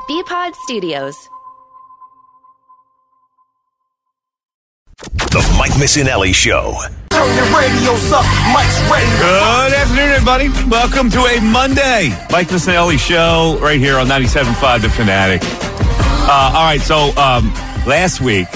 BPod Studios. The Mike Missinelli Show. Turn your radios up. Mike's ready. Good afternoon, everybody. Welcome to a Monday Mike Missinelli Show right here on 97.5 The Fanatic. All right, so last week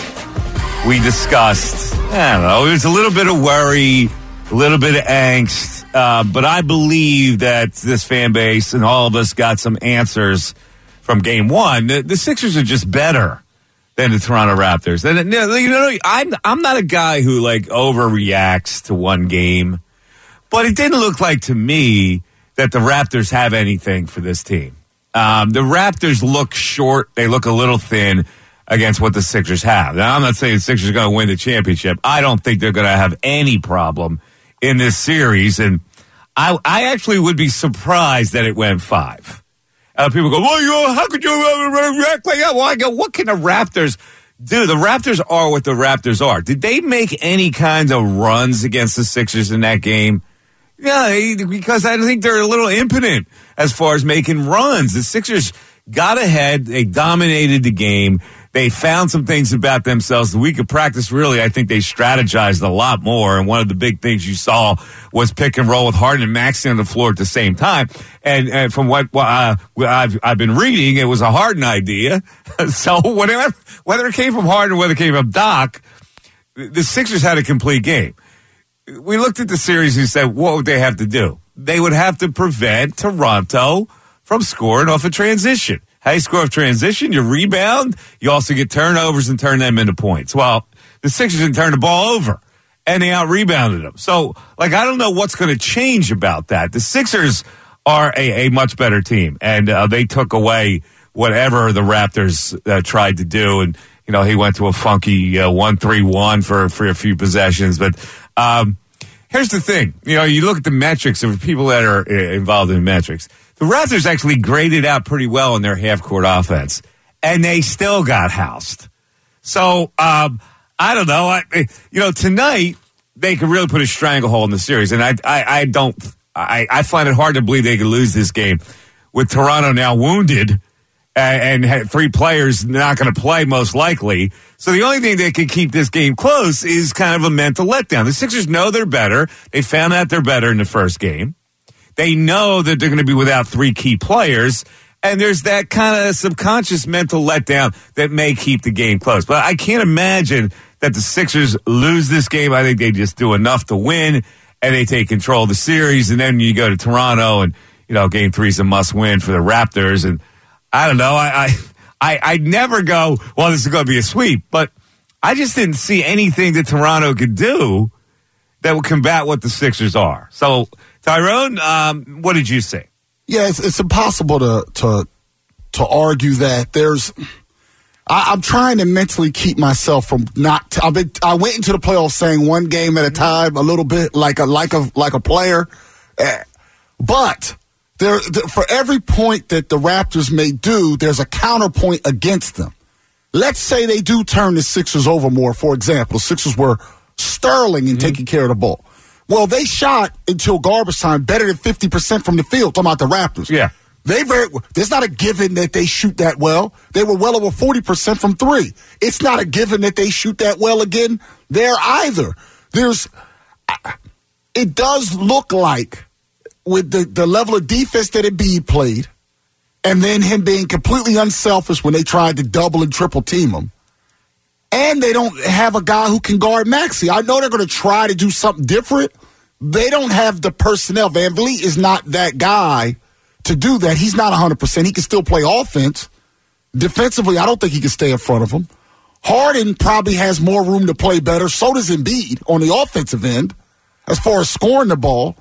we discussed, I don't know, there's a little bit of worry, a little bit of angst, but I believe that this fan base and all of us got some answers from game one. The Sixers are just better than the Toronto Raptors. And you know, I'm not a guy who like overreacts to one game, but it didn't look like to me that the Raptors have anything for this team. The Raptors look short. They look a little thin against what the Sixers have. Now, I'm not saying the Sixers are going to win the championship. I don't think they're going to have any problem in this series. And I actually would be surprised that it went 5. People go, well, how could you react like that? Well, I go, what can the Raptors do? The Raptors are what the Raptors are. Did they make any kind of runs against the Sixers in that game? Yeah, because I think they're a little impotent as far as making runs. The Sixers got ahead. They dominated the game. They found some things about themselves. The week of practice, really, I think they strategized a lot more. And one of the big things you saw was pick and roll with Harden and Maxey on the floor at the same time. And from what I've been reading, it was a Harden idea. So whether it came from Harden or whether it came from Doc, the Sixers had a complete game. We looked at the series and said, what would they have to do? They would have to prevent Toronto from scoring off a transition. How you score off transition, you rebound, you also get turnovers and turn them into points. Well, the Sixers didn't turn the ball over, and they out-rebounded them. So, I don't know what's going to change about that. The Sixers are a much better team, and they took away whatever the Raptors tried to do, and, he went to a funky 1-3-1 for a few possessions. But here's the thing. You look at the metrics of people that are involved in metrics. The Raptors actually graded out pretty well in their half-court offense, and they still got housed. So, I don't know. Tonight, they could really put a stranglehold in the series, and I find it hard to believe they could lose this game with Toronto now wounded and had 3 players not going to play most likely. So the only thing that could keep this game close is kind of a mental letdown. The Sixers know they're better. They found out they're better in the first game. They know that they're going to be without 3 key players, and there's that kind of subconscious mental letdown that may keep the game close. But I can't imagine that the Sixers lose this game. I think they just do enough to win, and they take control of the series. And then you go to Toronto, and, game 3 is a must-win for the Raptors. And I don't know. I never go, well, this is going to be a sweep. But I just didn't see anything that Toronto could do that would combat what the Sixers are. So, Tyrone, what did you say? Yeah, it's impossible to argue that. I'm trying to mentally keep myself from not. I went into the playoffs saying one game at a time, a little bit like a player, but for every point that the Raptors may do, there's a counterpoint against them. Let's say they do turn the Sixers over more. For example, the Sixers were sterling in taking care of the ball. Well, they shot until garbage time better than 50% from the field. Talking about the Raptors. Yeah. There's not a given that they shoot that well. They were well over 40% from 3. It's not a given that they shoot that well again there either. It does look like with the level of defense that Embiid played and then him being completely unselfish when they tried to double and triple team him. And they don't have a guy who can guard Maxey. I know they're going to try to do something different. They don't have the personnel. Van Vliet is not that guy to do that. He's not 100%. He can still play offense. Defensively, I don't think he can stay in front of him. Harden probably has more room to play better. So does Embiid on the offensive end as far as scoring the ball.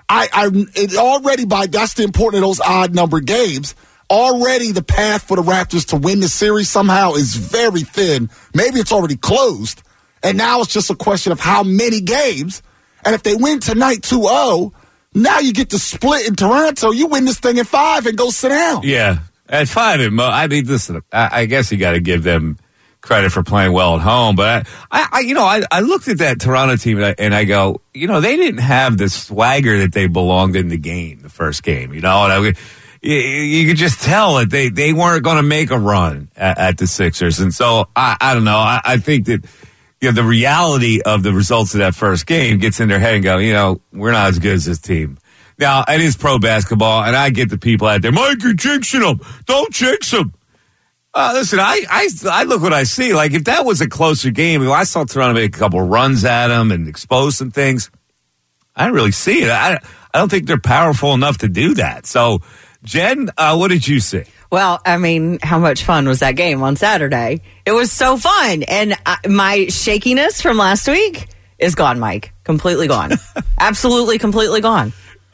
That's the important of those odd number games. Already the path for the Raptors to win the series somehow is very thin. Maybe it's already closed. And now it's just a question of how many games. And if they win tonight 2-0, now you get to split in Toronto. You win this thing in 5 and go sit down. Yeah. At 5, listen, I guess you got to give them credit for playing well at home. But I looked at that Toronto team and I go, they didn't have the swagger that they belonged in the game, the first game, you could just tell that they weren't going to make a run at the Sixers. And so, I don't know. I think that the reality of the results of that first game gets in their head and go, we're not as good as this team. Now, it is pro basketball, and I get the people out there, Mike, you're jinxing them. Don't jinx them. Listen, I look what I see. Like, if that was a closer game, I saw Toronto make a couple of runs at them and expose some things. I didn't really see it. I don't think they're powerful enough to do that. So, Jen, what did you see? Well, I mean, how much fun was that game on Saturday? It was so fun. And my shakiness from last week is gone, Mike. Completely gone. Absolutely, completely gone.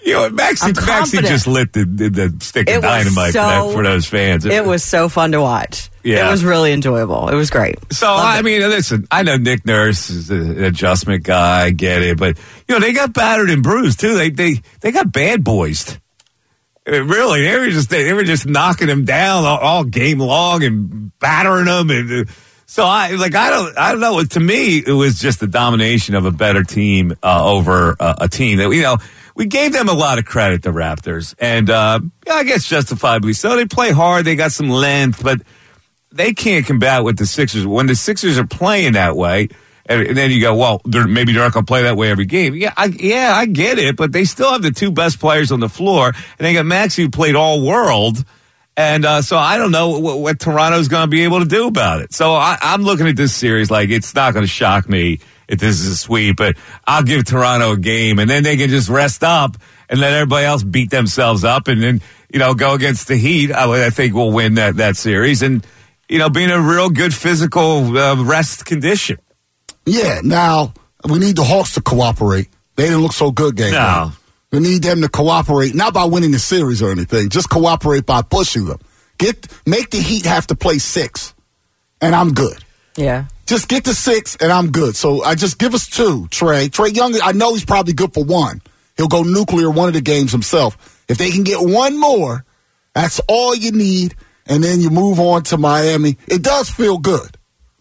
Maxie just lit the stick of dynamite for those fans. It was so fun to watch. Yeah. It was really enjoyable. It was great. So, listen, I know Nick Nurse is an adjustment guy. I get it. But, they got battered and bruised, too. They got bad boys. Really, they were just knocking them down all game long and battering them. And so, I don't know. To me, it was just the domination of a better team over a team that, we gave them a lot of credit, the Raptors, and I guess justifiably so. They play hard, they got some length, but they can't combat with the Sixers. When the Sixers are playing that way, and then you go, well, maybe they're not going to play that way every game. Yeah, I get it, but they still have the two best players on the floor, and they got Maxey who played all world, and so I don't know what Toronto's going to be able to do about it. So I'm looking at this series like it's not going to shock me if this is a sweep, but I'll give Toronto a game, and then they can just rest up and let everybody else beat themselves up, and then, go against the Heat. I think we'll win that series, and, being a real good physical rest condition. Yeah, now, we need the Hawks to cooperate. They didn't look so good game. No. We need them to cooperate, not by winning the series or anything, just cooperate by pushing them. Make the Heat have to play 6, and I'm good. Yeah. Just get to 6, and I'm good. So I just give us 2, Trey. Trey Young, I know he's probably good for 1. He'll go nuclear one of the games himself. If they can get 1 more, that's all you need, and then you move on to Miami. It does feel good.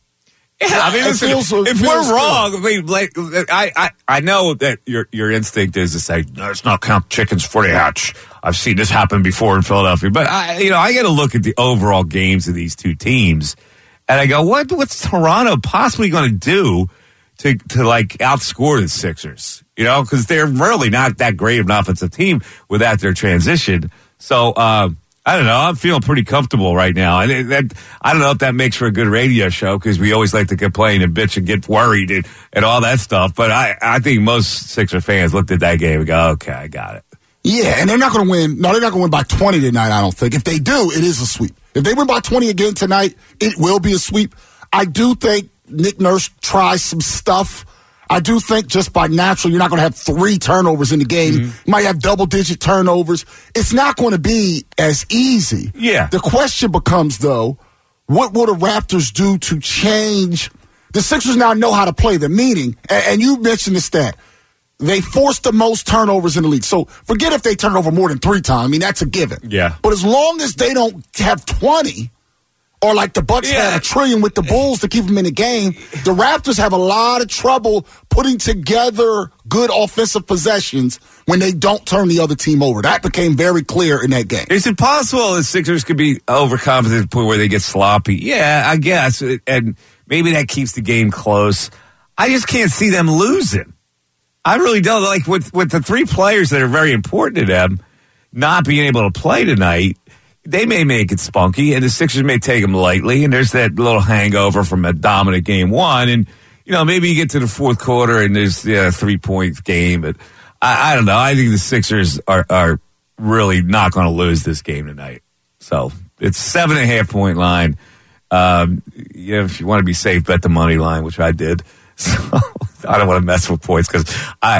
Yeah, listen, if we're wrong, I know that your instinct is to say, let's not count chickens before they hatch. I've seen this happen before in Philadelphia. But, I got to look at the overall games of these two teams. And I go, what's Toronto possibly going to do to outscore the Sixers? Because they're really not that great of an offensive team without their transition. So, I don't know. I'm feeling pretty comfortable right now. And I don't know if that makes for a good radio show because we always like to complain and bitch and get worried and all that stuff. But I think most Sixer fans looked at that game and go, okay, I got it. Yeah, and they're not going to win. No, they're not going to win by 20 tonight, I don't think. If they do, it is a sweep. If they win by 20 again tonight, it will be a sweep. I do think Nick Nurse tries some stuff. I do think just by natural, you're not going to have 3 turnovers in the game. Mm-hmm. You might have double-digit turnovers. It's not going to be as easy. Yeah. The question becomes, though, what will the Raptors do to change? The Sixers now know how to play them, meaning, and you mentioned the stat, they forced the most turnovers in the league. So forget if they turn over more than 3 times. I mean, that's a given. Yeah. But as long as they don't have 20, or like the Bucks had a trillion with the Bulls to keep them in the game, the Raptors have a lot of trouble putting together good offensive possessions when they don't turn the other team over. That became very clear in that game. Is it possible the Sixers could be overconfident to the point where they get sloppy? Yeah, I guess. And maybe that keeps the game close. I just can't see them losing. I really don't. Like, with the 3 players that are very important to them not being able to play tonight, they may make it spunky, and the Sixers may take them lightly, and there's that little hangover from a dominant game 1, and, maybe you get to the fourth quarter, and there's a 3-point game, but I don't know. I think the Sixers are really not going to lose this game tonight. So, it's 7.5-point line. If you want to be safe, bet the money line, which I did. So I don't want to mess with points because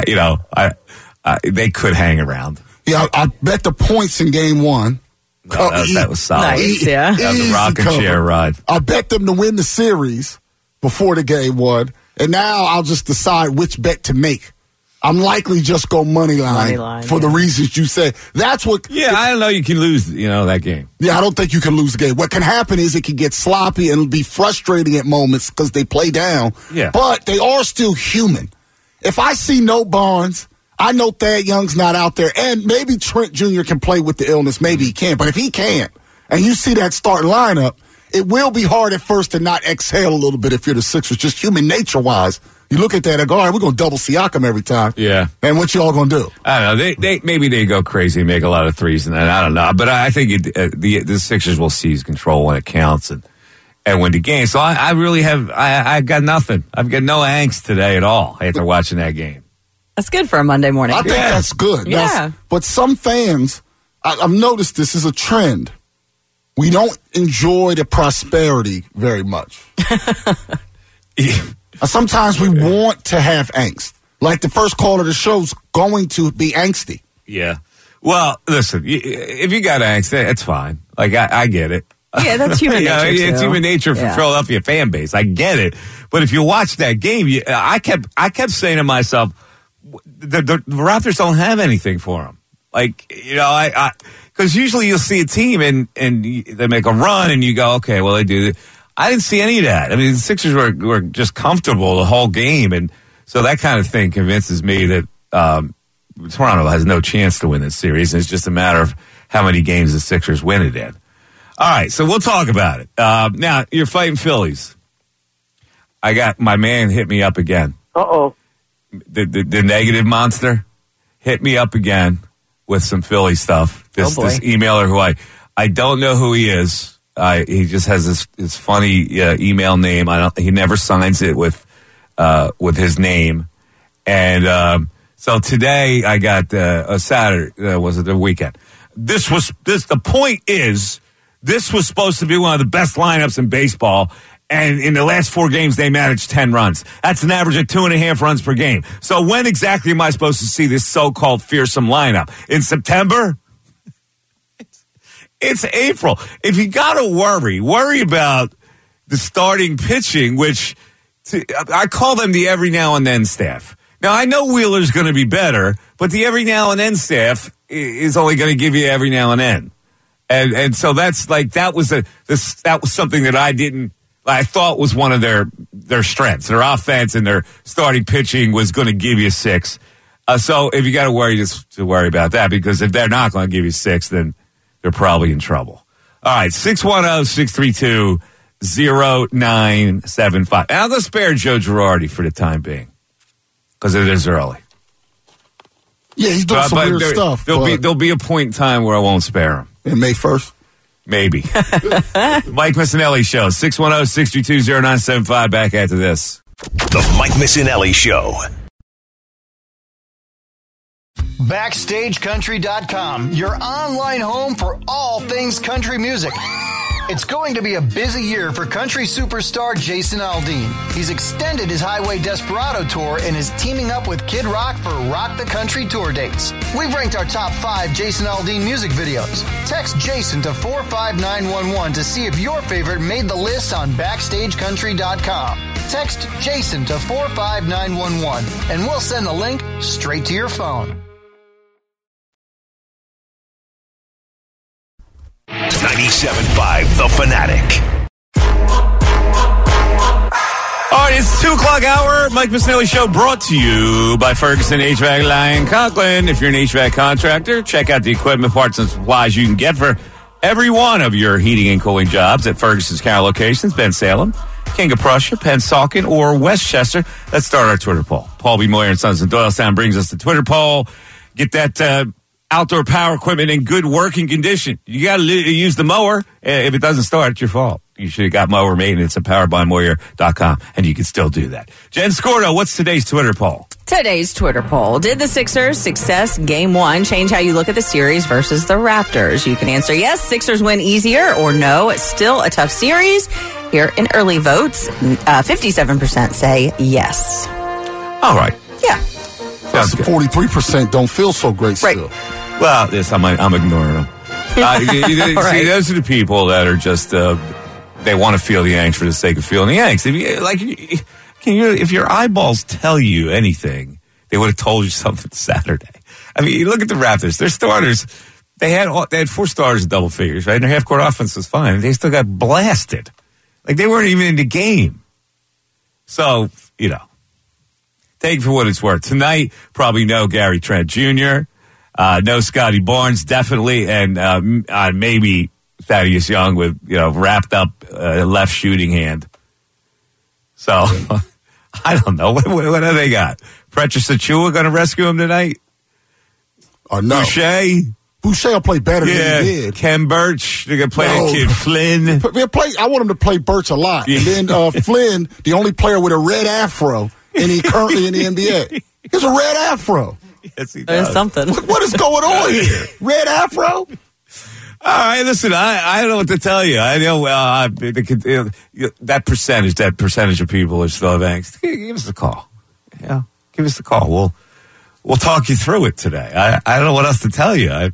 they could hang around. Yeah, I bet the points in game 1. No, that was solid. Nice, yeah. That was a rocking chair ride. I bet them to win the series before the game 1, and now I'll just decide which bet to make. I'm likely just go money line for the reasons you said. That's what. Yeah, I don't know. You can lose, that game. Yeah, I don't think you can lose the game. What can happen is it can get sloppy and be frustrating at moments because they play down. Yeah. But they are still human. If I see no Barnes, I know Thad Young's not out there, and maybe Trent Jr. can play with the illness. Maybe he can. But if he can't, and you see that starting lineup, it will be hard at first to not exhale a little bit if you're the Sixers, just human nature-wise. You look at that and go, all right, we're going to double Siakam every time. Yeah. And what you all going to do? I don't know. Maybe they go crazy and make a lot of threes, and I don't know. But I think the Sixers will seize control when it counts and win the game. So I really I've got nothing. I've got no angst today at all after watching that game. That's good for a Monday morning. I think that's good. Yeah. But some fans, I've noticed this is a trend. We don't enjoy the prosperity very much. Sometimes we want to have angst. Like the first call of the show's going to be angsty. Yeah. Well, listen, if you got angst, it's fine. Like, I get it. Yeah, that's human nature. It's human nature for Philadelphia fan base. I get it. But if you watch that game, I kept saying to myself, the Raptors don't have anything for them. Like, because usually you'll see a team and they make a run and you go, okay, well, they do. I didn't see any of that. I mean, the Sixers were just comfortable the whole game. And so that kind of thing convinces me that Toronto has no chance to win this series. And it's just a matter of how many games the Sixers win it in. All right, so we'll talk about it. Now, you're fighting Phillies. I got my man hit me up again. Uh-oh. The negative monster hit me up again with some Philly stuff. This emailer who I don't know who he is. He just has this funny email name. He never signs it with his name. And so today I got a Saturday. Was it the weekend? The point is, this was supposed to be one of the best lineups in baseball. And in the last 4 games, they managed 10 runs. That's an average of 2.5 runs per game. So when exactly am I supposed to see this so-called fearsome lineup? In September? It's April. If you got to worry about the starting pitching, which I call them the every now and then staff. Now, I know Wheeler's going to be better, but the every now and then staff is only going to give you every now and then. And so that's like, that was something that I thought was one of their strengths. Their offense and their starting pitching was going to give you 6. So if you got to worry, just to worry about that, because if they're not going to give you 6, then they're probably in trouble. All right, 610-632-0975. And I'm going to spare Joe Girardi for the time being, because it is early. Yeah, he's doing some weird stuff. There'll be a point in time where I won't spare him. In May 1st? Maybe. Mike Missinelli Show, 610-632-0975. Back after this. The Mike Missinelli Show. BackstageCountry.com, your online home for all things country music. It's going to be a busy year for country superstar Jason Aldean. He's extended his Highway Desperado tour and is teaming up with Kid Rock for Rock the Country tour dates. We've ranked our top 5 Jason Aldean music videos. Text Jason to 45911 to see if your favorite made the list on BackstageCountry.com. Text Jason to 45911 and we'll send the link straight to your phone. 97.5 The Fanatic. All right, it's 2 o'clock hour. Mike Missinelli Show brought to you by Ferguson HVAC Lyon Conklin. If you're an HVAC contractor, check out the equipment, parts, and supplies you can get for every one of your heating and cooling jobs at Ferguson's Carroll locations, Ben Salem, King of Prussia, Pennsauken, or Westchester. Let's start our Twitter poll. Paul B. Moyer and Sons in Doylestown brings us the Twitter poll. Get that outdoor power equipment in good working condition. You got to use the mower. If it doesn't start, it's your fault. You should have got mower maintenance at poweredbymoyer.com, and you can still do that. Jen Scordo, what's today's Twitter poll? Today's Twitter poll. Did the Sixers' success Game 1 change how you look at the series versus the Raptors? You can answer yes, Sixers win easier, or no, it's still a tough series. Here in early votes, 57% say yes. All right. Yeah. Sounds good. 43% don't feel so great still. Right. Well, yes, I'm ignoring them. See, those are the people that are just, they want to feel the angst for the sake of feeling the angst. If your eyeballs tell you anything, they would have told you something Saturday. I mean, you look at the Raptors, their starters, they had 4 starters at double figures, right? And their half-court offense was fine. They still got blasted. Like, they weren't even in the game. So, take it for what it's worth. Tonight, probably no Gary Trent Jr., no Scotty Barnes, definitely, and maybe Thaddeus Young with, wrapped up left shooting hand. So, I don't know. What do they got? Precious Achua going to rescue him tonight? Or no. Boucher will play better than he did. Ken Birch, they're going to play that kid Flynn. I want him to play Birch a lot. Yeah. And then Flynn, the only player with a red afro, and he currently in the NBA. He has a red afro. Yes, he does. There's something. What is going on here? Red afro? All right, listen, I don't know what to tell you. I know that percentage of people are still have angst. Give us a call. Yeah, give us a call. We'll talk you through it today. I don't know what else to tell you. I'm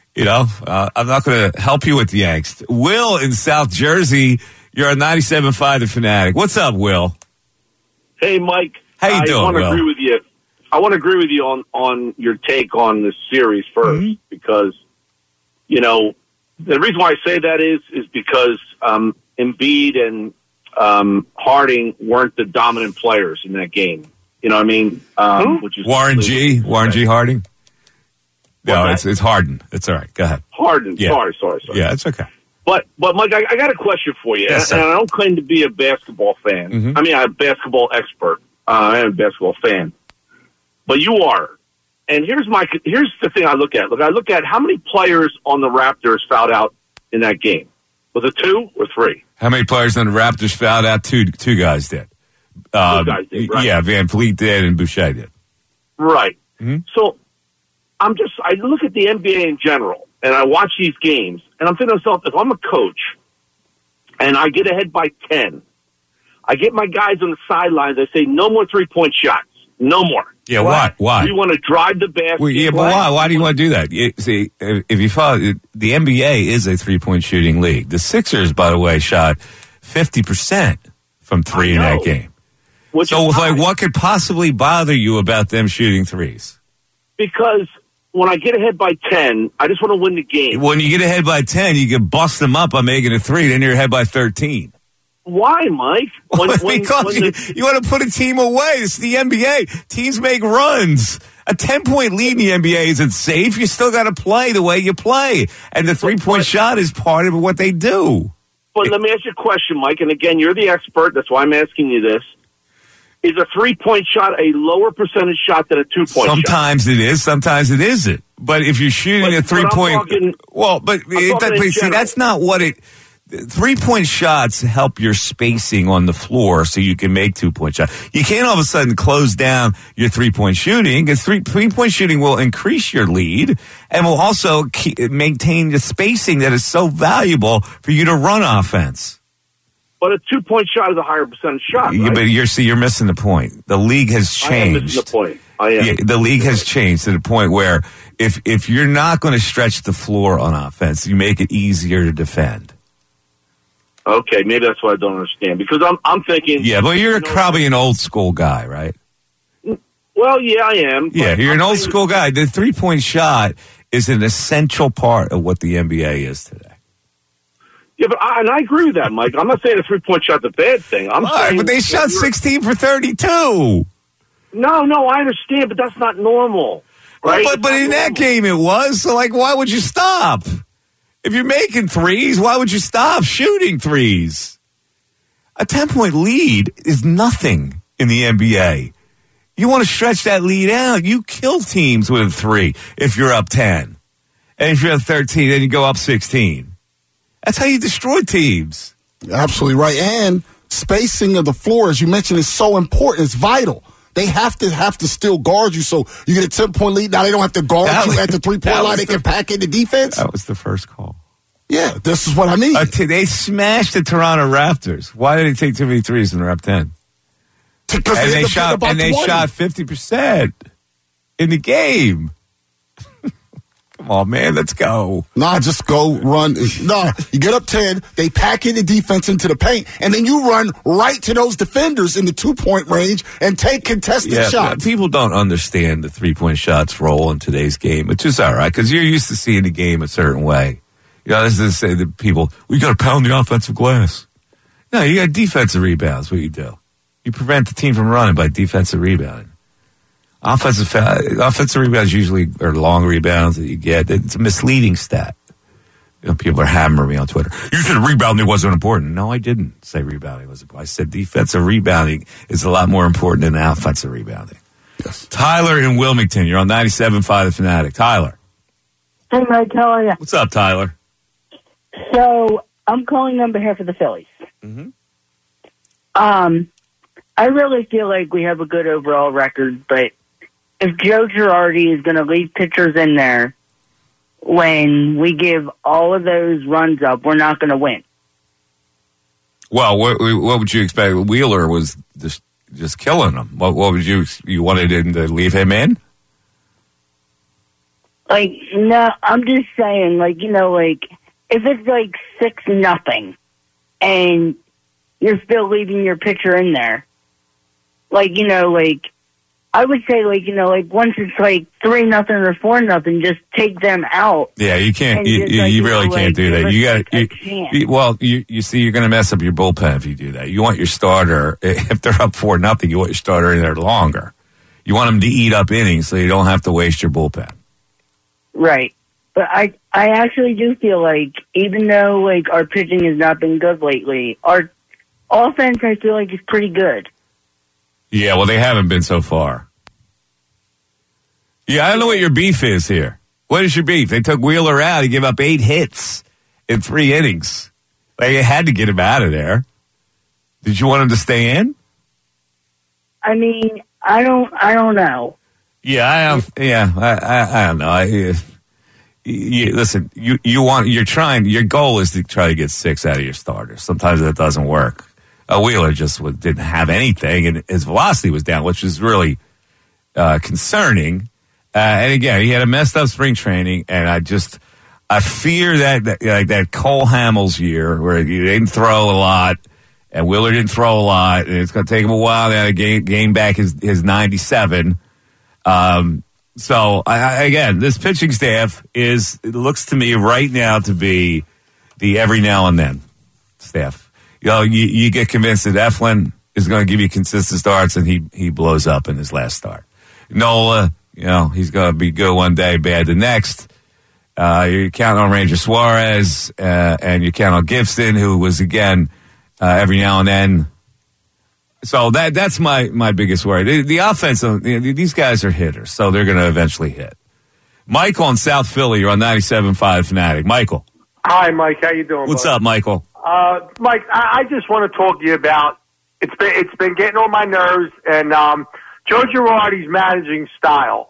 not going to help you with the angst. Will in South Jersey, you're on 97.5 The Fanatic. What's up, Will? Hey, Mike. How you doing, Will? Agree with you. I want to agree with you on your take on this series first, because, the reason why I say that is because Embiid and Harding weren't the dominant players in that game. You know what I mean? Which is Warren G. Harding. No, it's Harden. It's all right. Go ahead. Harden. Yeah. Sorry. Yeah, it's okay. But Mike, I got a question for you. Yes, and I don't claim to be a basketball fan. Mm-hmm. I mean, I'm a basketball expert. I am a basketball fan. But you are. And here's the thing I look at. I look at how many players on the Raptors fouled out in that game. Was it 2 or 3? How many players on the Raptors fouled out? Two guys did. Two guys did, right? Yeah, Van Fleet did and Boucher did. Right. Mm-hmm. So I look at the NBA in general, and I watch these games, and I'm thinking to myself, if I'm a coach and I get ahead by 10, I get my guys on the sidelines, I say, no more 3-point shots. No more. Yeah, why? We want to drive the basket. Well, yeah, but why? Why do you want to do that? See, if you follow, the NBA is a 3-point shooting league. The Sixers, by the way, shot 50% from 3 in that game. So, what could possibly bother you about them shooting threes? Because when I get ahead by 10, I just want to win the game. When you get ahead by 10, you can bust them up by making a 3, then you're ahead by 13. Why, Mike? Because you want to put a team away. It's the NBA. Teams make runs. A 10-point lead in the NBA isn't safe. You still got to play the way you play. And the 3-point shot is part of what they do. But let me ask you a question, Mike. And again, you're the expert. That's why I'm asking you this. Is a 3-point shot a lower percentage shot than a 2-point shot? Sometimes it is. Sometimes it isn't. But if you're shooting a 3-point... that's not what it... 3-point shots help your spacing on the floor so you can make 2-point shots. You can't all of a sudden close down your 3-point shooting, because 3-point shooting will increase your lead and will also maintain the spacing that is so valuable for you to run offense. But a 2-point shot is a higher percentage shot, right? But you're missing the point. The league has changed. I am missing the point. I am. Yeah, the league has changed to the point where if you're not going to stretch the floor on offense, you make it easier to defend. Okay, maybe that's what I don't understand. Because I'm thinking... Yeah, but you're probably an old school guy, right? Well, yeah, I am. Yeah, you're an old school guy. The 3-point shot is an essential part of what the NBA is today. Yeah, but I agree with that, Mike. I'm not saying a 3-point shot's a bad thing. But they shot 16 for 32. No, I understand, but that's not normal. Right? Well, but in that game it was. So, why would you stop? If you're making threes, why would you stop shooting threes? A 10-point lead is nothing in the NBA. You want to stretch that lead out. You kill teams with a 3 if you're up 10. And if you're up 13, then you go up 16. That's how you destroy teams. Absolutely right. And spacing of the floor, as you mentioned, is so important. It's vital. They have to still guard you, so you get a 10-point lead. Now they don't have to guard you at the 3-point line. They can pack in the defense. That was the first call. Yeah, this is what I mean. They smashed the Toronto Raptors. Why did they take too many threes when they're up 10? Because they shot 50% in the game. Come on, man, let's go. Nah, just go run. Nah, you get up 10, they pack in the defense into the paint, and then you run right to those defenders in the 2-point range and take contested shots. People don't understand the 3-point shots role in today's game, which is all right, because you're used to seeing the game a certain way. This is to say that people, we got to pound the offensive glass. No, you got defensive rebounds, what you do. You prevent the team from running by defensive rebounding. Offensive rebounds usually are long rebounds that you get. It's a misleading stat. People are hammering me on Twitter. You said rebounding wasn't important. No, I didn't say rebounding was important. I said defensive rebounding is a lot more important than offensive rebounding. Yes. Tyler in Wilmington, you're on 97.5 The Fanatic. Tyler. Hey, Mike, how are you? What's up, Tyler? So, I'm calling on behalf of the Phillies. Mm-hmm. I really feel like we have a good overall record, but if Joe Girardi is going to leave pitchers in there when we give all of those runs up, we're not going to win. Well, what would you expect? Wheeler was just killing them. What would you wanted him to leave him in? Like, no, I'm just saying, like, you know, like, if it's like 6-0 and you're still leaving your pitcher in there, like, you know, like, I would say, like, you know, like, once it's like 3-0 or 4-0, just take them out. Yeah, you can't. You really can't do that. You got. You see, you're going to mess up your bullpen if you do that. You want your starter. If they're up 4-0, you want your starter in there longer. You want them to eat up innings so you don't have to waste your bullpen. Right. But I actually do feel like, even though, like, our pitching has not been good lately, our offense, I feel like, is pretty good. Yeah, well, they haven't been so far. Yeah, I don't know what your beef is here. What is your beef? They took Wheeler out. He gave up 8 hits in 3 innings. They had to get him out of there. Did you want him to stay in? I mean, I don't know. Yeah, I don't know. Listen, your goal is to try to get 6 out of your starters. Sometimes that doesn't work. Wheeler just didn't have anything, and his velocity was down, which is really concerning. And again, he had a messed up spring training, and I fear that Cole Hamels year where he didn't throw a lot, and Wheeler didn't throw a lot, and it's going to take him a while now to gain back his 97. So again, this pitching staff it looks to me right now to be the every now and then staff. You know, you get convinced that Eflin is going to give you consistent starts, and he blows up in his last start. Nola, you know, he's going to be good one day, bad the next. You count on Ranger Suarez, and you count on Gibson, who was, again, every now and then. So that's my biggest worry. The offense, these guys are hitters, so they're going to eventually hit. Michael in South Philly, you're on 97.5 Fanatic. Michael. Hi, Mike. How you doing? What's up, Michael? Mike, I just want to talk to you about it's been getting on my nerves, and Joe Girardi's managing style.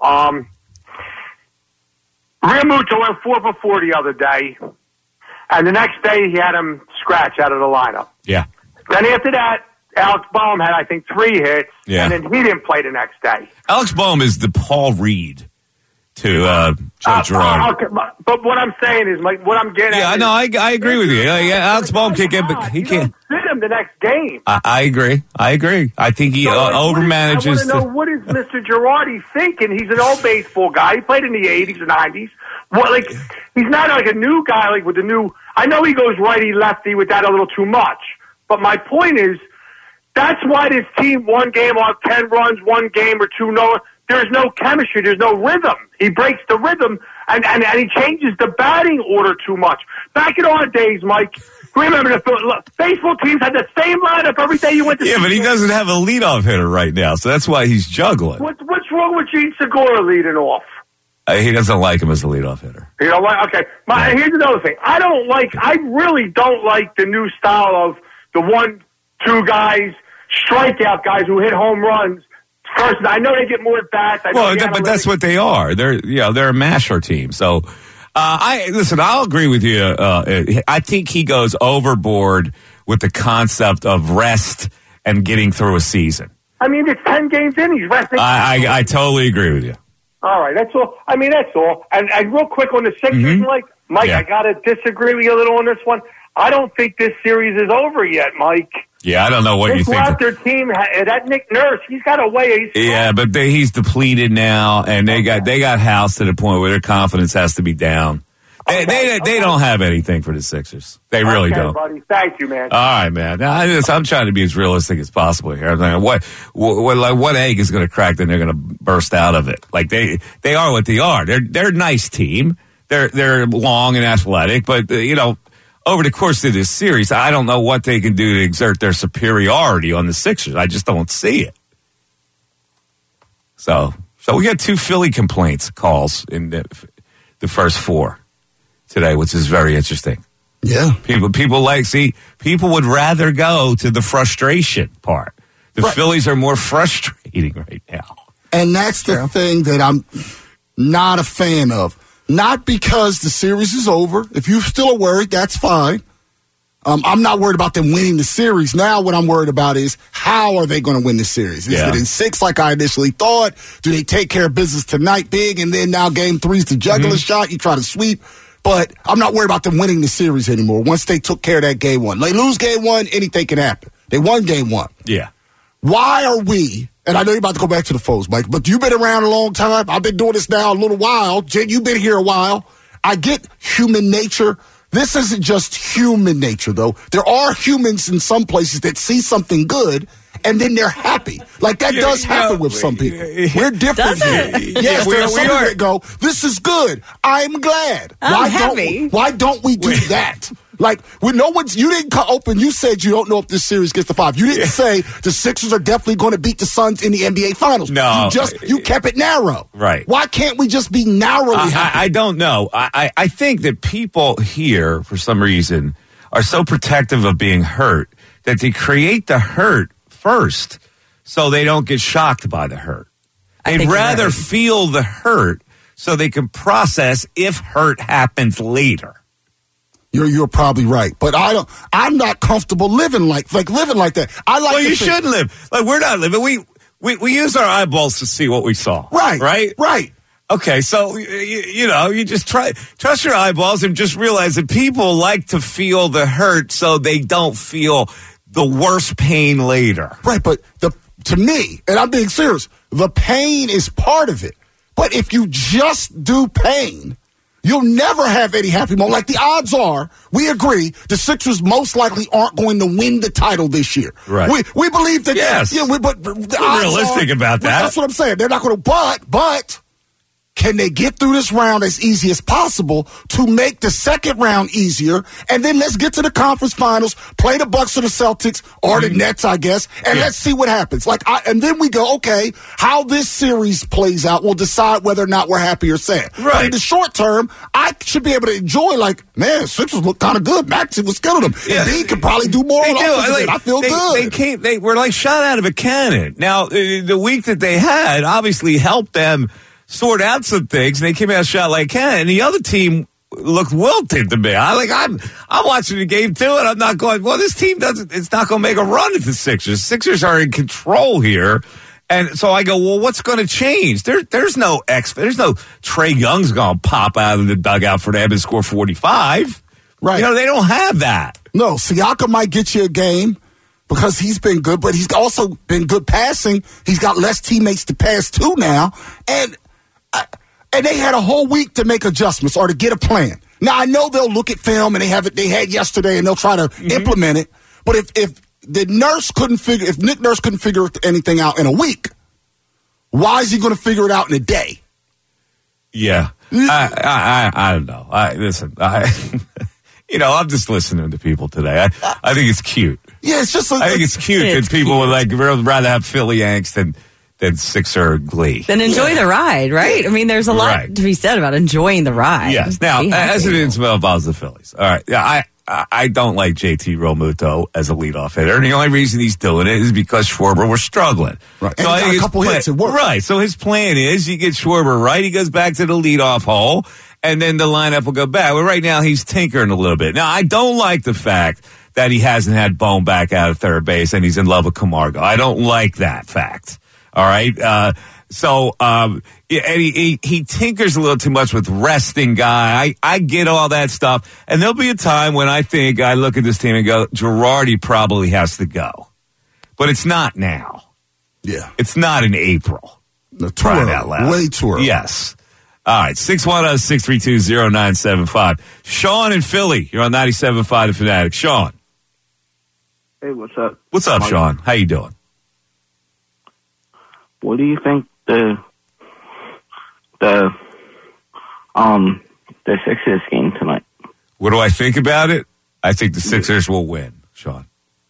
Realmuto went 4 for 4 the other day, and the next day he had him scratch out of the lineup. Yeah. Then after that, Alex Bohm had, I think, 3 hits, yeah. And then he didn't play the next day. Alex Bohm is the Paul Reed to Joe Girardi. Okay, but what I'm saying is, Mike, what I'm getting at is, I agree with you. Yeah, Alex Bohm can't get, but he can't sit him the next game. I agree. I think he overmanages. I want to know, what is Mr. Girardi thinking? He's an old baseball guy. He played in the 80s or 90s. He's not like a new guy, like with the new. I know he goes righty lefty with that a little too much. But my point is, that's why this team one game off 10 runs, one game or two. No, there's no chemistry. There's no rhythm. He breaks the rhythm, and he changes the batting order too much. Back in our days, Mike, remember baseball teams had the same lineup every day you went to. Yeah, but he doesn't have a leadoff hitter right now, so that's why he's juggling. What's wrong with Gene Segura leading off? He doesn't like him as a leadoff hitter. You know what? Okay. Here's another thing. I really don't like the new style of the 1-2 guys, strikeout guys who hit home runs. First, I know they get more at bats. But that's what they are. They're a masher team. So, I'll agree with you. I think he goes overboard with the concept of rest and getting through a season. I mean, it's 10 games in. He's resting. I totally agree with you. All right, that's all. I mean, that's all. And real quick on the Sixers, Mike, yeah. I got to disagree with you a little on this one. I don't think this series is over yet, Mike. Yeah, I don't know what you think. Their team, that Nick Nurse, he's got a way. Yeah, but he's depleted now, and they got housed to the point where their confidence has to be down. They don't have anything for the Sixers. They really Okay, don't. buddy. Thank you, man. All right, man. Now, I'm trying to be as realistic as possible here. I'm like, what egg is going to crack? Then they're going to burst out of it. Like they are what they are. They're a nice team. They're long and athletic, but over the course of this series, I don't know what they can do to exert their superiority on the Sixers. I just don't see it. So we got 2 Philly complaints calls in the first 4 today, which is very interesting. Yeah. People would rather go to the frustration part. The Phillies are more frustrating right now. And that's the thing that I'm not a fan of. Not because the series is over. If you're still worried, that's fine. I'm not worried about them winning the series. Now what I'm worried about is how are they going to win the series? Is it in 6 like I initially thought? Do they take care of business tonight big and then now game 3's the jugular shot? You try to sweep. But I'm not worried about them winning the series anymore. Once they took care of that game 1. They lose game 1, anything can happen. They won game 1. Yeah. Why are we, and I know you're about to go back to the foes, Mike, but you've been around a long time. I've been doing this now a little while. Jen, you've been here a while. I get human nature. This isn't just human nature, though. There are humans in some places that see something good, and then they're happy. Like, that does happen with some people. We're different here. Yes, there are some people that go, this is good. I'm glad. I'm happy. Why don't we do that? Like, when you didn't open, you said you don't know if this series gets to 5. You didn't say the Sixers are definitely going to beat the Suns in the NBA Finals. No. You kept it narrow. Right. Why can't we just be narrowly happy? I don't know. I think that people here, for some reason, are so protective of being hurt that they create the hurt first so they don't get shocked by the hurt. They'd rather feel the hurt so they can process if hurt happens later. You're probably right, but I'm not comfortable living like that. Well, you shouldn't live like we're not living. We use our eyeballs to see what we saw. Right. Okay, so you just trust your eyeballs and just realize that people like to feel the hurt so they don't feel the worst pain later. Right, but to me, and I'm being serious, the pain is part of it. But if you just do pain, you'll never have any happy moment. Like, the odds are, we agree, the Sixers most likely aren't going to win the title this year. Right. We believe that. Yes. But the We're realistic about that. That's what I'm saying. They're not going to. But can they get through this round as easy as possible to make the second round easier? And then let's get to the conference finals, play the Bucks or the Celtics or the Nets, I guess, and let's see what happens. And then we go, okay, how this series plays out will decide whether or not we're happy or sad. Right. But in the short term, I should be able to enjoy, man, Sixers look kind of good. Maxey was killing them. Yeah. And Embiid could probably do more. I feel good. They were like shot out of a cannon. Now, the week that they had obviously helped them sort out some things, and they came out shot like cannon. And the other team looked wilted to me. I'm watching the game too, and I'm not going, well, this team it's not going to make a run at the Sixers. Sixers are in control here. And so I go, well, what's going to change? There's no Trae Young's going to pop out of the dugout for them and score 45. Right. They don't have that. No, Siakam might get you a game because he's been good, but he's also been good passing. He's got less teammates to pass to now. And they had a whole week to make adjustments or to get a plan. Now, I know they'll look at film, and they had yesterday, and they'll try to implement it. But if Nick Nurse couldn't figure anything out in a week, why is he going to figure it out in a day? Yeah. I don't know. I'm just listening to people today. I think it's cute. Yeah, it's just. I think it's cute that people would rather have Philly angst than Sixer glee. Then enjoy the ride, right? I mean, there's a lot to be said about enjoying the ride. Yes. Now, as it involves the Phillies. All right. Yeah, I don't like JT Realmuto as a leadoff hitter. And the only reason he's doing it is because Schwarber was struggling. Right. So and he got a couple hits. It worked. Right. So his plan is you get Schwarber right. He goes back to the leadoff hole, and then the lineup will go back. Well, right now he's tinkering a little bit. Now, I don't like the fact that he hasn't had Bone back out of third base and he's in love with Camargo. I don't like that fact. All right. And he tinkers a little too much with resting guy. I get all that stuff. And there'll be a time when I look at this team and go, Girardi probably has to go. But it's not now. Yeah. It's not in April. Way too early. Yes. All right, 610-632-0975. Sean in Philly, you're on 97.5 The Fanatic. Sean. Hey, what's up? What's up, Sean? How you doing? What do you think the Sixers game tonight? What do I think about it? I think the Sixers will win, Sean.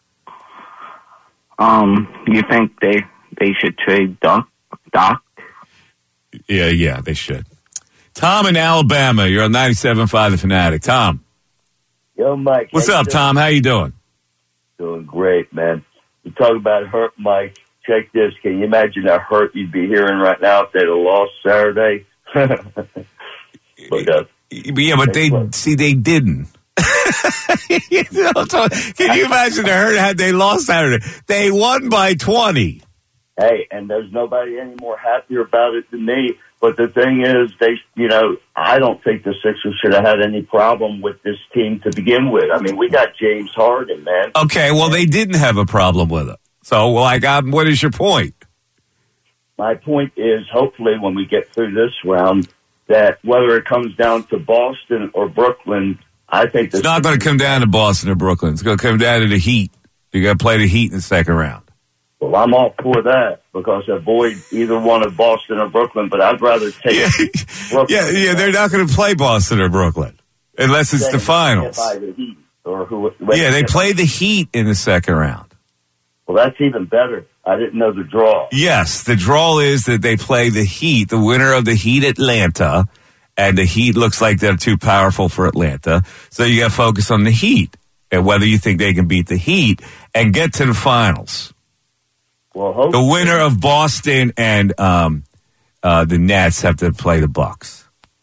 You think they should trade Doc? Yeah, they should. Tom in Alabama, you're on 97.5 The Fanatic. Tom. Yo, Mike. What's up, Tom? How you doing? Doing great, man. You talk about hurt, Mike. Check this. Can you imagine the hurt you'd be hearing right now if they'd have lost Saturday? But they didn't. Can you imagine the hurt had they lost Saturday? They won by 20. Hey, and there's nobody any more happier about it than me. But the thing is, I don't think the Sixers should have had any problem with this team to begin with. I mean, we got James Harden, man. Okay, well, they didn't have a problem with it. So, what is your point? My point is, hopefully, when we get through this round, that whether it comes down to Boston or Brooklyn, I think it's not going to come down to Boston or Brooklyn. It's going to come down to the Heat. You got to play the Heat in the second round. Well, I'm all for that because avoid either one of Boston or Brooklyn, but I'd rather take Brooklyn. Yeah, they're not going to play Boston or Brooklyn unless it's the finals. They play the Heat in the second round. Well, that's even better. I didn't know the draw. Yes, the draw is that they play the Heat, the winner of the Heat Atlanta, and the Heat looks like they're too powerful for Atlanta. So you got to focus on the Heat and whether you think they can beat the Heat and get to the finals. Well, the winner of Boston and the Nets have to play the Bucks.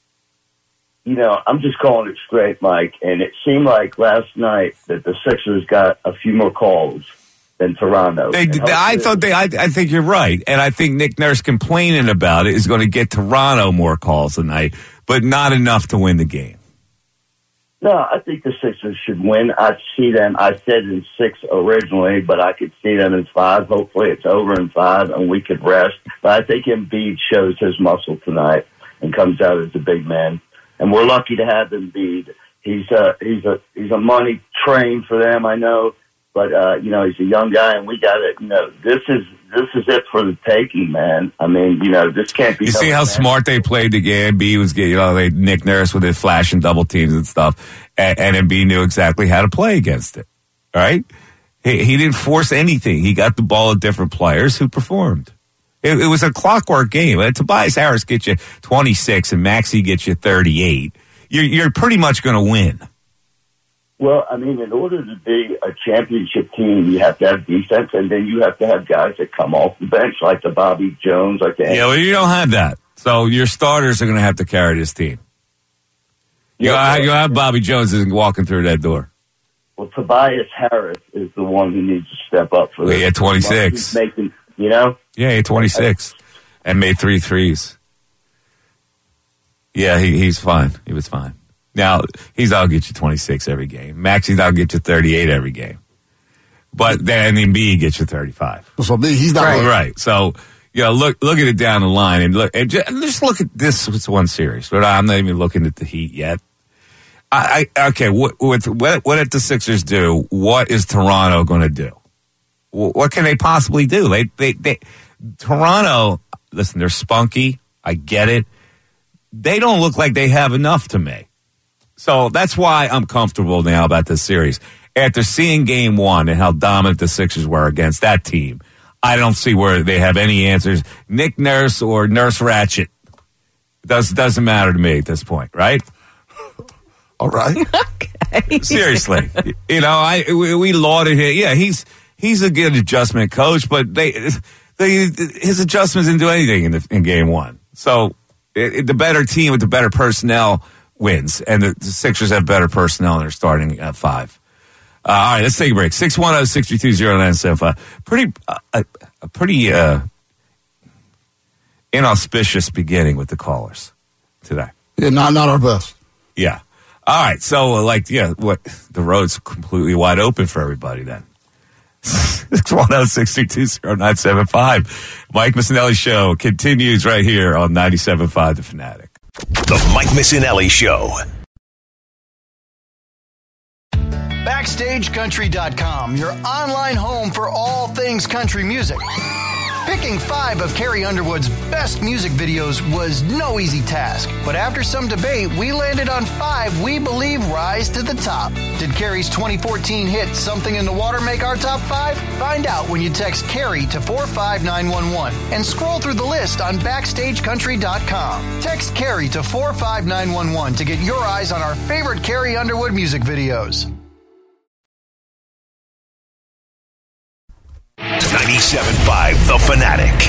You know, I'm just calling it straight, Mike, and it seemed like last night that the Sixers got a few more calls than Toronto. I think you're right, and I think Nick Nurse complaining about it is going to get Toronto more calls tonight, but not enough to win the game. No, I think the Sixers should win. I see them. I said in 6 originally, but I could see them in 5. Hopefully it's over in 5 and we could rest. But I think Embiid shows his muscle tonight and comes out as a big man. And we're lucky to have Embiid. He's a money train for them, I know. But, he's a young guy and we got it. This is it for the taking, man. I mean, this can't be. You see how smart they played the game? Embiid was getting, Nick Nurse with his flashing double teams and stuff. And Embiid knew exactly how to play against it. All right? He didn't force anything. He got the ball at different players who performed. It was a clockwork game. Tobias Harris gets you 26 and Maxey gets you 38. You're pretty much going to win. Well, I mean, in order to be a championship team, you have to have defense, and then you have to have guys that come off the bench, like the Bobby Jones, like that. Yeah, well, you don't have that. So your starters are going to have to carry this team. You have Bobby Jones isn't walking through that door. Well, Tobias Harris is the one who needs to step up for this. He had 26. He's making, Yeah, he had 26 and made 3 threes. Yeah, he's fine. He was fine. Now, I'll get you 26 every game. Maxey's I'll get you 38 every game. But then Embiid gets you 35. So he's not right. So, look at it down the line and just look at this one series. But I'm not even looking at the Heat yet. Okay, what did the Sixers do? What is Toronto going to do? What can they possibly do? They Toronto, listen, they're spunky. I get it. They don't look like they have enough to me. So that's why I'm comfortable now about this series. After seeing game 1 and how dominant the Sixers were against that team, I don't see where they have any answers. Nick Nurse or Nurse Ratchet. Doesn't matter to me at this point, right? All right. Okay. Seriously. We lauded him. Yeah, he's a good adjustment coach, but his adjustments didn't do anything in game 1. So the better team with the better personnel wins, and the Sixers have better personnel and they're starting at 5. All right, let's take a break. 610-632-0975. Pretty inauspicious beginning with the callers today. Yeah, not our best. Yeah. All right, so the road's completely wide open for everybody then. 610-632-0975. Mike Missinelli Show continues right here on 97.5 The Fanatic. The Mike Missinelli Show. BackstageCountry.com, your online home for all things country music. Picking 5 of Carrie Underwood's best music videos was no easy task, but after some debate, we landed on 5 we believe rise to the top. Did Carrie's 2014 hit Something in the Water make our top 5? Find out when you text Carrie to 45911 and scroll through the list on BackstageCountry.com. Text Carrie to 45911 to get your eyes on our favorite Carrie Underwood music videos. 97.5 The Fanatic.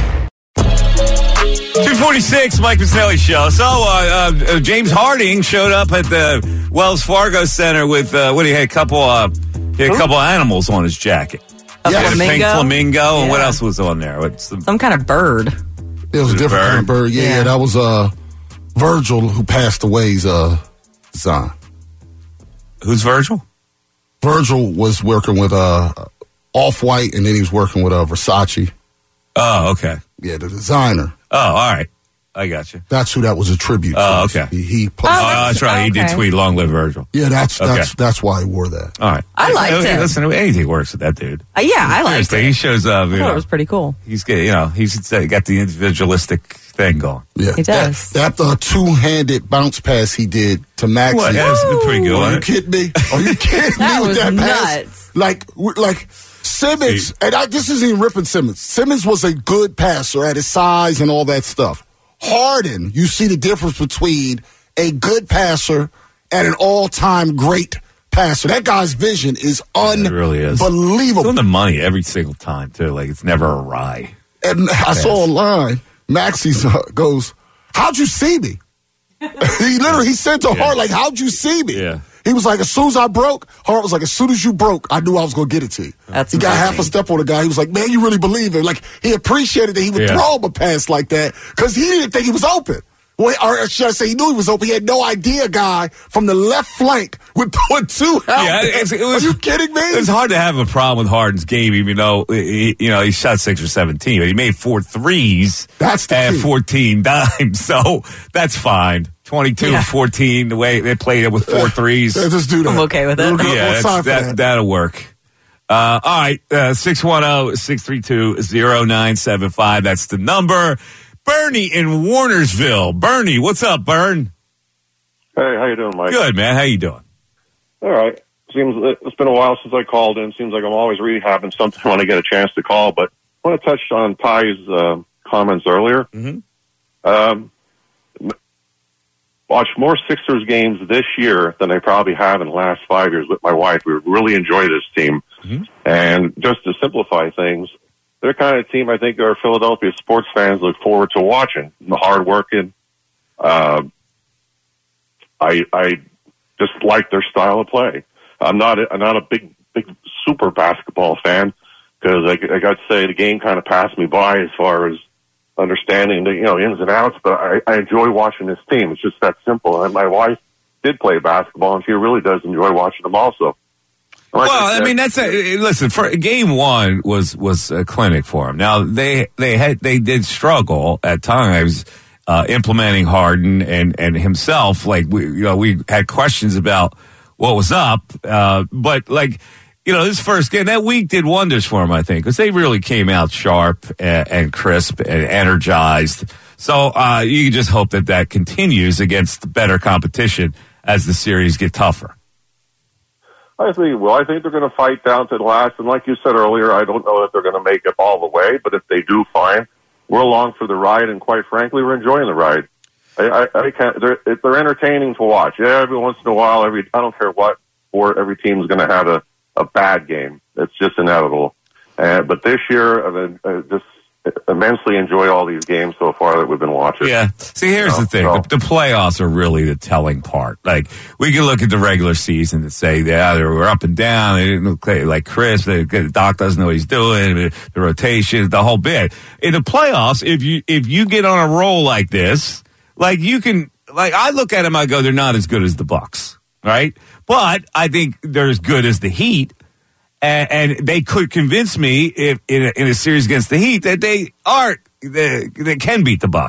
246, Mike Missinelli Show. So, James Harding showed up at the Wells Fargo Center with, he had a couple animals on his jacket. A He had flamingo? a pink flamingo, and what Yeah. else was on there? Some kind of bird. It was a different kind of bird. Yeah, that was Virgil, who passed away's son. Who's Virgil? Virgil was working with Off-White, and then he was working with Versace. Oh, okay. Yeah, the designer. Oh, all right. I got you. That's who that was a tribute to. Oh, okay. He Oh, that's right. He did tweet "Long live Virgil." Yeah, that's why he wore that. All right. I liked it. Listen, anything works with that dude. Yeah, I liked Seriously, it. he shows up. I thought it was pretty cool. He's got the individualistic thing going. Yeah, He does. That two-handed bounce pass he did to Maxie. What? That was pretty good. Are you wasn't it? kidding me? Are you kidding That me with was that nuts. pass? Like Simmons, and this isn't even ripping Simmons. Simmons was a good passer at his size and all that stuff. Harden, you see the difference between a good passer and an all-time great passer. That guy's vision is It really is. unbelievable. It's on the money every single time too. Like it's never awry. And I saw online, Maxie goes, "How'd you see me?" he said to Hart, like, "How'd you see me?" Yeah. He was like, "As soon as I broke," Hart was like, "As soon as you broke, I knew I was going to get it to you." That's he got amazing. half a step on the guy. He was like, "Man, you really believe it." Like, he appreciated that he would Yeah. throw him a pass like that because he didn't think he was open. Well, or should I say he knew he was open. He had no idea guy from the left flank would put 2 out there. Are you kidding me? It's hard to have a problem with Harden's game, even though he shot 6 or 17, but he made 4 threes That's the and key. 14 dimes, so that's fine. 22-14, the way they played it with 4 threes. Yeah, just do that. I'm okay with it. We'll Yeah, sign for that. that'll work. All right, 610-632-0975. That's the number. Bernie in Warnersville. Bernie, what's up, Bern? Hey, how you doing, Mike? Good, man. How you doing? All right. Seems it's been a while since I called in. Seems like I'm always rehabbing something when I get a chance to call. But I want to touch on Ty's comments earlier. Mm-hmm. Watch more Sixers games this year than I probably have in the last 5 years with my wife. We really enjoy this team. Mm-hmm. And just to simplify things, they're the kind of team I think our Philadelphia sports fans look forward to watching. Hard working. I just like their style of play. I'm not a big super basketball fan because I got to say the game kind of passed me by as far as understanding the ins and outs. But I enjoy watching this team. It's just that simple. And my wife did play basketball, and she really does enjoy watching them also. Like Well, I mean, listen. For game one was a clinic for him. Now they did struggle at times implementing Harden and himself. Like we had questions about what was up, but this first game that week did wonders for him. I think because they really came out sharp and crisp and energized. So you can just hope that continues against better competition as the series get tougher. I think they're going to fight down to the last. And like you said earlier, I don't know that they're going to make it all the way, but if they do, fine. We're along for the ride, and quite frankly, we're enjoying the ride. They're entertaining to watch. Yeah, every once in a while, I don't care what sport, every team's going to have a bad game. It's just inevitable. But this year, I just immensely enjoy all these games so far that we've been watching. Yeah. See, here's the thing. The playoffs are really the telling part. Like, we can look at the regular season and say, yeah, they were up and down. They didn't look like Chris. Doc doesn't know what he's doing. The rotation, the whole bit. In the playoffs, if you get on a roll like this, I look at them, I go, they're not as good as the Bucks, right? But I think they're as good as the Heat. And they could convince me if in a series against the Heat that they can beat the Bucks.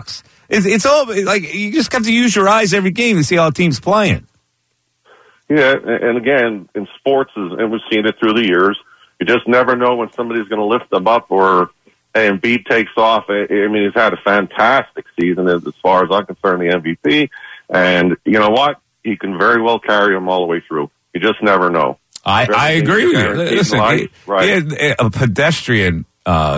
It's all like you just have to use your eyes every game to see how a team's playing. Yeah, and again, in sports, and we've seen it through the years, you just never know when somebody's going to lift them up or Embiid takes off. I mean, he's had a fantastic season as far as I'm concerned, the MVP. And you know what? He can very well carry him all the way through. You just never know. I agree with you. Listen, he had a pedestrian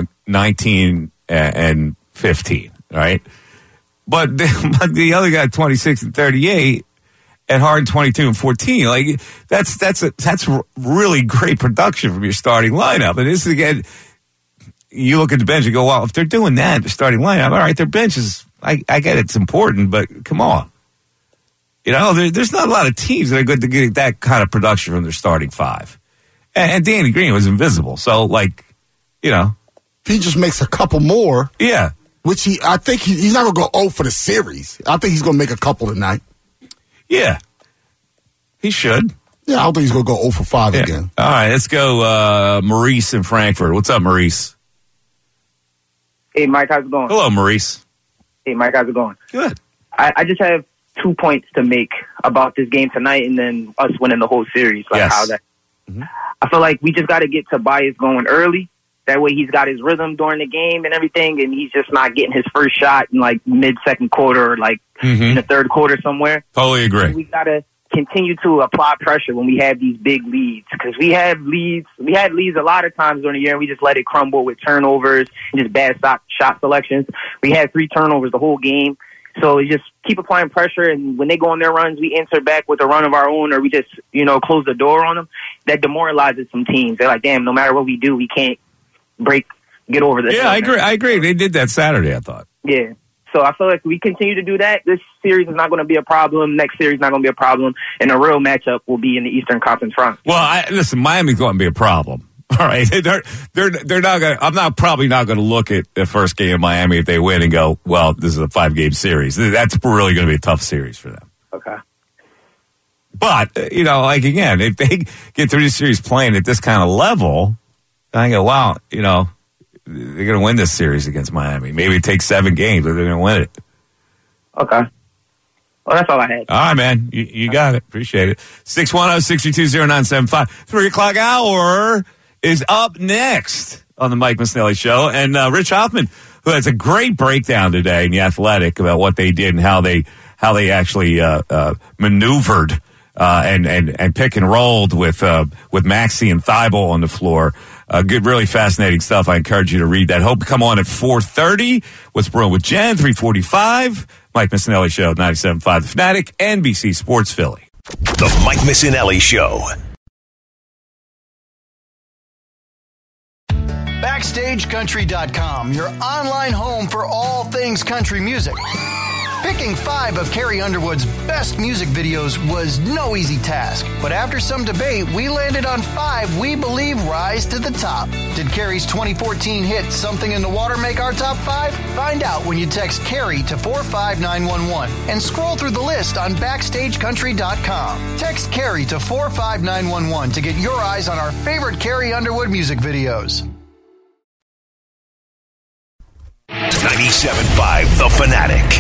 19 and 15, right? But the other guy, 26 and 38, and Harden 22 and 14. Like that's really great production from your starting lineup. And this is, again, you look at the bench and go, well, if they're doing that, the starting lineup, all right, their bench is. I get it's important, but come on. You know, there's not a lot of teams that are good to get that kind of production from their starting five. And Danny Green was invisible. So, like, you know. If he just makes a couple more. Yeah. Which I think he's not going to go 0 for the series. I think he's going to make a couple tonight. Yeah. He should. Yeah, I don't think he's going to go 0 for 5 again. All right, let's go Maurice in Frankfurt. What's up, Maurice? Hey, Mike, how's it going? Hello, Maurice. Hey, Mike, how's it going? Good. I just have 2 points to make about this game tonight and then us winning the whole series. Like how that. Mm-hmm. I feel like we just got to get Tobias going early. That way he's got his rhythm during the game and everything, and he's just not getting his first shot in like mid-second quarter or like in the third quarter somewhere. Totally agree. We got to continue to apply pressure when we have these big leads, because we had leads a lot of times during the year and we just let it crumble with turnovers and just bad shot selections. We had 3 turnovers the whole game. So we just keep applying pressure, and when they go on their runs, we answer back with a run of our own, or we just, close the door on them. That demoralizes some teams. They're like, damn, no matter what we do, we can't get over this. Yeah, I agree. They did that Saturday, I thought. Yeah. So I feel like we continue to do that. This series is not going to be a problem. Next series is not going to be a problem. And the real matchup will be in the Eastern Conference Finals. Well, listen, Miami's going to be a problem. All right, they're not going. I'm probably not going to look at the first game of Miami if they win and go, well, this is a 5-game series. That's really going to be a tough series for them. Okay. But like again, if they get through the series playing at this kind of level, then I go, wow, they're going to win this series against Miami. Maybe it takes 7 games, but they're going to win it. Okay. Well, that's all I had. All right, man. You got it. Appreciate it. 610-622-0975. 3 o'clock hour is up next on the Mike Missanelli Show. And Rich Hoffman, who has a great breakdown today in The Athletic about what they did and how they actually maneuvered and pick and rolled with Maxey and Thibault on the floor. Good, really fascinating stuff. I encourage you to read that. Hope to come on at 4:30. What's Brewing with Jen, 3:45. Mike Missanelli Show, 97.5 The Fanatic, NBC Sports Philly. The Mike Missanelli Show. BackstageCountry.com, your online home for all things country music. Picking 5 of Carrie Underwood's best music videos was no easy task, but after some debate, we landed on 5 we believe rise to the top. Did Carrie's 2014 hit Something in the Water make our top 5? Find out when you text Carrie to 45911 and scroll through the list on BackstageCountry.com. Text Carrie to 45911 to get your eyes on our favorite Carrie Underwood music videos. 97.5 The Fanatic.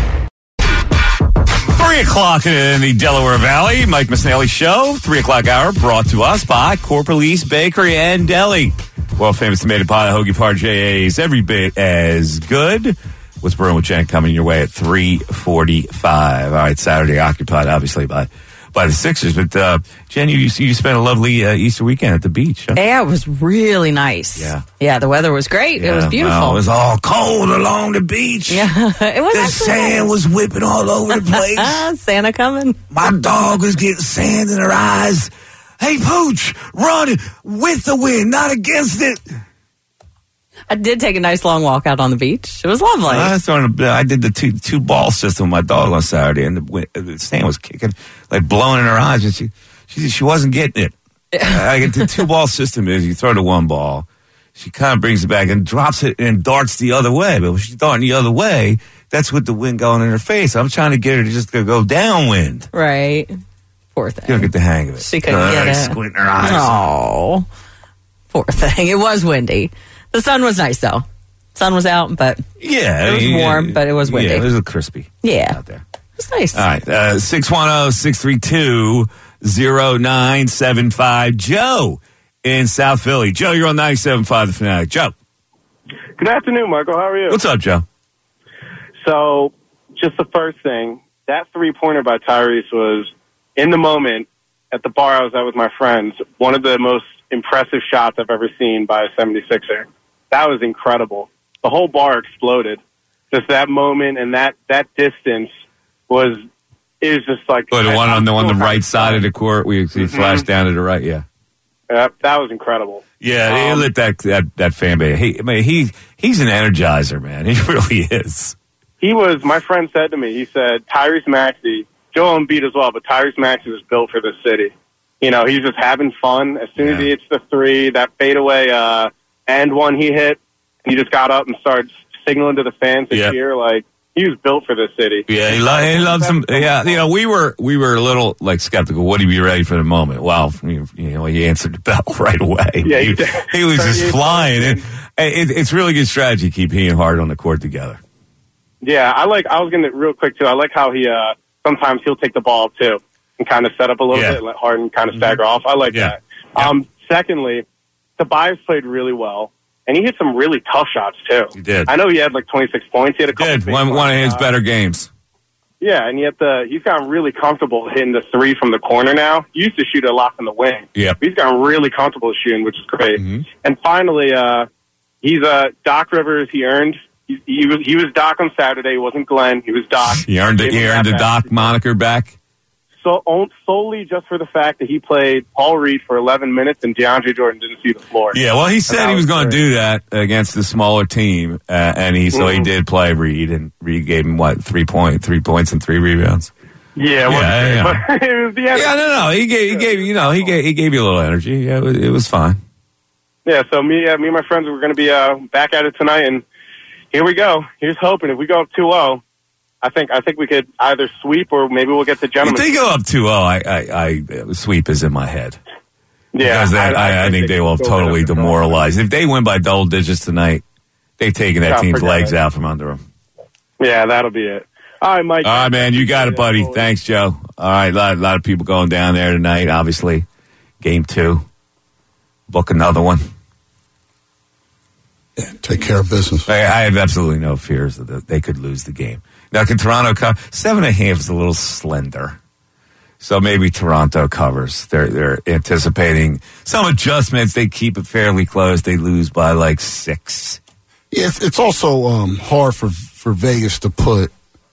3 o'clock in the Delaware Valley, Mike Missanelli Show, 3 o'clock hour, brought to us by Corporalese Bakery and Deli. World famous tomato pie, hoagie parfaits, every bit as good. What's Brewing with Jen coming your way at 3:45. All right, Saturday occupied, obviously, by the Sixers. But, Jen, you spent a lovely Easter weekend at the beach, huh? Yeah, it was really nice. Yeah, the weather was great. Yeah, it was beautiful. Well, it was all cold along the beach. Yeah, it was. The sand was whipping all over the place. Santa coming. My dog was getting sand in her eyes. Hey, Pooch, run with the wind, not against it. I did take a nice long walk out on the beach. It was lovely. I did the two ball system with my dog on Saturday, and the sand was kicking, like blowing in her eyes, and she wasn't getting it. I get the 2-ball system is you throw the 1 ball, she kind of brings it back and drops it and darts the other way. But when she's darting the other way, that's with the wind going in her face. I'm trying to get her to just go downwind. Right. Poor thing. She don't get the hang of it. She couldn't get it. Squinting her eyes. Oh, poor thing. It was windy. The sun was nice, though. Sun was out, but yeah, it was warm, but it was windy. Yeah, it was crispy. Yeah. Out there. It's nice. All right. 610-632-0975. Joe in South Philly. Joe, you're on 97.5 The Fanatic. Joe. Good afternoon, Michael. How are you? What's up, Joe? So, just the first thing, that three-pointer by Tyrese was, in the moment, at the bar I was at with my friends, one of the most impressive shots I've ever seen by a 76er. That was incredible. The whole bar exploded. Just that moment and that distance was just like... Oh, the one on the right side of the court, we flashed down to the right, yeah. That was incredible. Yeah, he lit that fan base. He's an energizer, man. He really is. He was, my friend said to me, he said, Tyrese Maxey, Joel Embiid as well, but Tyrese Maxey was built for this city. You know, he's just having fun. As soon as he hits the three, that fadeaway and one he hit, he just got up and started signaling to the fans to cheer. Like, he was built for this city. Yeah, he loves him. Yeah, you know, we were a little like skeptical. Would he be ready for the moment? Well, you know, he answered the bell right away. Yeah, he was just flying. And it's really good strategy. Keep he and Hart on the court together. Yeah, I was going to real quick too. I like how he sometimes he'll take the ball too and kind of set up a little bit and let Harden kind of stagger off. I like that. Yeah. Secondly, Tobias played really well. And he hit some really tough shots, too. He did. I know he had like 26 points. He had a couple one of his better games. Yeah, and yet he's gotten really comfortable hitting the three from the corner now. He used to shoot a lot from the wing. Yeah. He's gotten really comfortable shooting, which is great. Mm-hmm. And finally, he's Doc Rivers. He earned. He was Doc on Saturday. He wasn't Glenn. He was Doc. He earned the Doc moniker back. So solely just for the fact that he played Paul Reed for 11 minutes and DeAndre Jordan didn't see the floor. Yeah, well, he said he was going to do that against the smaller team, and he did play Reed, and Reed gave him 3 points and 3 rebounds. Yeah, but it was the end. No. He gave you a little energy. Yeah, it was fine. Yeah, so me and my friends were going to be back at it tonight, and here we go. Here's hoping if we go up 2-0. I think we could either sweep or maybe we'll get the gentleman. If they go up 2-0, I sweep is in my head. Yeah, because I think they will totally demoralize. If they win by double digits tonight, they've taken that team's legs out from under them. Yeah, that'll be it. All right, Mike. All right, man, you got it, buddy. Thanks, Joe. All right, a lot of people going down there tonight. Obviously, game 2. Book another one. Yeah, take care of business. I have absolutely no fears that they could lose the game. Now, can Toronto cover? 7.5 is a little slender. So maybe Toronto covers. They're anticipating some adjustments. They keep it fairly close. They lose by like 6. Yeah, it's also hard for Vegas to put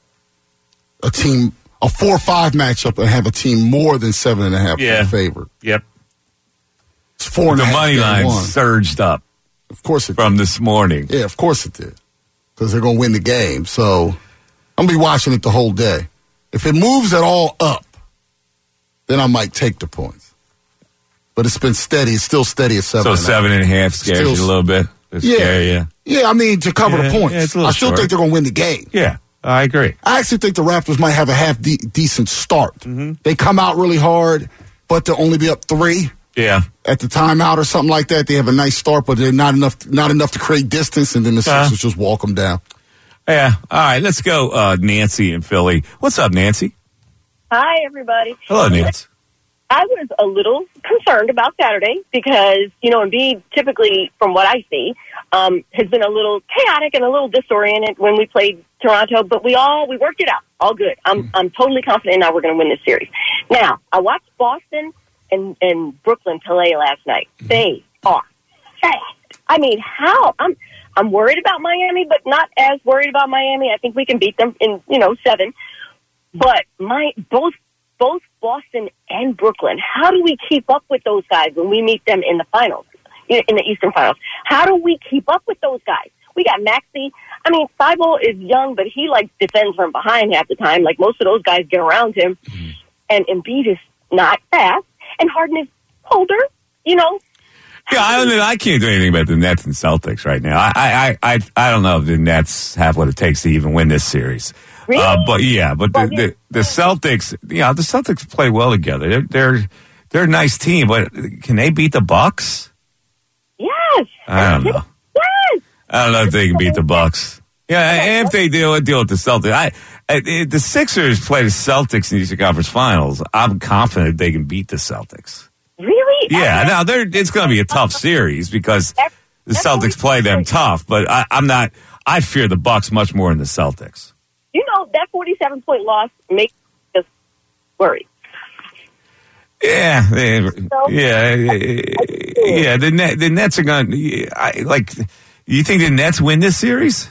a 4-5 matchup and have a team more than 7.5 favored. Yep. It's 4.5. The money line surged up. Of course it did. From this morning. Yeah, of course it did. Because they're going to win the game. So I'm going to be watching it the whole day. If it moves at all up, then I might take the points. But it's been steady. It's still steady at 7.5. So 7.5 scares you a little bit? Yeah, I mean, to cover the points. I still think they're going to win the game. Yeah, I agree. I actually think the Raptors might have a decent start. Mm-hmm. They come out really hard, but they'll only be up 3. Yeah. At the timeout or something like that. They have a nice start, but they're not enough to create distance, and then the Sixers just walk them down. Yeah. All right, let's go Nancy in Philly. What's up, Nancy? Hi, everybody. Hello, Nancy. I was a little concerned about Saturday because, Embiid typically, from what I see, has been a little chaotic and a little disoriented when we played Toronto, but we worked it out. All good. I'm totally confident now we're going to win this series. Now, I watched Boston and Brooklyn play last night. They are fast. I mean, how? I'm worried about Miami, but not as worried about Miami. I think we can beat them in 7. But both Boston and Brooklyn, how do we keep up with those guys when we meet them in the finals, in the Eastern Finals? How do we keep up with those guys? We got Maxey. I mean, Thibault is young, but he defends from behind half the time. Like most of those guys get around him, and Embiid is not fast. And Harden is older, Yeah, I can't do anything about the Nets and Celtics right now. I don't know if the Nets have what it takes to even win this series. Really? The Celtics, the Celtics play well together. They're a nice team, but can they beat the Bucks? Yes. I don't know. Yes. I don't know if they can beat the Bucks. Yeah, and if they deal with the Celtics. The Sixers play the Celtics in the Eastern Conference Finals. I'm confident they can beat the Celtics. Really? Yeah, now it's going to be a tough series because the Celtics play them tough, but I'm not. I fear the Bucks much more than the Celtics. You know, that 47-point loss makes us worried. Yeah. The Nets are going to, you think the Nets win this series?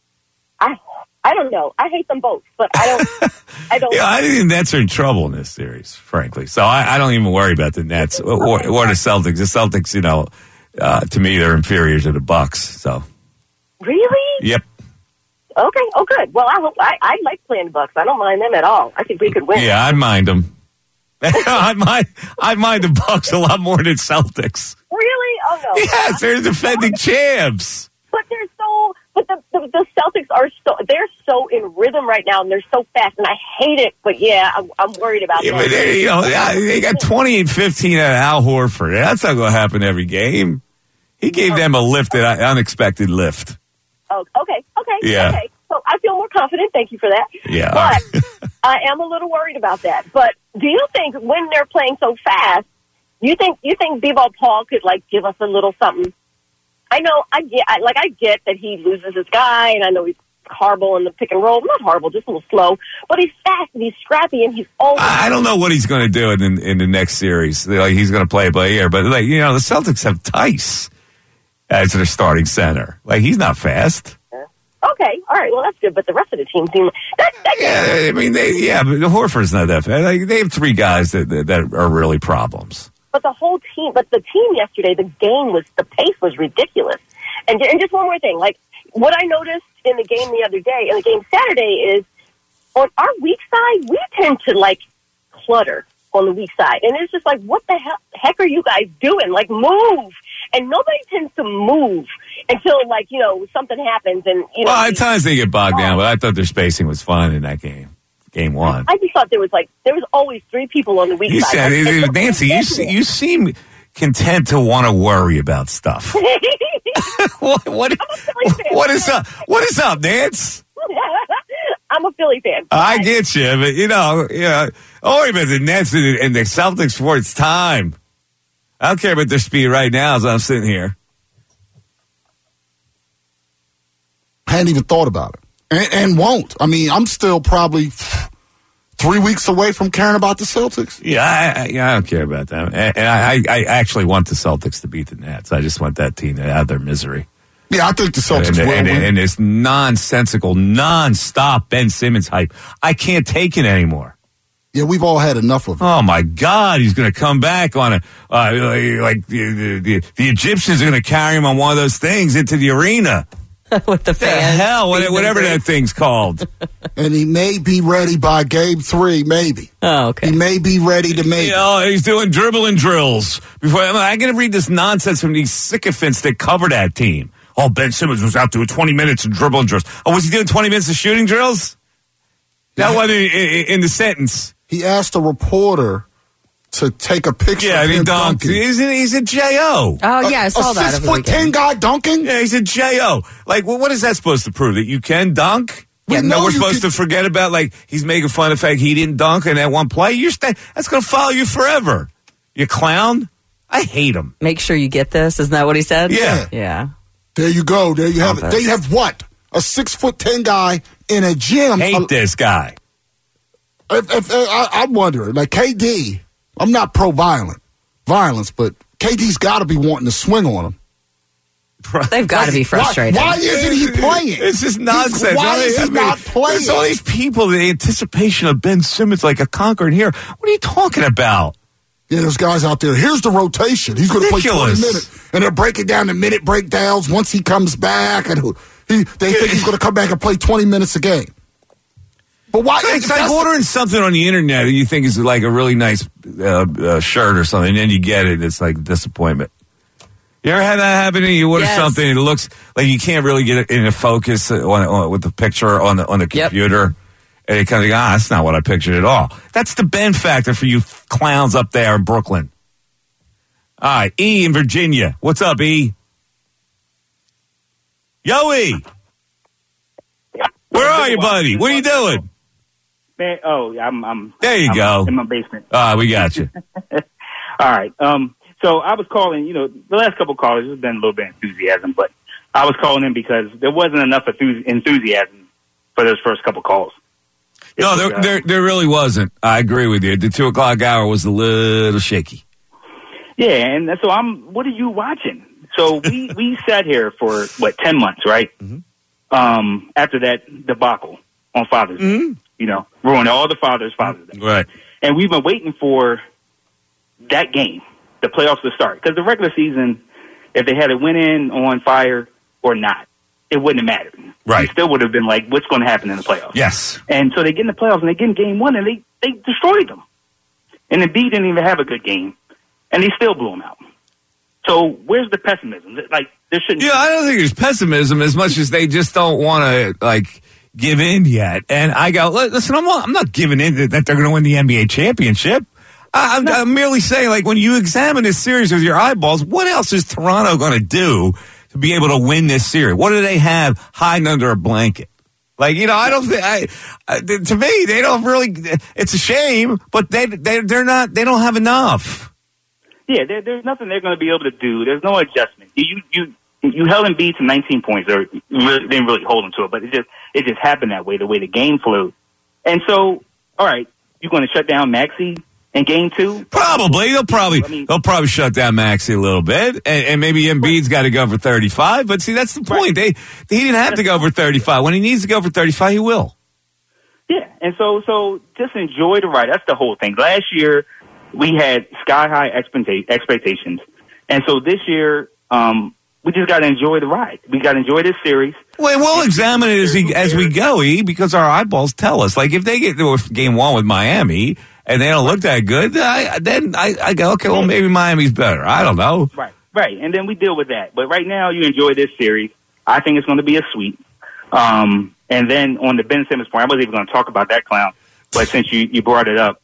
I don't know. I hate them both, but I don't. Yeah, I think the Nets are in trouble in this series, frankly. So I don't even worry about the Nets or the Celtics. The Celtics, to me, they're inferior to the Bucks. So. Really? Yep. Okay. Oh, good. Well, I like playing the Bucks. I don't mind them at all. I think we could win. Yeah, I'd mind them. I'd mind the Bucks a lot more than Celtics. Really? Oh no. Yes, they're defending champs. But they're so. But the Celtics they're so in rhythm right now, and they're so fast, and I hate it. But yeah, I'm worried about that. But they got 28-15 out of Al Horford. That's not going to happen every game. He gave them a unexpected lift. Oh, okay. Yeah. Okay. So I feel more confident. Thank you for that. Yeah. But I am a little worried about that. But do you think when they're playing so fast, you think B-Ball Paul could give us a little something? I know I get that he loses his guy, and I know he's horrible in the pick and roll. Not horrible, just a little slow. But he's fast and he's scrappy and he's always. I don't know what he's going to do in the next series. He's going to play it by ear, but the Celtics have Tice as their starting center. He's not fast. Okay, all right. Well, that's good. But the rest of the team seem that. Yeah, I mean, but the Horford's not that fast. They have three guys that are really problems. But the whole team, the team yesterday, the pace was ridiculous. And just one more thing, what I noticed in the game the other day, in the game Saturday, is on our weak side, we tend to clutter on the weak side. And it's just what the heck are you guys doing? Move. And nobody tends to move until something happens. And well, at times they get bogged down, but I thought their spacing was fine in that game. Game one. I just thought there was always three people on the weak side. Nancy, you seem content to want to worry about stuff. What is up? What is up, Nance? I'm a Philly fan. I get you, but don't worry about the Nets and the Celtics for its time. I don't care about their speed right now as I'm sitting here. I hadn't even thought about it. And won't. I mean, I'm still probably 3 weeks away from caring about the Celtics. Yeah, I don't care about them. And I actually want the Celtics to beat the Nets. I just want that team to have their misery. Yeah, I think the Celtics will win. And this nonsensical, nonstop Ben Simmons hype, I can't take it anymore. Yeah, we've all had enough of it. Oh, my God. He's going to come back on the Egyptians are going to carry him on one of those things into the arena. With the fans. The hell, whatever that thing's called. And he may be ready by game 3, maybe. Oh, okay. He may be ready to make he's doing dribbling drills. I'm going to read this nonsense from these sycophants that cover that team. Oh, Ben Simmons was out doing 20 minutes of dribbling drills. Oh, was he doing 20 minutes of shooting drills? That wasn't in the sentence. He asked a reporter to take a picture of him dunking. He's a J.O. Oh, yeah, I saw that. A 6'10" guy dunking? Yeah, he's a J.O. What is that supposed to prove? That you can dunk? Yeah, we're supposed to forget about, he's making fun of the fact he didn't dunk in that one play? That's going to follow you forever. You clown. I hate him. Make sure you get this. Isn't that what he said? Yeah. There you go. There you have it. There you have what? A 6'10" guy in a gym. Hate this guy. I'm wondering, KD, I'm not pro-violence, but KD's got to be wanting to swing on him. They've got to be frustrated. Why isn't he playing? It's just nonsense. Why is he not playing? There's all these people, the anticipation of Ben Simmons like a conqueror here. What are you talking about? Yeah, there's guys out there. Here's the rotation. He's going to play 20 minutes. And they're breaking down the minute breakdowns once he comes back. And they think he's going to come back and play 20 minutes a game. But why? It's like ordering something on the internet and you think is like a really nice shirt or something, and then you get it. It's like disappointment. You ever had that happen? You order something, and it looks like you can't really get it in a focus with the picture on the computer. And it kind of that's not what I pictured at all. That's the Ben factor for you clowns up there in Brooklyn. All right, E in Virginia. What's up, E? Yoey! Where are you, buddy? What are you doing? Man, I'm There you go. in my basement. We got you. All right. So I was calling, the last couple of callers, there's been a little bit of enthusiasm, but I was calling in because there wasn't enough enthusiasm for those first couple calls. No, there really wasn't. I agree with you. The 2 o'clock hour was a little shaky. Yeah, and so what are you watching? So we sat here for, 10 months, right? Mm-hmm. After that debacle on Father's Day, ruined all the Father's Day. Right. And we've been waiting for that game, the playoffs to start. Because the regular season, if they had to win in on fire or not, it wouldn't have mattered. Right. It still would have been like, what's going to happen in the playoffs? Yes. And so they get in the playoffs and they get in game one and they destroyed them. And Embiid didn't even have a good game. And they still blew them out. So where's the pessimism? Like, there shouldn't. Yeah, I don't think there's pessimism as much as they just don't want to give in yet. And I go, listen, I'm not giving in that they're going to win the NBA championship. I'm merely saying, when you examine this series with your eyeballs, what else is Toronto going to do to be able to win this series? What do they have hiding under a blanket? I don't think. To me, they don't really. It's a shame, but they're not. They don't have enough. Yeah, there's nothing they're going to be able to do. There's no adjustment. You held Embiid to 19 points, or didn't really hold him to it, but it just happened that way, the way the game flowed. And so, all right, you're going to shut down Maxey in game 2? Probably. They'll probably shut down Maxey a little bit, and maybe Embiid's got to go for 35. But see, that's the point. He didn't have to go for 35. When he needs to go for 35, he will. Yeah, and so just enjoy the ride. That's the whole thing. Last year, we had sky-high expectations. And so this year, we just got to enjoy the ride. We got to enjoy this series. Well, we'll examine it as we go, because our eyeballs tell us. If they get to game 1 with Miami and they don't look that good, then I go, okay, well, maybe Miami's better. I don't know. Right. And then we deal with that. But right now, you enjoy this series. I think it's going to be a sweep. And then on the Ben Simmons point, I wasn't even going to talk about that clown. But since you brought it up,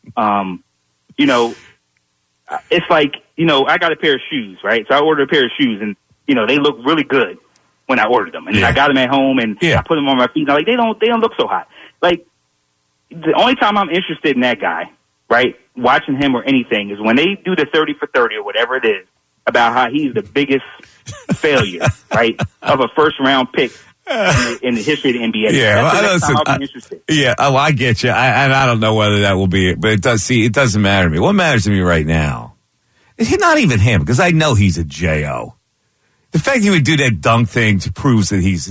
it's like, I got a pair of shoes, right? So I ordered a pair of shoes, and, they look really good when I ordered them. And I got them at home, and I put them on my feet, and they don't look so hot. The only time I'm interested in that guy, right, watching him or anything, is when they do the 30 for 30 or whatever it is, about how he's the biggest failure, right, of a first-round pick in the history of the NBA. Yeah, that's the next time I'll be interested. Yeah, I get you. I don't know whether that will be it, but it doesn't matter to me. What matters to me right now is not even him, because I know he's a J.O. The fact he would do that dunk thing proves that he's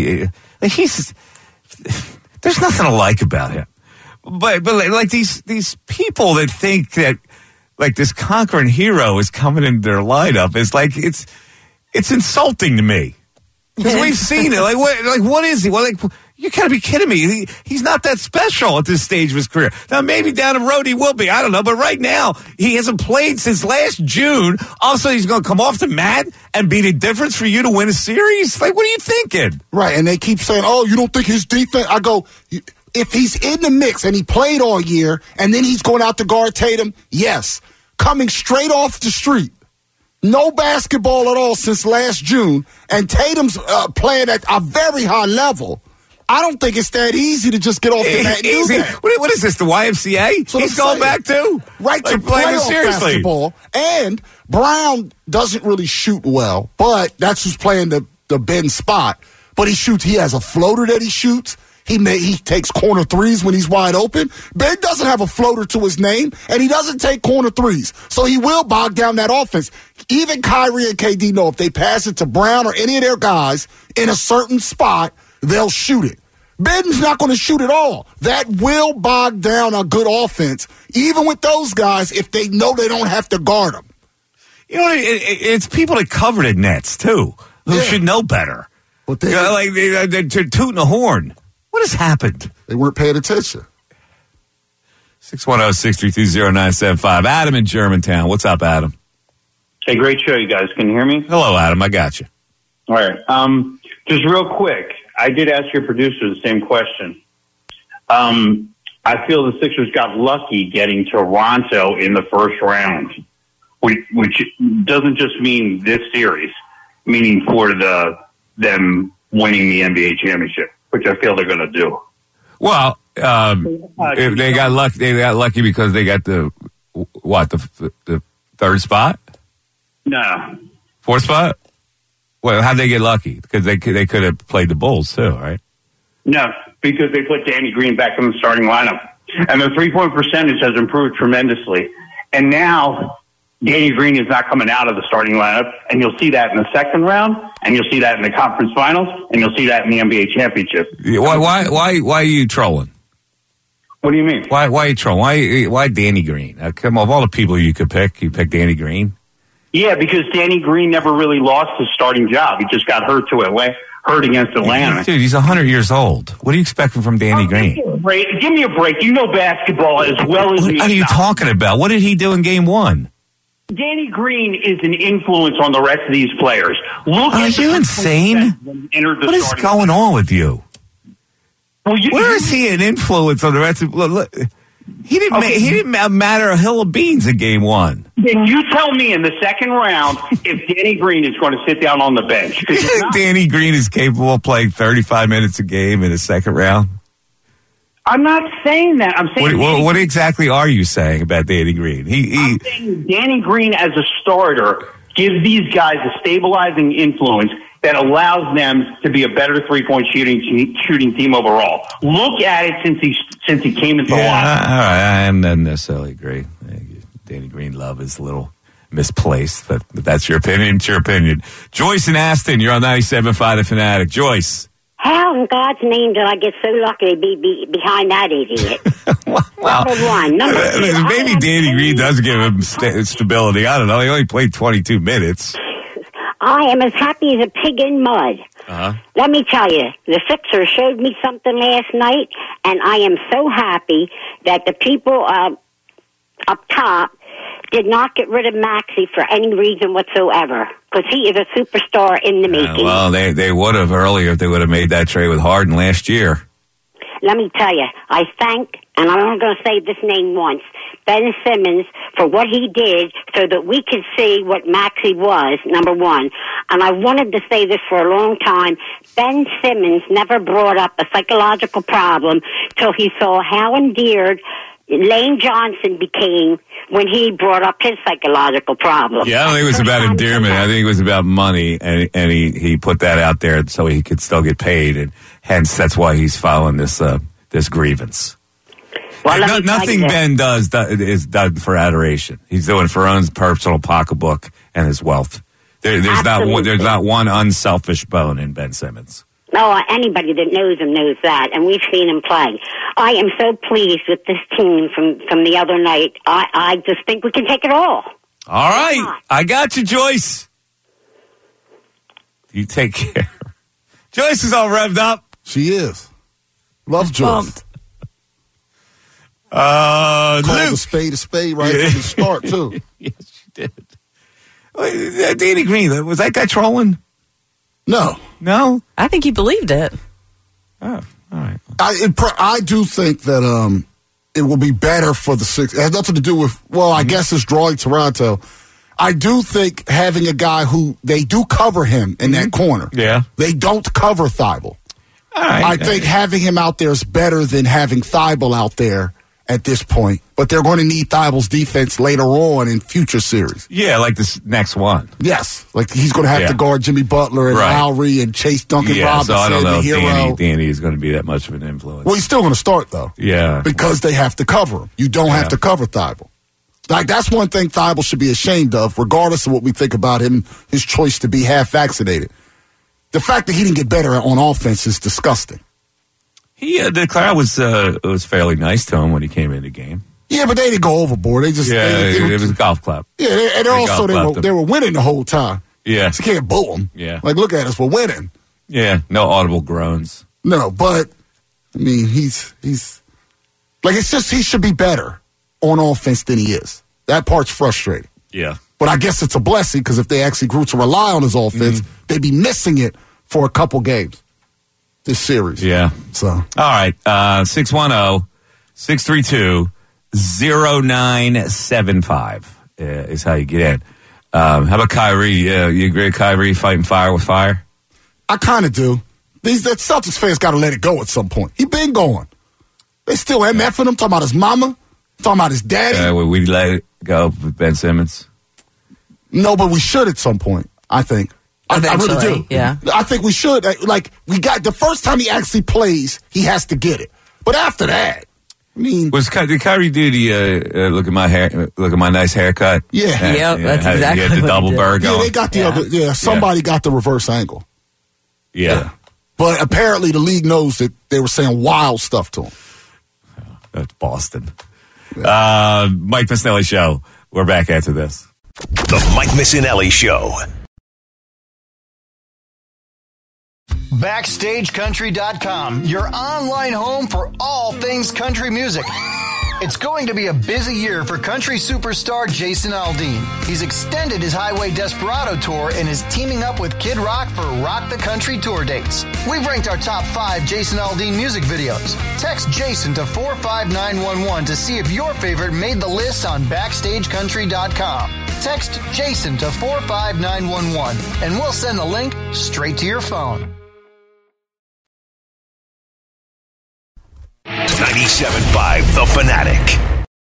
there's nothing to like about him. But these people that think that this conquering hero is coming into their lineup is it's insulting to me. Because we've seen it. What is he? Well, you gotta be kidding me. He's not that special at this stage of his career. Now, maybe down the road he will be. I don't know. But right now, he hasn't played since last June. Also, he's going to come off the mat and be the difference for you to win a series? What are you thinking? Right. And they keep saying, oh, you don't think his defense? I go, if he's in the mix and he played all year and then he's going out to guard Tatum, yes. Coming straight off the street. No basketball at all since last June, and Tatum's playing at a very high level. I don't think it's that easy to just get off the mat and do that. What is this, the YMCA? So he's going back to? Right, to playoff basketball. And Brown doesn't really shoot well, but that's who's playing the Ben spot. But he has a floater that he shoots. He takes corner threes when he's wide open. Ben doesn't have a floater to his name, and he doesn't take corner threes. So he will bog down that offense. Even Kyrie and KD know if they pass it to Brown or any of their guys in a certain spot, they'll shoot it. Ben's not going to shoot at all. That will bog down a good offense, even with those guys, if they know they don't have to guard them. It's people that covered at Nets, too, who should know better. But they're tooting a horn. What has happened? They weren't paying attention. 610-632-0975. Adam in Germantown. What's up, Adam? Hey, great show, you guys. Can you hear me? Hello, Adam. I got you. All right. Just real quick, I did ask your producer the same question. I feel the Sixers got lucky getting Toronto in the first round, which doesn't just mean this series, meaning for them winning the NBA championship, which I feel they're going to do. Well, if they got lucky because they got the third spot? No. Fourth spot? Well, how'd they get lucky? Because they could have played the Bulls too, right? No, because they put Danny Green back in the starting lineup. And the three-point percentage has improved tremendously. And now Danny Green is not coming out of the starting lineup, and you'll see that in the second round, and you'll see that in the conference finals, and you'll see that in the NBA championship. Why are you trolling? What do you mean? Why are you trolling? Why Danny Green? Come on, of all the people you could pick, you pick Danny Green? Yeah, because Danny Green never really lost his starting job. He just got hurt against Atlanta. Dude, he's 100 years old. What are you expecting from Danny Green? Give me a break. You know basketball as well as me. What are you talking about? What did he do in game one? Danny Green is an influence on the rest of these players. Are you insane? What is going on with you? Well, where is he an influence on the rest of? Look, he didn't matter a hill of beans in game one. Then you tell me in the second round if Danny Green is going to sit down on the bench. You think Danny Green is capable of playing 35 minutes a game in the second round? I'm not saying that. I'm saying what exactly are you saying about Danny Green? I'm saying Danny Green as a starter gives these guys a stabilizing influence that allows them to be a better three-point shooting team overall. Look at it since he came into the lineup. All right, I don't necessarily agree. Danny Green love is a little misplaced, but that's your opinion. It's your opinion. Joyce in Aston, you're on 97.5 The Fanatic. Joyce. How in God's name did I get so lucky to be behind that idiot? Number one. Number two, maybe Danny Green does give him stability. I don't know. He only played 22 minutes. I am as happy as a pig in mud. Uh-huh. Let me tell you, the Sixers showed me something last night, and I am so happy that the people up top did not get rid of Maxey for any reason whatsoever, because he is a superstar in the making. Well, they would have earlier if they would have made that trade with Harden last year. Let me tell you, I thank, and I'm only going to say this name once, Ben Simmons for what he did so that we could see what Maxey was, number one. And I wanted to say this for a long time. Ben Simmons never brought up a psychological problem till he saw how endeared Lane Johnson became when he brought up his psychological problem. Yeah, I don't think it was about endearment. I think it was about money, and he put that out there so he could still get paid, and hence that's why he's filing this grievance. Well, nothing Ben does is done for adoration. He's doing it for his own personal pocketbook and his wealth. There's not one unselfish bone in Ben Simmons. No, anybody that knows him knows that, and we've seen him play. I am so pleased with this team from the other night. I just think we can take it all. All right. I got you, Joyce. You take care. Joyce is all revved up. She is. Love Joyce. Luke. A spade right from the start, too. Yes, she did. Danny Green, was that guy trolling? No. I think he believed it. Oh, all right. I do think that it will be better for the Sixers. It has nothing to do with, I guess it's drawing Toronto. I do think having a guy who they do cover him in that corner. Yeah. They don't cover Thibault. All right. I think having him out there is better than having Thibault out there at this point. But they're going to need Thibault's defense later on in future series. Yeah, like this next one. Yes. Like he's going to have to guard Jimmy Butler and Lowry and Chase Duncan Robinson. So I don't know if Hero. Danny is going to be that much of an influence. Well, he's still going to start, though. Yeah. Because they have to cover him. You don't have to cover Thibault. Like, that's one thing Thibault should be ashamed of, regardless of what we think about him, his choice to be half vaccinated. The fact that he didn't get better on offense is disgusting. The crowd was fairly nice to him when he came in the game. Yeah, but they didn't go overboard. They just it was a golf club. Yeah, and they were winning the whole time. Yeah, so you can't boo them. Yeah, like look at us, we're winning. Yeah, no audible groans. No, but I mean he's like it's just he should be better on offense than he is. That part's frustrating. Yeah, but I guess it's a blessing because if they actually grew to rely on his offense, they'd be missing it for a couple games this series. Yeah. So all right, 610-632-0975 is how you get in. How about Kyrie? You agree with Kyrie fighting fire with fire? I kind of do. The Celtics fans got to let it go at some point. He been going. They still MFing him, talking about his mama, talking about his daddy. Would we let it go with Ben Simmons? No, but we should at some point, I think. I really do. Yeah. I think we should. We got the first time he actually plays, he has to get it. But after that, I mean, did Kyrie do the look at my hair, look at my nice haircut? Yeah. Yep, that's exactly he had the what double he did. bird going. Yeah, they got the other. Yeah, somebody got the reverse angle. Yeah. But apparently the league knows that they were saying wild stuff to him. That's Boston. Mike Missinelli Show. We're back after this. The Mike Missinelli Show. BackstageCountry.com, your online home for all things country music. It's going to be a busy year for country superstar Jason Aldean. He's extended his Highway Desperado tour and is teaming up with Kid Rock for Rock the Country tour dates. We've ranked our top 5 Jason Aldean music videos. Text Jason to 45911 to see if your favorite made the list on BackstageCountry.com. Text Jason to 45911 and we'll send the link straight to your phone. 97.5 The Fanatic.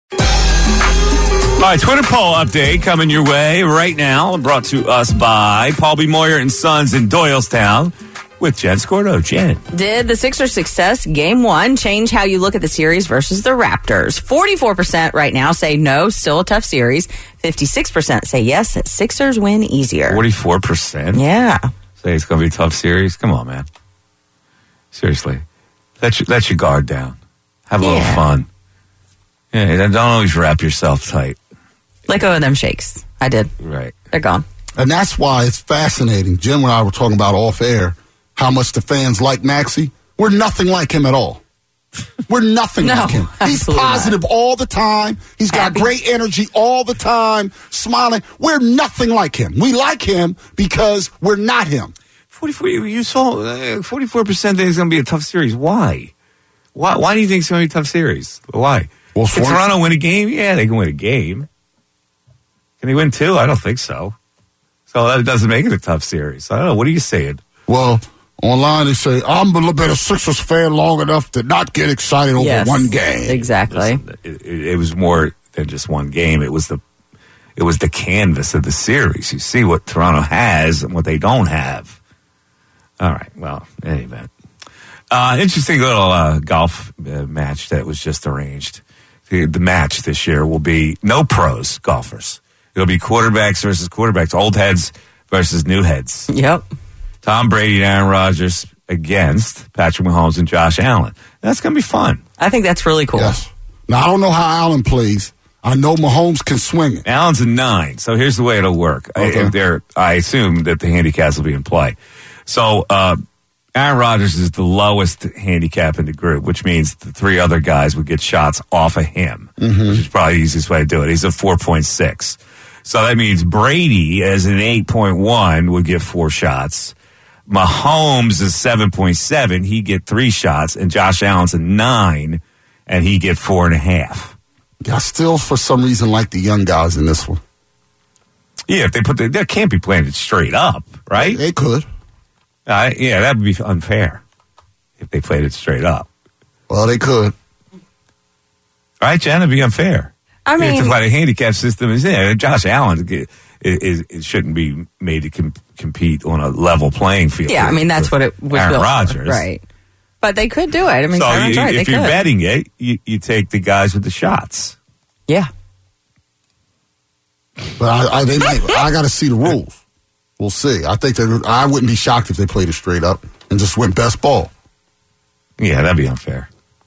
All right, Twitter poll update coming your way right now. Brought to us by Paul B. Moyer and Sons in Doylestown with Jen Scordo. Jen. Did the Sixers' success game 1 change how you look at the series versus the Raptors? 44% right now say no, still a tough series. 56% say yes, Sixers win easier. 44%? Yeah. Say it's going to be a tough series? Come on, man. Seriously. Let your guard down. Have a little fun. Yeah, don't always wrap yourself tight. Let go of them shakes. I did. Right. They're gone. And that's why it's fascinating. Jim and I were talking about off air how much the fans like Maxey. We're nothing like him at all. We're nothing like him. He's positive all the time. He's got great energy all the time, smiling. We're nothing like him. We like him because we're not him. 44. You saw 44% think it's going to be a tough series. Why? Why do you think it's going to be a tough series? Why? Well, can Toronto win a game? Yeah, they can win a game. Can they win 2? I don't think so. So that doesn't make it a tough series. I don't know. What are you saying? Well, online they say, I'm been a Sixers fan long enough to not get excited over one game. Exactly. Listen, it was more than just one game. It was the canvas of the series. You see what Toronto has and what they don't have. All right. Well, in any event. Interesting little golf match that was just arranged. The match this year will be no pros golfers. It'll be quarterbacks versus quarterbacks, old heads versus new heads. Yep. Tom Brady and Aaron Rodgers against Patrick Mahomes and Josh Allen. That's going to be fun. I think that's really cool. Yes. Now, I don't know how Allen plays. I know Mahomes can swing it. Allen's a 9, so here's the way it'll work. Okay. I assume that the handicaps will be in play. So, Aaron Rodgers is the lowest handicap in the group, which means the 3 other guys would get shots off of him, which is probably the easiest way to do it. He's a 4.6. So that means Brady, as an 8.1, would get 4 shots. Mahomes is 7.7. He'd get 3 shots. And Josh Allen's a 9, and he'd get 4.5. I still, for some reason, like the young guys in this one. Yeah, if they can't be playing it straight up, right? They could. Yeah, that would be unfair if they played it straight up. Well, they could. Right, Jen? It'd be unfair. I mean, it's why the handicap system is in. Josh Allen it shouldn't be made to compete on a level playing field. Yeah, I mean, that's what it was Aaron built Rodgers. for. Right. But they could do it. I mean, so Aaron's right. if They you're could. betting it, you take the guys with the shots. Yeah. But I got to see the rules. We'll see. I think I wouldn't be shocked if they played it straight up and just went best ball. Yeah, that'd be unfair.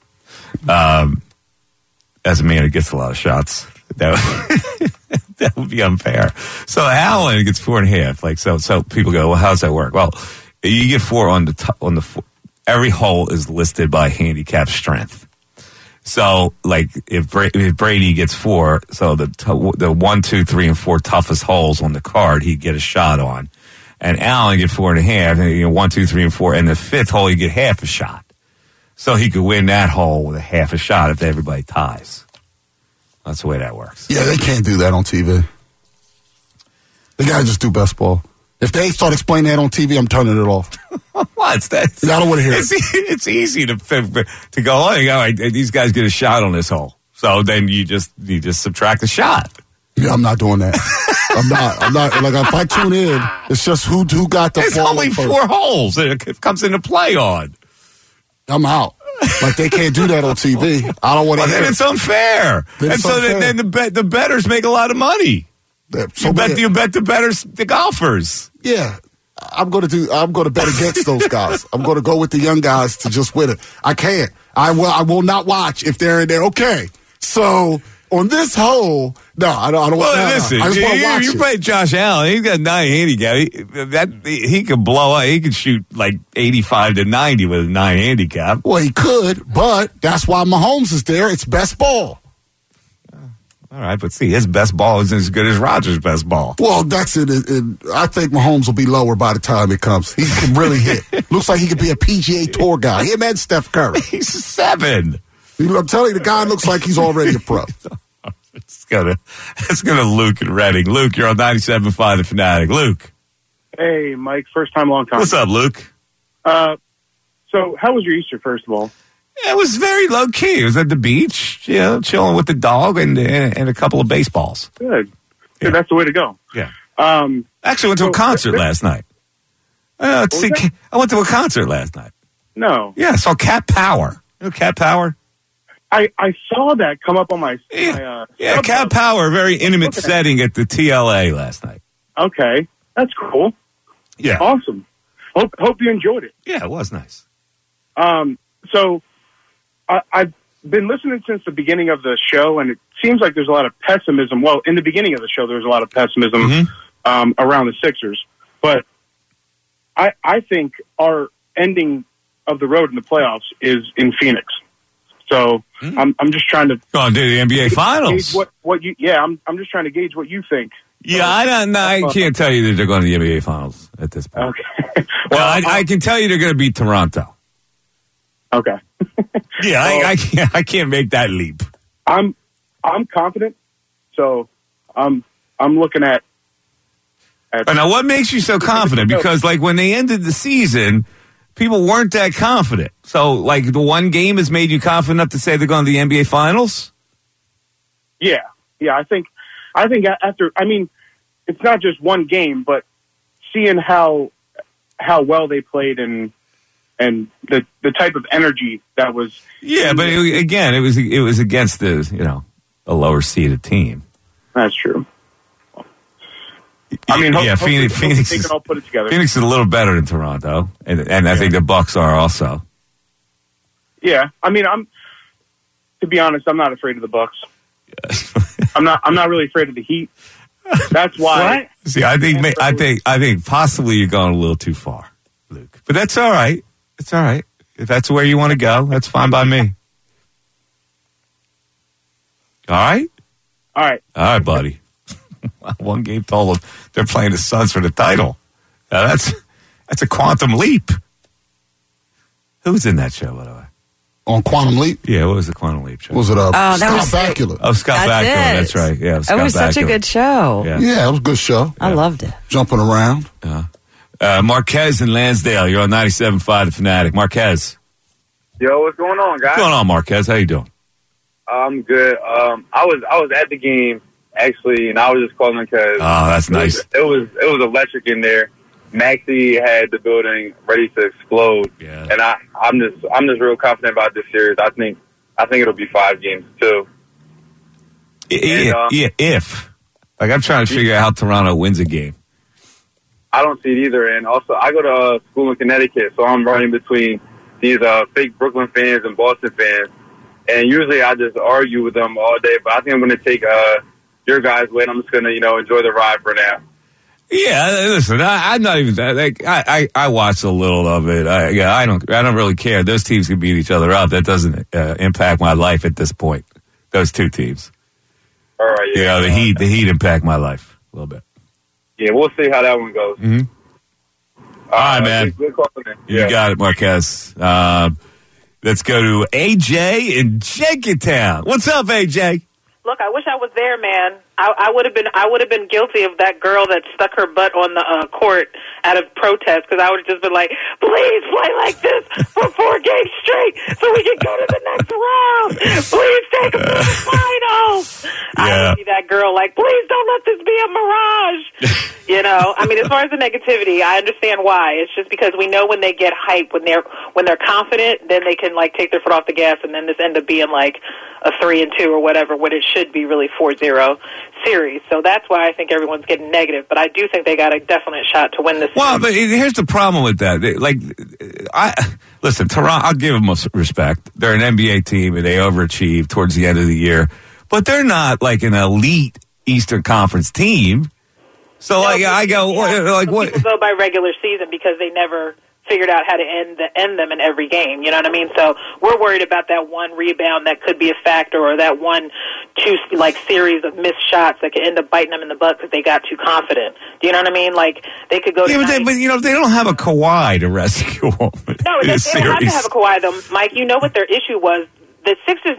As a man who gets a lot of shots, that would be unfair. So Allen gets 4.5. Like so people go, well, how does that work? Well, you get 4 on the every hole is listed by handicap strength. So, like, if Brady gets 4, so the 1, 2, 3, and 4 toughest holes on the card, he'd get a shot on. And Allen get 4.5, and 1, 2, 3, and 4, and the 5th hole, he get half a shot. So he could win that hole with a half a shot if everybody ties. That's the way that works. Yeah, they can't do that on TV. They got to just do best ball. If they start explaining that on TV, I'm turning it off. What? I don't want to hear it. It's easy to go, oh, all right, these guys get a shot on this hole. So then you just subtract the shot. Yeah, I'm not doing that. I'm not. Like, if I tune in, it's just who got the There's ball only first. 4 holes that it comes into play on. I'm out. Like, they can't do that on TV. I don't want to. Well, then it's unfair. Then the bettors make a lot of money. You bet the bettors, the golfers. Yeah. I'm going to bet against those guys. I'm going to go with the young guys to just win it. I can't. I will not watch if they're in there. Okay. So on this hole, no, I don't want to. Listen, I just want to watch you it. play Josh Allen. He's got 9 handicap. He could blow up. He could shoot like 85 to 90 with a 9 handicap. Well, he could, but that's why Mahomes is there. It's best ball. All right, but see, his best ball isn't as good as Rodgers' best ball. Well, that's it. I think Mahomes will be lower by the time it comes. He can really hit. Looks like he could be a PGA Tour guy. Him and Steph Curry. He's 7. I'm telling you, the guy looks like he's already a pro. It's gonna Luke and Redding. Luke, you're on 97.5 The Fanatic. Luke. Hey, Mike. First time, long time. What's up, Luke? So how was your Easter, first of all? It was very low key. It was at the beach, chilling with the dog and a couple of baseballs. Good. Yeah. That's the way to go. Yeah. Actually, went to a concert last night. I went to a concert last night. No. Yeah, I saw Cat Power. You know Cat Power? I saw that come up on my Cat Power, very intimate setting at the TLA last night. Okay. That's cool. Yeah. Awesome. Hope you enjoyed it. Yeah, it was nice. So I've been listening since the beginning of the show, and it seems like there's a lot of pessimism. Well, in the beginning of the show, there was a lot of pessimism around the Sixers. But I think our ending of the road in the playoffs is in Phoenix. So I'm just trying to go on to the NBA Finals. Gauge what you? I'm just trying to gauge what you think. Yeah, I don't know. I can't tell you that they're going to the NBA Finals at this point. Okay. Well, I can tell you they're going to beat Toronto. Okay. Yeah, I can't make that leap. I'm confident, so I'm looking at. Now, what makes you so confident? Because like when they ended the season, people weren't that confident. So like the one game has made you confident enough to say they're going to the NBA Finals? Yeah. I think after. I mean, it's not just one game, but seeing how well they played and the type of energy that was. Yeah, but it was against a lower seeded team. That's true. I mean, Phoenix they can all put it together. Phoenix is a little better than Toronto, and I think the Bucks are also. Yeah, I mean, to be honest, I'm not afraid of the Bucks. I'm not really afraid of the Heat. That's why. What? See, I think possibly you're going a little too far, Luke. But that's all right. It's all right. If that's where you want to go, that's fine by me. All right? All right, buddy. One game told them they're playing the Suns for the title. Now that's a quantum leap. Who was in that show, by the way? On Quantum Leap? Yeah, what was the Quantum Leap show? Was it Scott Bakula? Oh, Scott Bakula, that's right. Yeah, it was such a good show. Yeah, it was a good show. I loved it. Jumping around. Marquez in Lansdale, you're on 97.5 The Fanatic. Marquez. Yo, what's going on, guys? What's going on, Marquez? How you doing? I'm good. I was at the game actually, and I was just calling because that's nice. It was electric in there. Maxey had the building ready to explode, and I'm just real confident about this series. I think it'll be 5 games too. If I'm trying to figure out how Toronto wins a game. I don't see it either, and also I go to school in Connecticut, so I'm running between these fake Brooklyn fans and Boston fans, and usually I just argue with them all day. But I think I'm going to take your guys' way, and I'm just going to enjoy the ride for now. Yeah, listen, I'm not even like I watched a little of it. I don't really care. Those teams can beat each other up. That doesn't impact my life at this point. Those two teams. All right. Yeah. The Heat impact my life a little bit. Yeah, we'll see how that one goes. Mm-hmm. All right, man. Good call, man. You got it, Marquez. Let's go to AJ in Jenkintown. What's up, AJ? Look, I wish I was there, man. I would have been guilty of that girl that stuck her butt on the court out of protest, because I would have just been like, please play like this for 4 games straight so we can go to the next round. Please take them to the finals. I would be that girl, like, please don't let this be a mirage. You know, I mean, as far as the negativity, I understand why. It's just because we know when they get hyped, when they're confident, then they can like take their foot off the gas, and then this end up being like a 3-2 or whatever, when it should be really 4-0 series. So that's why I think everyone's getting negative. But I do think they got a definite shot to win this. Well, but here's the problem with that. Listen, Toronto, I'll give them respect. They're an NBA team, and they overachieved towards the end of the year. But they're not like an elite Eastern Conference team. So, what? People go by regular season because they never figured out how to end them in every game. You know what I mean? So we're worried about that one rebound that could be a factor, or that 1-2 like series of missed shots that could end up biting them in the butt because they got too confident. Do you know what I mean? Like they could go. Yeah, but you know they don't have a Kawhi to rescue them. No, they don't have to have a Kawhi though, Mike. You know what their issue was? The Sixers'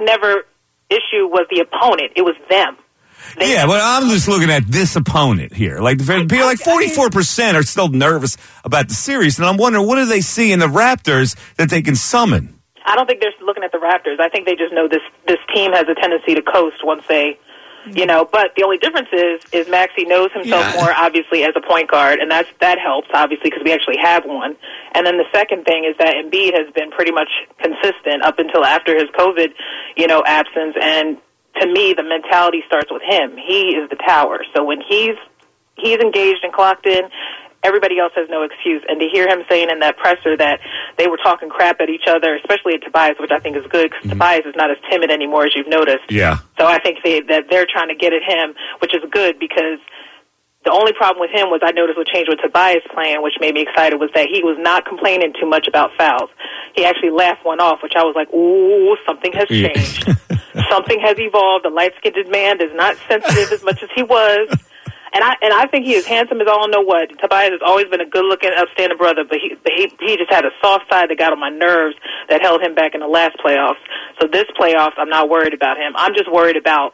issue was the opponent. It was them. But I'm just looking at this opponent here. Like, people, like 44% are still nervous about the series, and I'm wondering, what do they see in the Raptors that they can summon? I don't think they're looking at the Raptors. I think they just know this team has a tendency to coast once they, you know. But the only difference is Maxey knows himself more, obviously, as a point guard, and that helps, obviously, because we actually have one. And then the second thing is that Embiid has been pretty much consistent up until after his COVID, absence, and to me, the mentality starts with him. He is the tower. So when he's engaged and clocked in, everybody else has no excuse. And to hear him saying in that presser that they were talking crap at each other, especially at Tobias, which I think is good, because Tobias is not as timid anymore, as you've noticed. Yeah. So I think that they're trying to get at him, which is good, because the only problem with him was, I noticed what changed with Tobias playing, which made me excited, was that he was not complaining too much about fouls. He actually laughed one off, which I was like, ooh, something has changed. Something has evolved. The light-skinned man is not sensitive as much as he was. And I think he is handsome as all know what. Tobias has always been a good-looking, upstanding brother, but he just had a soft side that got on my nerves that held him back in the last playoffs. So this playoffs, I'm not worried about him. I'm just worried about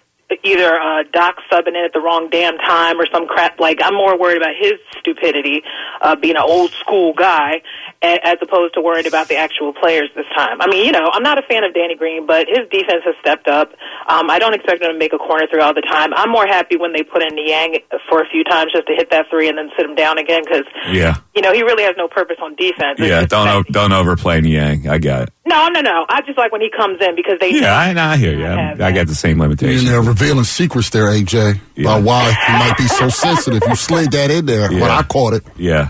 either Doc subbing in at the wrong damn time or some crap. Like, I'm more worried about his stupidity, being an old school guy, as opposed to worried about the actual players this time. I mean, I'm not a fan of Danny Green, but his defense has stepped up. I don't expect him to make a corner three all the time. I'm more happy when they put in Niang for a few times just to hit that three and then sit him down again, because he really has no purpose on defense. Don't overplay Niang. I got it. No. I just like when he comes in, because they. Yeah, I hear you. I got the same limitation. They're revealing secrets there, AJ, about why he might be so sensitive. You slid that in there, but I caught it. Yeah.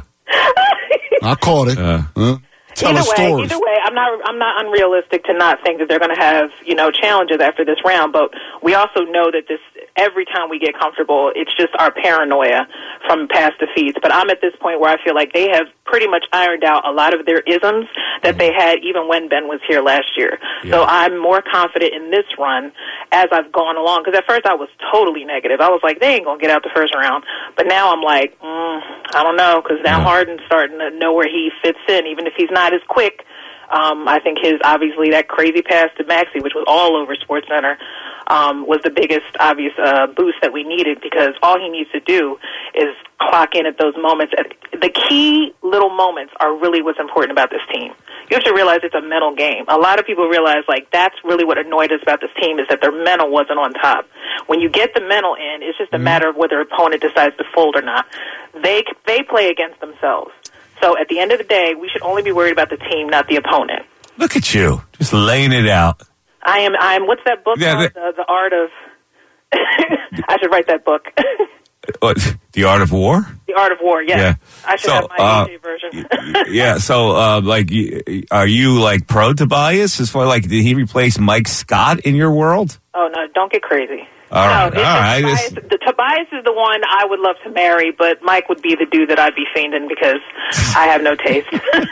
I caught it. Tell us stories. Either way, I'm not unrealistic to not think that they're going to have challenges after this round. But we also know that every time we get comfortable, it's just our paranoia from past defeats. But I'm at this point where I feel like they have pretty much ironed out a lot of their isms that they had even when Ben was here last year. Yeah. So I'm more confident in this run as I've gone along. Because at first I was totally negative. I was like, they ain't going to get out the first round. But now I'm like, I don't know, because now Harden's starting to know where he fits in, even if he's not as quick. I think obviously that crazy pass to Maxey, which was all over SportsCenter, was the biggest obvious boost that we needed, because all he needs to do is clock in at those moments. The key little moments are really what's important about this team. You have to realize it's a mental game. A lot of people realize, that's really what annoyed us about this team, is that their mental wasn't on top. When you get the mental in, it's just a matter of whether an opponent decides to fold or not. They play against themselves. So at the end of the day, we should only be worried about the team, not the opponent. Look at you, just laying it out. I am. What's that book called? The Art of. I should write that book. What, The Art of War? The Art of War. Yeah. I should have my AJ version. Yeah. So, are you pro Tobias? As far did he replace Mike Scott in your world? Oh no! Don't get crazy. All right. Tobias is the one I would love to marry, but Mike would be the dude that I'd be fiending, because I have no taste.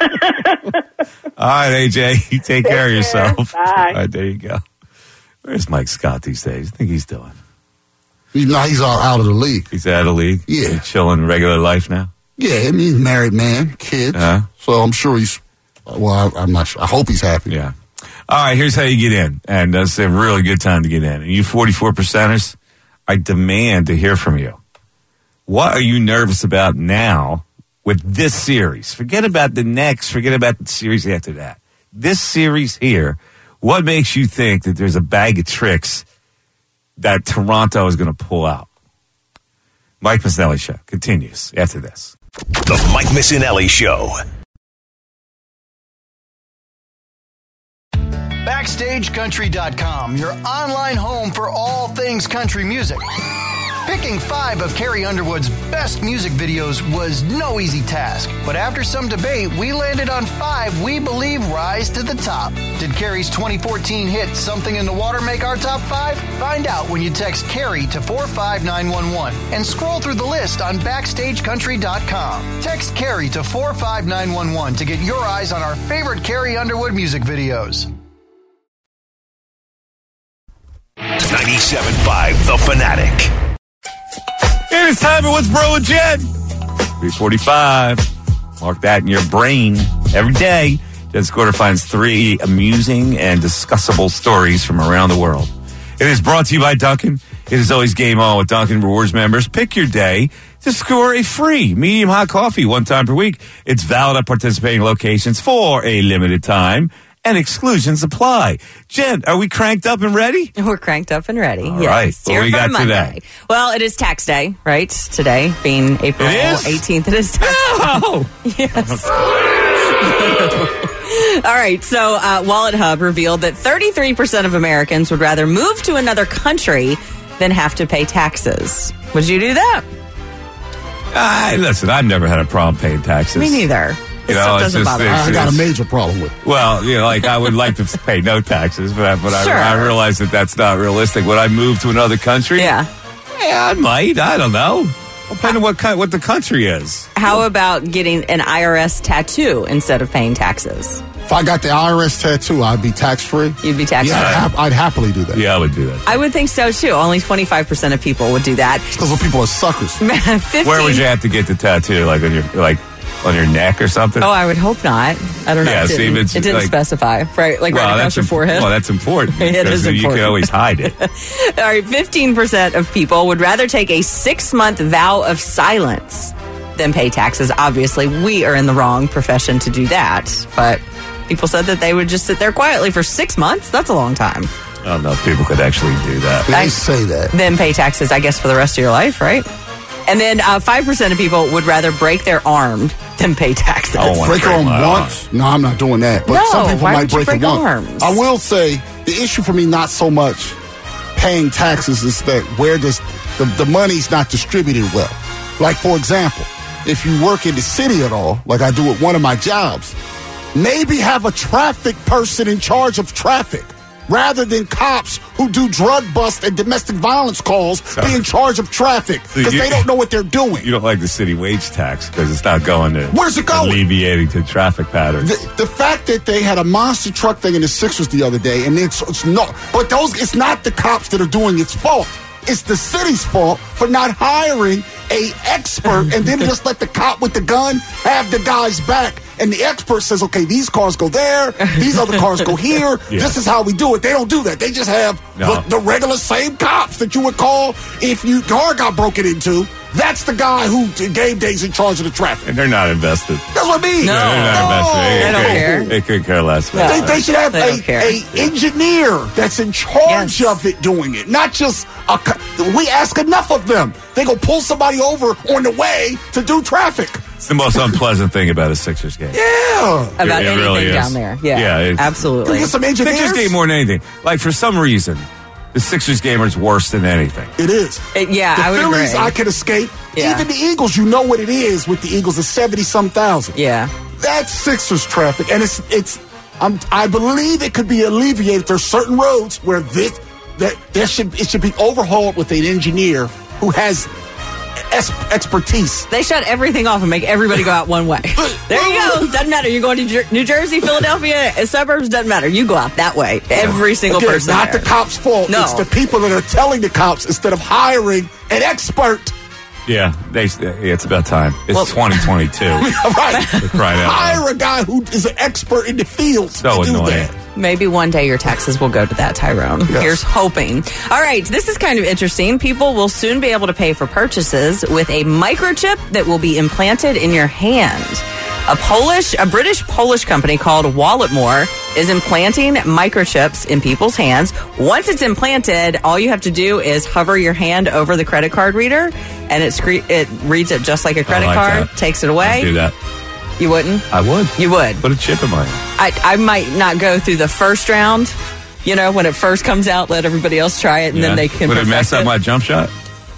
All right, AJ, you take care of yourself. Bye. All right, there you go. Where's Mike Scott these days? I think he's doing. He's all out of the league. He's out of the league? Yeah. He's chilling regular life now? Yeah, he's a married man, kids. So I'm sure he's, I'm not sure. I hope he's happy. Yeah. All right, here's how you get in. And that's a really good time to get in. And you 44%ers, I demand to hear from you. What are you nervous about now with this series? Forget about the next. Forget about the series after that. This series here, what makes you think that there's a bag of tricks that Toronto is going to pull out? Mike Missinelli Show continues after this. The Mike Missinelli Show. BackstageCountry.com, your online home for all things country music. Picking 5 of Carrie Underwood's best music videos was no easy task, but after some debate, we landed on 5 we believe rise to the top. Did Carrie's 2014 hit Something in the Water make our top 5? Find out when you text Carrie to 45911 and scroll through the list on BackstageCountry.com. Text Carrie to 45911 to get your eyes on our favorite Carrie Underwood music videos. 97.5 The Fanatic. It is time for What's Bro and Jen. 3:45. Mark that in your brain every day. Jen Scorder finds 3 amusing and discussable stories from around the world. It is brought to you by Dunkin'. It is always game on with Dunkin' Rewards members. Pick your day to score a free medium hot coffee 1 time per week. It's valid at participating locations for a limited time. And exclusions apply. Jen, are we cranked up and ready? We're cranked up and ready. All yes. right. What Here we for got Monday. today? Well, it is tax day, right? Today being April 18th. It is tax day. Yes. All right. So Wallet Hub revealed that 33% of Americans would rather move to another country than have to pay taxes. Would you do that? Listen, I've never had a problem paying taxes. Me neither. You know, it's just, I got a major problem with it. Well, you know, like I would like to pay no taxes, but Sure. I realize that that's not realistic. Would I move to another country? Yeah, I might. I don't know. Depending on what the country is. How about getting an IRS tattoo instead of paying taxes? If I got the IRS tattoo, I'd be tax-free. You'd be tax-free? Yeah, I'd happily do that. Yeah, I would do that. I would think so, too. Only 25% of people would do that. Because those people are suckers. 15... Where would you have to get the tattoo? Like on your neck or something? Oh, I would hope not. I don't know. Yeah, it didn't like, specify. Right, like right across your forehead. Well, that's important. It is important. You can always hide it. All right, 15% of people would rather take a 6-month vow of silence than pay taxes. Obviously, we are in the wrong profession to do that. But people said that they would just sit there quietly for 6 months. That's a long time. I don't know if people could actually do that. They say that. Then pay taxes, I guess, for the rest of your life, right? And then 5% of people would rather break their arm than pay taxes. Break your arm once? No, I'm not doing that. But No, some people why might would you break it break once. arms? I will say the issue for me not so much paying taxes is that where does the money's not distributed well. Like, for example, if you work in the city at all, like I do at one of my jobs, maybe have a traffic person in charge of traffic. Rather than cops who do drug bust and domestic violence calls be in charge of traffic because they don't know what they're doing. You don't like the city wage tax because it's not going to... Where's it going? Alleviating to traffic patterns. The fact that they had a monster truck thing in the Sixers the other day, and it's not... But it's not the cops that are doing its fault. It's the city's fault for not hiring a expert and then just let the cop with the gun have the guy's back. And the expert says, okay, these cars go there, these other cars go here. Yeah. This is how we do it. They don't do that. They just have the regular same cops that you would call if your car got broken into. That's the guy who game day's in charge of the traffic. And they're not invested. That's what I mean. No, they're not invested. They don't care. They could care less. They should have a engineer that's in charge of it doing it, not just we ask enough of them. They go pull somebody over on the way to do traffic. It's the most unpleasant thing about a Sixers game. Yeah. About it anything really is. down there. Yeah, absolutely. Get some engineers. Sixers game more than anything. Like, for some reason, the Sixers game is worse than anything. It is. I would Phillies, agree. I can escape. Yeah. Even the Eagles, you know what it is with the Eagles, it's 70-some thousand. Yeah. That's Sixers traffic, and I believe it could be alleviated. There's certain roads where it should be overhauled with an engineer who has expertise. They shut everything off and make everybody go out one way. There you go. Doesn't matter. You're going to New Jersey, Philadelphia, suburbs, doesn't matter. You go out that way. Every single Again, person. Not there. the cops' fault. No. It's the people that are telling the cops instead of hiring an expert Yeah, it's about time. It's 2022. Right. They're crying out loud. Hire a guy who is an expert in the field. So to do annoying. that. Maybe one day your taxes will go to that, Tyrone. Yes. Here's hoping. All right, this is kind of interesting. People will soon be able to pay for purchases with a microchip that will be implanted in your hand. A British-Polish company called Walletmore is implanting microchips in people's hands. Once it's implanted, all you have to do is hover your hand over the credit card reader, and it reads it just like a credit card, takes it away. I'd do that. You wouldn't? I would. You would? Put a chip in my hand. I might not go through the first round. You know, when it first comes out, let everybody else try it, and then they can Would it mess perfect up my jump shot?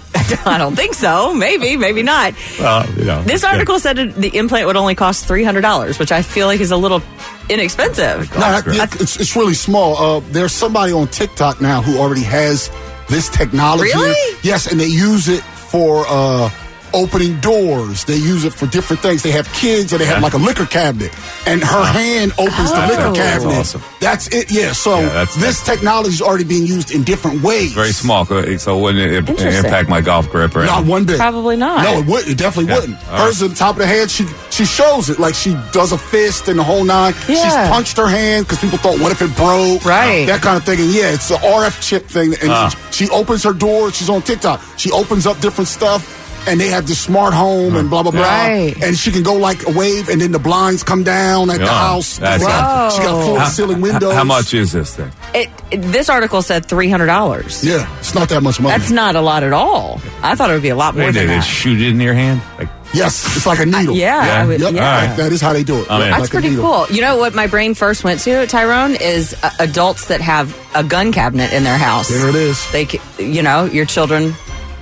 I don't think so. Maybe not. Well, you know. This article said the implant would only cost $300, which I feel like is a little inexpensive. No, it's really small. There's somebody on TikTok now who already has this technology. Really? Yes, and they use it for opening doors. They use it for different things. They have kids, and they have like a liquor cabinet, and her hand opens the liquor cabinet. That's awesome. That's it. Yeah. So this technology is already being used in different ways. It's very small, so wouldn't it impact my golf grip or Not anything? one bit. Probably not. No, it wouldn't. It definitely wouldn't. All Hers at the top of the head, she shows it. Like she does a fist and the whole nine. Yeah. She's punched her hand because people thought, what if it broke? Right. That kind of thing. And yeah, it's an RF chip thing. And she opens her door. She's on TikTok. She opens up different stuff. And they have this smart home and blah, blah, blah. Right. And she can go like a wave, and then the blinds come down at the house. She got floor-to-ceiling windows. How much is this thing? This article said $300. Yeah, it's not that much money. That's not a lot at all. I thought it would be a lot more than They that. shoot it in your hand? Like, yes, it's like a needle. Yeah. Yep. All right. That is how they do it. I'm in. That's Like a pretty needle. cool. You know what my brain first went to, Tyrone, is adults that have a gun cabinet in their house. There it is. Your children.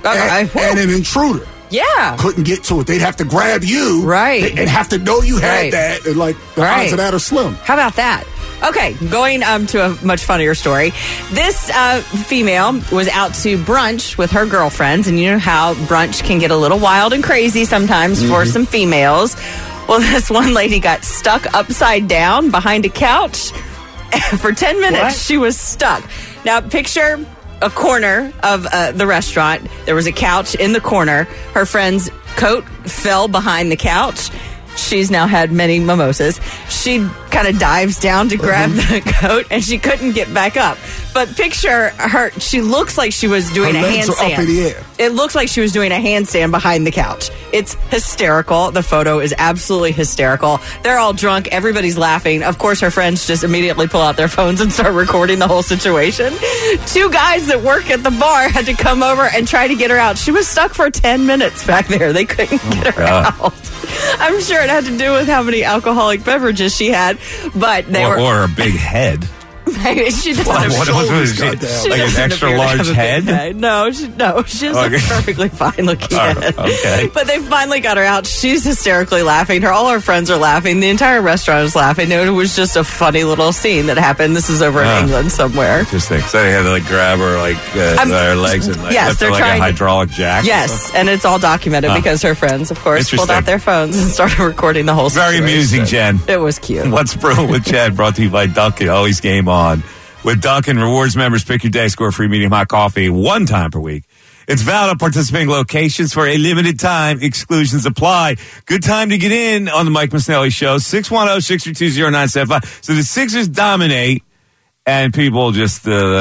And an intruder. Yeah. Couldn't get to it. They'd have to grab you. Right. And have to know you had Right. that. And like, the odds of that are slim. How about that? Okay, going to a much funnier story. This female was out to brunch with her girlfriends, and you know how brunch can get a little wild and crazy sometimes for some females. Well, this one lady got stuck upside down behind a couch. For 10 minutes, What? she was stuck. Now, picture a corner of the restaurant. There was a couch in the corner. Her friend's coat fell behind the couch. She's now had many mimosas. She kind of dives down to grab the coat, and she couldn't get back up. But picture her. She looks like she was doing Her a legs are handstand. up in the air. It looks like she was doing a handstand behind the couch. It's hysterical. The photo is absolutely hysterical. They're all drunk. Everybody's laughing. Of course, her friends just immediately pull out their phones and start recording the whole situation. Two guys that work at the bar had to come over and try to get her out. She was stuck for 10 minutes back there. They couldn't get her out. I'm sure it had to do with how many alcoholic beverages she had, but they were. Or a big head. Maybe she doesn't have What was she? Like an extra large head? No, she has Okay. a perfectly fine looking head. Okay. But they finally got her out. She's hysterically laughing. All her friends are laughing. The entire restaurant is laughing. It was just a funny little scene that happened. This is over in England somewhere. Interesting. So they had to grab her her legs and yes, lift they're her like trying a to- hydraulic jack. Yes, and it's all documented because her friends, of course, pulled Interesting. out their phones and started recording the whole Very situation. amusing, Jen. It was cute. What's Brewing with Chad brought to you by Dunkin'. Always game on. With Dunkin', rewards members pick your day, score free medium hot coffee one time per week. It's valid at participating locations for a limited time. Exclusions apply. Good time to get in on the Mike Missinelli Show. 610-632-0975. So the Sixers dominate, and people just,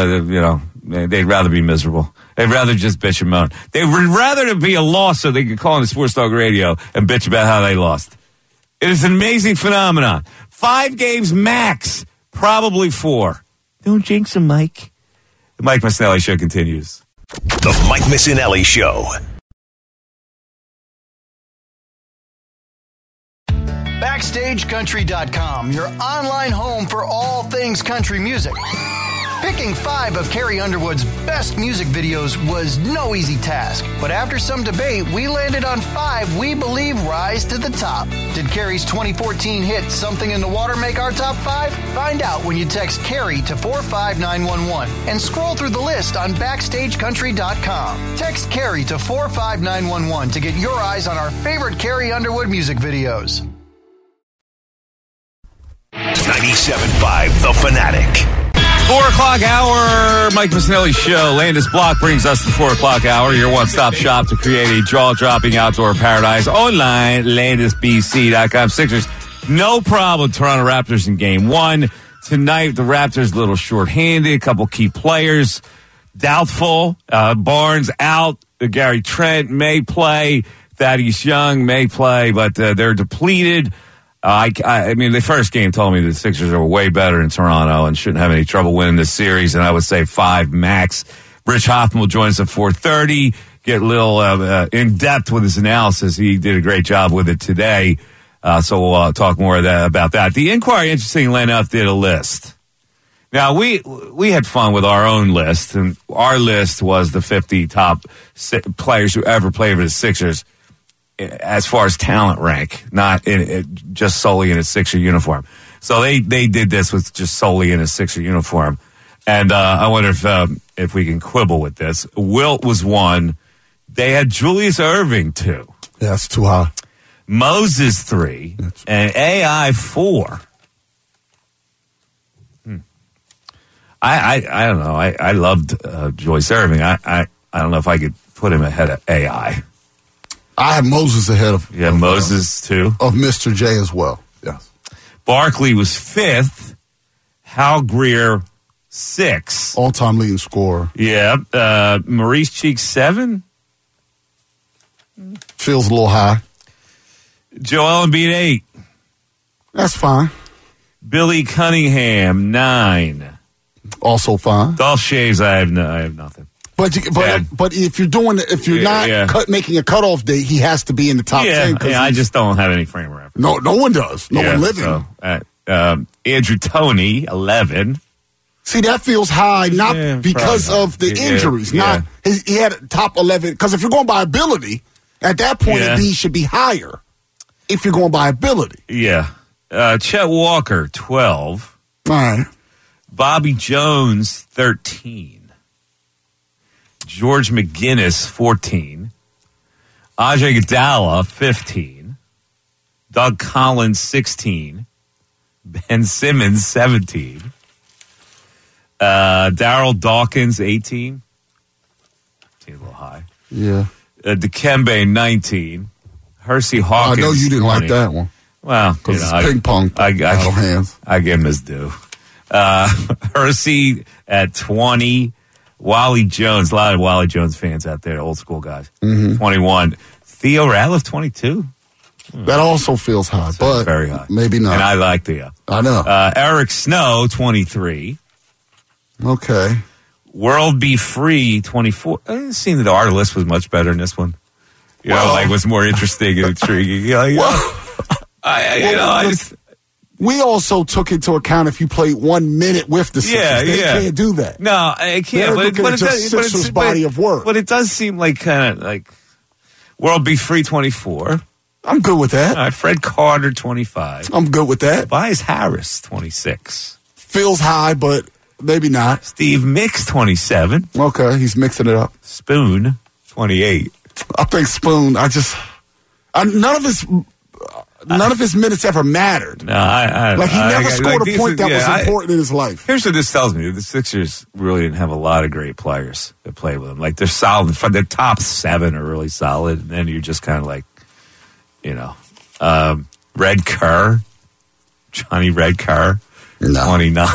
they'd rather be miserable. They'd rather just bitch and moan. They would rather it be a loss so they could call into Sports Talk Radio and bitch about how they lost. It is an amazing phenomenon. 5 games max, probably 4. Don't jinx them, Mike. The Mike Missinelli Show continues. The Mike Missinelli Show. BackstageCountry.com, your online home for all things country music. Picking 5 of Carrie Underwood's best music videos was no easy task, but after some debate, we landed on 5 we believe rise to the top. Did Carrie's 2014 hit Something in the Water make our top 5? Find out when you text Carrie to 45911 and scroll through the list on BackstageCountry.com. Text Carrie to 45911 to get your eyes on our favorite Carrie Underwood music videos. 97.5 The Fanatic. 4 o'clock hour, Mike Missinelli Show. Landis Block brings us the 4 o'clock hour, your one-stop shop to create a jaw-dropping outdoor paradise. Online, landisbc.com. Sixers, no problem. Toronto Raptors in game one. Tonight, the Raptors a little short-handed. A couple key players doubtful. Barnes out. Gary Trent may play. Thaddeus Young may play, but they're depleted. I mean, the first game told me the Sixers are way better in Toronto and shouldn't have any trouble winning this series, and I would say 5 max. Rich Hoffman will join us at 4:30, get a little in-depth with his analysis. He did a great job with it today, so we'll talk more about that. The Inquiry, interestingly enough, did a list. Now, we had fun with our own list, and our list was the 50 top players who ever played for the Sixers, as far as talent rank, not just solely in a Sixer uniform. So they did this with just solely in a Sixer uniform. And I wonder if we can quibble with this. Wilt was 1. They had Julius Erving 2. Yeah, that's too high. Moses 3. And AI 4. I don't know. I loved Julius Erving. I don't know if I could put him ahead of AI. I have Moses ahead of Moses too. Of Mr. J as well. Yes. Barkley was 5th. Hal Greer 6. All-time leading scorer. Yeah. Maurice Cheek 7. Feels a little high. Joel Embiid 8. That's fine. Billy Cunningham 9. Also fine. Dolph Shaves, I have nothing. But if you're not making a cutoff date, he has to be in the top 10. Yeah, I just don't have any frame of reference. No one does. No one living. So, Andrew Toney 11. See, that feels high, not because of the injuries. Not he had a top 11. Because if you're going by ability, at that point, he should be higher. If you're going by ability, yeah. Chet Walker 12. All right. Bobby Jones 13. George McGinnis, 14. Ajay Iguodala, 15. Doug Collins, 16. Ben Simmons, 17. Darryl Dawkins, 18. Seems a little high. Yeah. Dikembe, 19. Hersey Hawkins, I know you didn't 20. like that one. Well, because it's ping pong. Hands. I give him his due. Hersey at 20. Wally Jones, a lot of Wally Jones fans out there, old school guys. 21. Theo Ratliff, 22. That also feels high, but very high. Maybe not. And I like Theo. I know. Eric Snow, 23. Okay. World Be Free, 24. I didn't seem that our list was much better than this one. You know, like was more interesting and intriguing. We also took into account if you played 1 minute with the Sixers. They can't do that. No, I can't. But it does, Sixers' body of work. But it does seem like kind of like World Be Free 24. I'm good with that. All right, Fred Carter 25. I'm good with that. Tobias Harris 26. Feels high, but maybe not. Steve Mix 27. Okay, he's mixing it up. Spoon 28. I think Spoon. None of his minutes ever mattered. No, he never scored a point that was important in his life. Here's what this tells me: the Sixers really didn't have a lot of great players that play with them. Like they're solid. The top 7 are really solid, and then you're just kind of like, Red Kerr, Johnny Red Kerr, 29.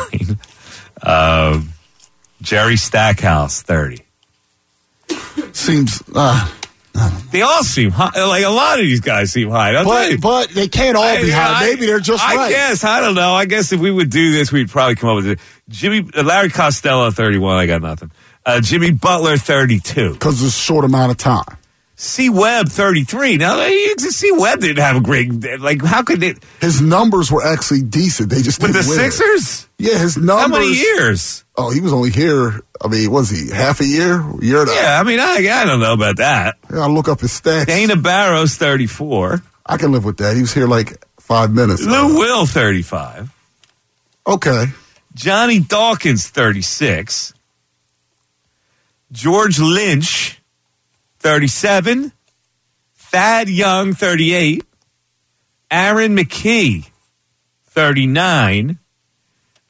Jerry Stackhouse 30. Seems. They all seem high. Like a lot of these guys seem high. But they can't all be high. Maybe they're just right. I guess. I don't know. I guess if we would do this, we'd probably come up with it. Larry Costello, 31. I got nothing. Jimmy Butler, 32. Because it's a short amount of time. C. Webb, 33. Now, C. Webb didn't have a great. Like, how could they? His numbers were actually decent. They just didn't with the win. Sixers? Yeah, his numbers. How many years? Oh, he was only here. I mean, was he half a year? Yeah, I mean, I don't know about that. Yeah, I'll look up his stats. Dana Barros, 34. I can live with that. He was here like 5 minutes. Lou Will, 35. Okay. Johnny Dawkins, 36. George Lynch, 37. Thad Young, 38. Aaron McKee, 39.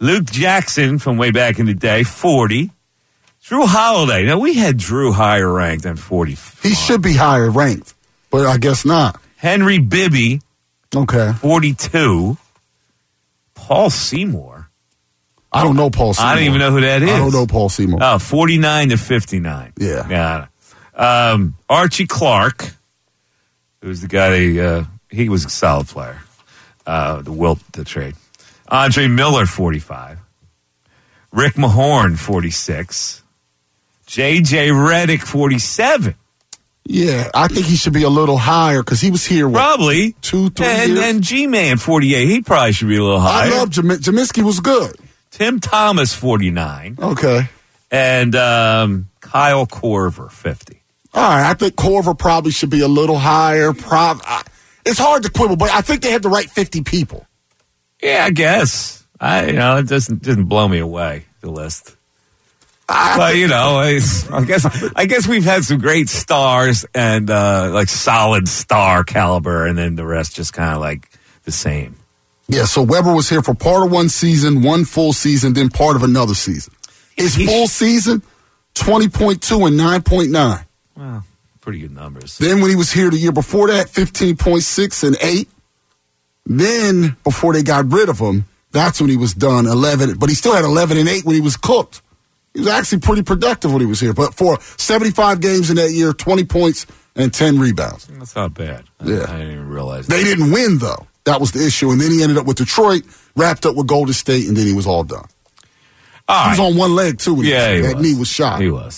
Luke Jackson from way back in the day, 40. Drew Holiday. Now, we had Drew higher ranked than 40. He should be higher ranked, but I guess not. Henry Bibby. Okay. 42. Paul Seymour. I don't know Paul Seymour. I don't even know who that is. I don't know Paul Seymour. Oh, 49 to 59. Yeah. Archie Clark, who's the guy, he was a solid player. The trade. Andre Miller, 45. Rick Mahorn, 46. J.J. Redick, 47. Yeah, I think he should be a little higher because he was here. Probably 2-3 years. And G-Man, 48. He probably should be a little higher. I love Jaminski was good. Tim Thomas, 49. Okay. And Kyle Korver, 50. All right, I think Korver probably should be a little higher. It's hard to quibble, but I think they had the right 50 people. Yeah, I guess. It doesn't blow me away, the list. But I guess we've had some great stars and like solid star caliber, and then the rest just kind of like the same. Yeah, so Weber was here for part of one season, one full season, then part of another season. His full season, 20.2 and 9.9. Wow, pretty good numbers. Then when he was here the year before that, 15.6 and 8. Then before they got rid of him, that's when he was done 11. But he still had 11 and 8 when he was cooked. He was actually pretty productive when he was here. But for 75 games in that year, 20 points and 10 rebounds. That's not bad. Yeah. I didn't even realize that. They didn't win, though. That was the issue. And then he ended up with Detroit, wrapped up with Golden State, and then he was all done. He was on one leg, too, when that knee was shot. He was.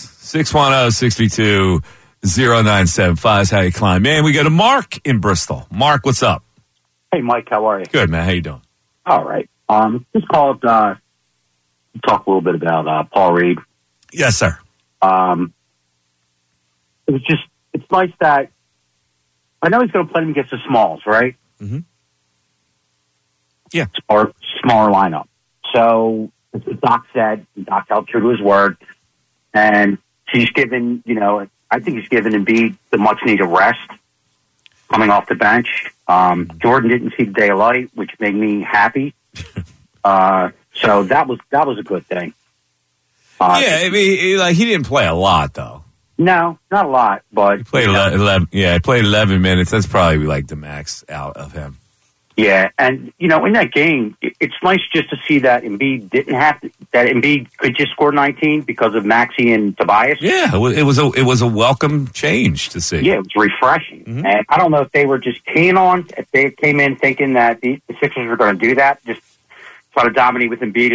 610-632-0975 is how you climb. Man, we got a Mark in Bristol. Mark, what's up? Hey, Mike, how are you? Good, man. How you doing? All right. Just called talk a little bit about Paul Reed. Yes, sir. It's nice that I know he's going to play him against the Smalls, right? Mm-hmm. Yeah. Or smaller lineup. So, as Doc said, Doc held true to his word, and he's given, I think he's given Embiid the much needed rest coming off the bench. Jordan didn't see the daylight, which made me happy. So that was a good thing. He didn't play a lot though. No, not a lot, but he played 11. Yeah, he played 11 minutes. That's probably like the max out of him. Yeah, and in that game, it's nice just to see that Embiid that Embiid could just score 19 because of Maxey and Tobias. Yeah, it was a welcome change to see. Yeah, it was refreshing. Mm-hmm. And I don't know if they were just keen on, if they came in thinking that the Sixers were going to do that, just try to dominate with Embiid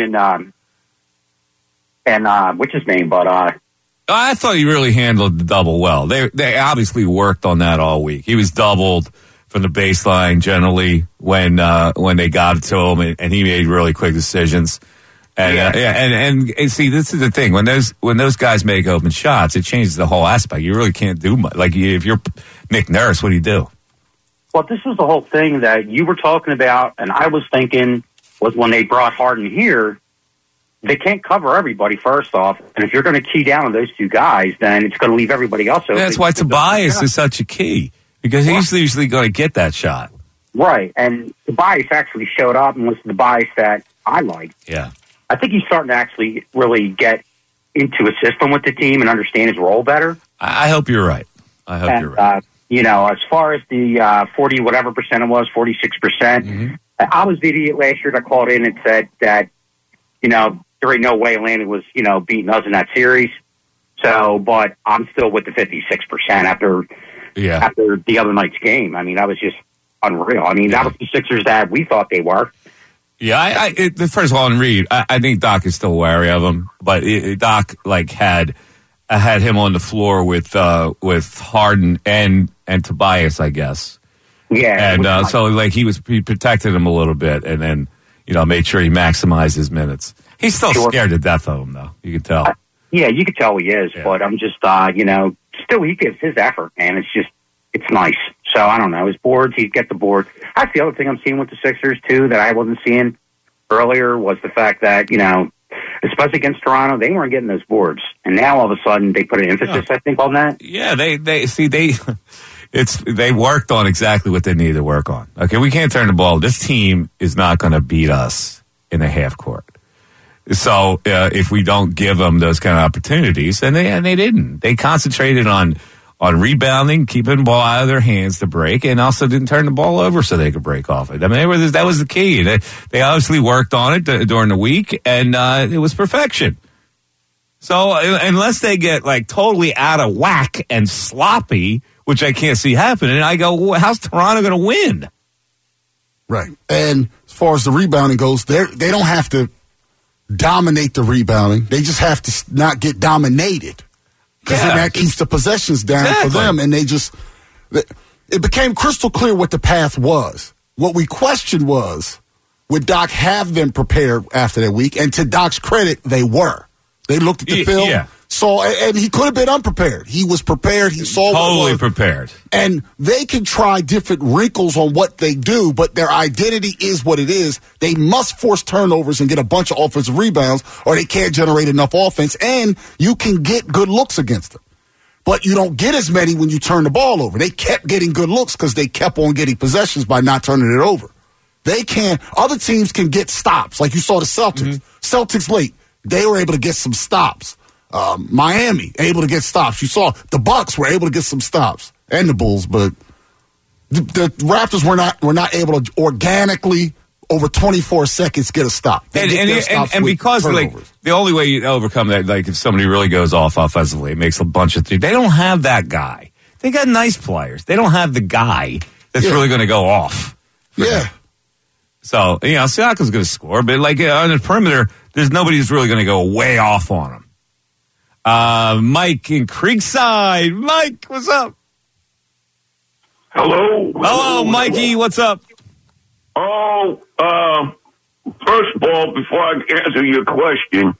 and what's his name, but I thought he really handled the double well. They obviously worked on that all week. He was doubled from the baseline generally when they got it to him, and he made really quick decisions. And and see, this is the thing, when those guys make open shots, it changes the whole aspect. You really can't do much. Like if you're Nick Nurse, what do you do? Well, this was the whole thing that you were talking about, and I was thinking was when they brought Harden here. They can't cover everybody, first off. And if you're going to key down on those two guys, then it's going to leave everybody else open. That's why Tobias is such a key, because he's usually going to get that shot. Right. And Tobias actually showed up and was the Tobias that I liked. Yeah. I think he's starting to actually really get into a system with the team and understand his role better. I hope you're right. You're right. As far as the 40 whatever percent it was, 46%, I was the idiot last year that called in and said that, there ain't no way Atlanta was, beating us in that series. So, but I'm still with the 56% after the other night's game. I mean, that was just unreal. I mean, that was the Sixers that we thought they were. Yeah, first of all, on Reed, I think Doc is still wary of him, but Doc had him on the floor with Harden and Tobias, I guess. Yeah, and so he protected him a little bit, and then made sure he maximized his minutes. He's still scared to death of him, though. You can tell. Yeah, you can tell he is, but I'm just, still he gives his effort, and it's nice. So I don't know, his boards, he'd get the board. That's the other thing I'm seeing with the Sixers too that I wasn't seeing earlier was the fact that especially against Toronto, they weren't getting those boards, and now all of a sudden they put an emphasis, I think, on that. Yeah, they worked on exactly what they needed to work on. Okay, we can't turn the ball. This team is not going to beat us in a half court. So if we don't give them those kind of opportunities, and they didn't. They concentrated on rebounding, keeping the ball out of their hands to break, and also didn't turn the ball over so they could break off it. I mean, that was the key. They obviously worked on it during the week, and it was perfection. So unless they get like totally out of whack and sloppy, which I can't see happening, I go, well, how's Toronto going to win? Right. And as far as the rebounding goes, they don't have to dominate the rebounding. They just have to not get dominated. Because then that keeps the possessions down for them. And it became crystal clear what the path was. What we questioned was, would Doc have them prepared after that week? And to Doc's credit, they were. They looked at the film, saw, and he could have been unprepared. He was prepared. He saw totally prepared. And they can try different wrinkles on what they do, but their identity is what it is. They must force turnovers and get a bunch of offensive rebounds, or they can't generate enough offense. And you can get good looks against them, but you don't get as many when you turn the ball over. They kept getting good looks because they kept on getting possessions by not turning it over. They can. Other teams can get stops, like you saw the Celtics. Celtics late. They were able to get some stops. Miami able to get stops. You saw the Bucks were able to get some stops, and the Bulls, but the Raptors were not able to organically over 24 seconds get a stop. And because like the only way you overcome that, like if somebody really goes off offensively, it makes a bunch of threes. They don't have that guy. They got nice players. They don't have the guy that's really going to go off. Yeah. So Siakam's going to score, but like on the perimeter, there's nobody who's really going to go way off on him. Mike in Creekside. Mike, what's up? Hello, Mikey. What's up? First of all, before I answer your question,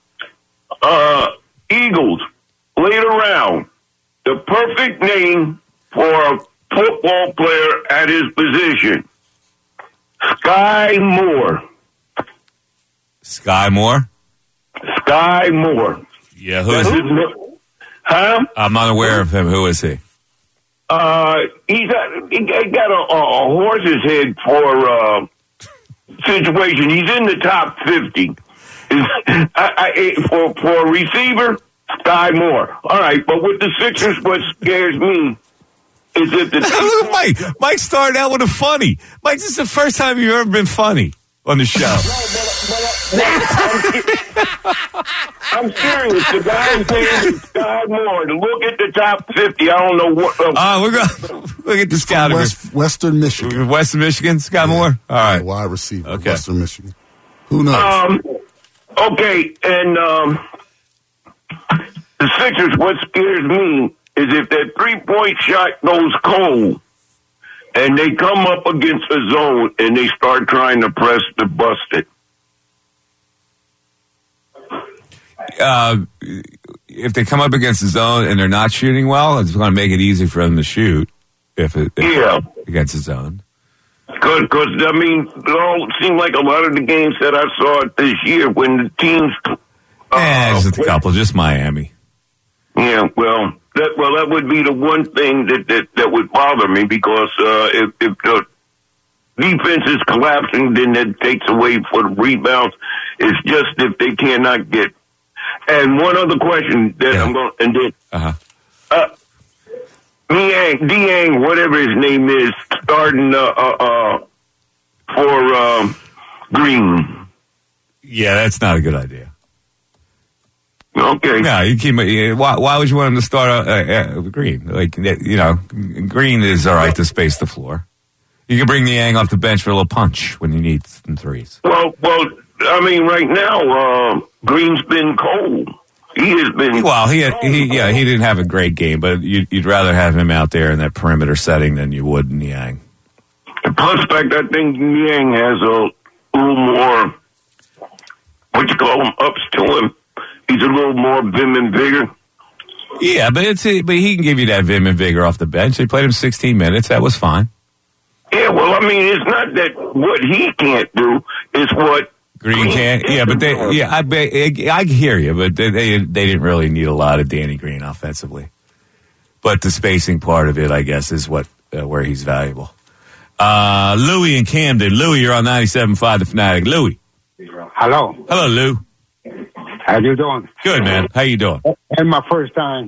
Eagles, later round, the perfect name for a football player at his position, Sky Moore. Sky Moore? Sky Moore. Yeah, who is he? I'm not aware of him. Who is he? He got a horse's head for situation. He's in the top 50. For a receiver, Sky Moore. All right, but with the Sixers, what scares me is that the Mike started out with a funny. Mike, this is the first time you've ever been funny on the show. I'm serious. The guy's name is Sky Moore. To look at the top 50, I don't know what. We're going to look at the scouting. Western Michigan. Western Michigan, Sky Moore? All right. Wide receiver. Okay. Western Michigan. Who knows? Okay, and the Sixers, what scares me is if that three-point shot goes cold and they come up against a zone and they start trying to press to bust it. If they come up against the zone and they're not shooting well, it's going to make it easy for them to shoot against the zone. Because, I mean, it all seemed like a lot of the games that I saw this year when the teams... just a couple, just Miami. Yeah, well, that would be the one thing that would bother me because if the defense is collapsing, then that takes away for the rebounds. It's just if they cannot get... And one other question that I'm going to... And then... Niang, whatever his name is, starting for Green. Yeah, that's not a good idea. Okay. No, you keep. Why would you want him to start Green? Like, Green is all right to space the floor. You can bring Niang off the bench for a little punch when you need some threes. Well, I mean, right now, Green's been cold. He has been. Well, he didn't have a great game, but you'd rather have him out there in that perimeter setting than you would Niang. Plus, fact, I think Niang has a little more, ups to him. He's a little more vim and vigor. Yeah, but he can give you that vim and vigor off the bench. They played him 16 minutes. That was fine. Yeah, well, I mean, it's not that what he can't do is what Green can't. Yeah, but I hear you, but they didn't really need a lot of Danny Green offensively. But the spacing part of it, I guess, is where he's valuable. Louis in Camden. Louis, you're on 97.5 The Fanatic. Louis. Hello. Hello, Lou. How you doing? Good, man. How you doing? And my first time.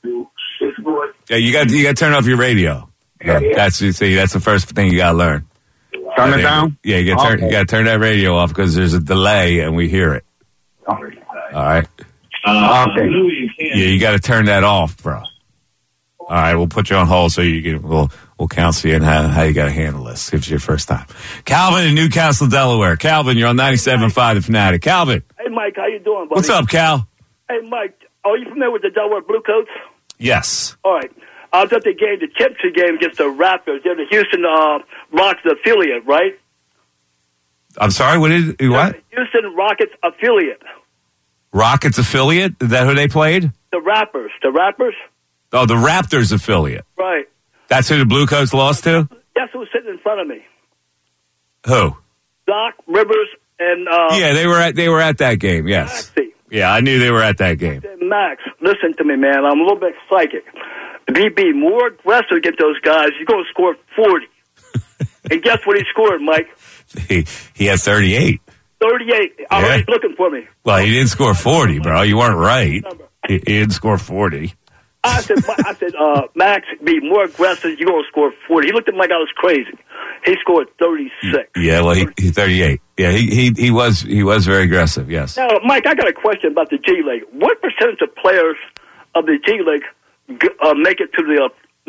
Yeah, you got to turn off your radio. That's the first thing you got to learn. Turn it down? Yeah, you got to turn that radio off because there's a delay and we hear it. All right. Okay. Yeah, you got to turn that off, bro. All right, we'll put you on hold so we'll counsel you on how you got to handle this if it's your first time. Calvin in Newcastle, Delaware. Calvin, you're on 97.5 The Fanatic. Calvin. Hey, Mike, how you doing, buddy? What's up, Cal? Hey, Mike, are you familiar with the Delaware Bluecoats? Yes. All right. I was at the championship game against the Raptors. They're the Houston Rockets affiliate, right? I'm sorry, what? Houston Rockets affiliate. Rockets affiliate? Is that who they played? The Rappers. The Rappers? Oh, the Raptors affiliate. Right. That's who the Bluecoats lost to? Guess who was sitting in front of me? Who? Doc Rivers and... yeah, they were at that game, yes. Maxie. Yeah, I knew they were at that game. Max, listen to me, man. I'm a little bit psychic. If he be more aggressive against those guys, you're going to score 40. And guess what he scored, Mike? He had 38. 38. Already looking for me. Well, he didn't score 40, bro. You weren't right. He didn't score 40. I said, Max, be more aggressive. You're going to score 40. He looked at me like I was crazy. He scored 36. Yeah, well, he's 38. Yeah, he was very aggressive. Yes. Now, Mike, I got a question about the G League. What percentage of players of the G League make it to the?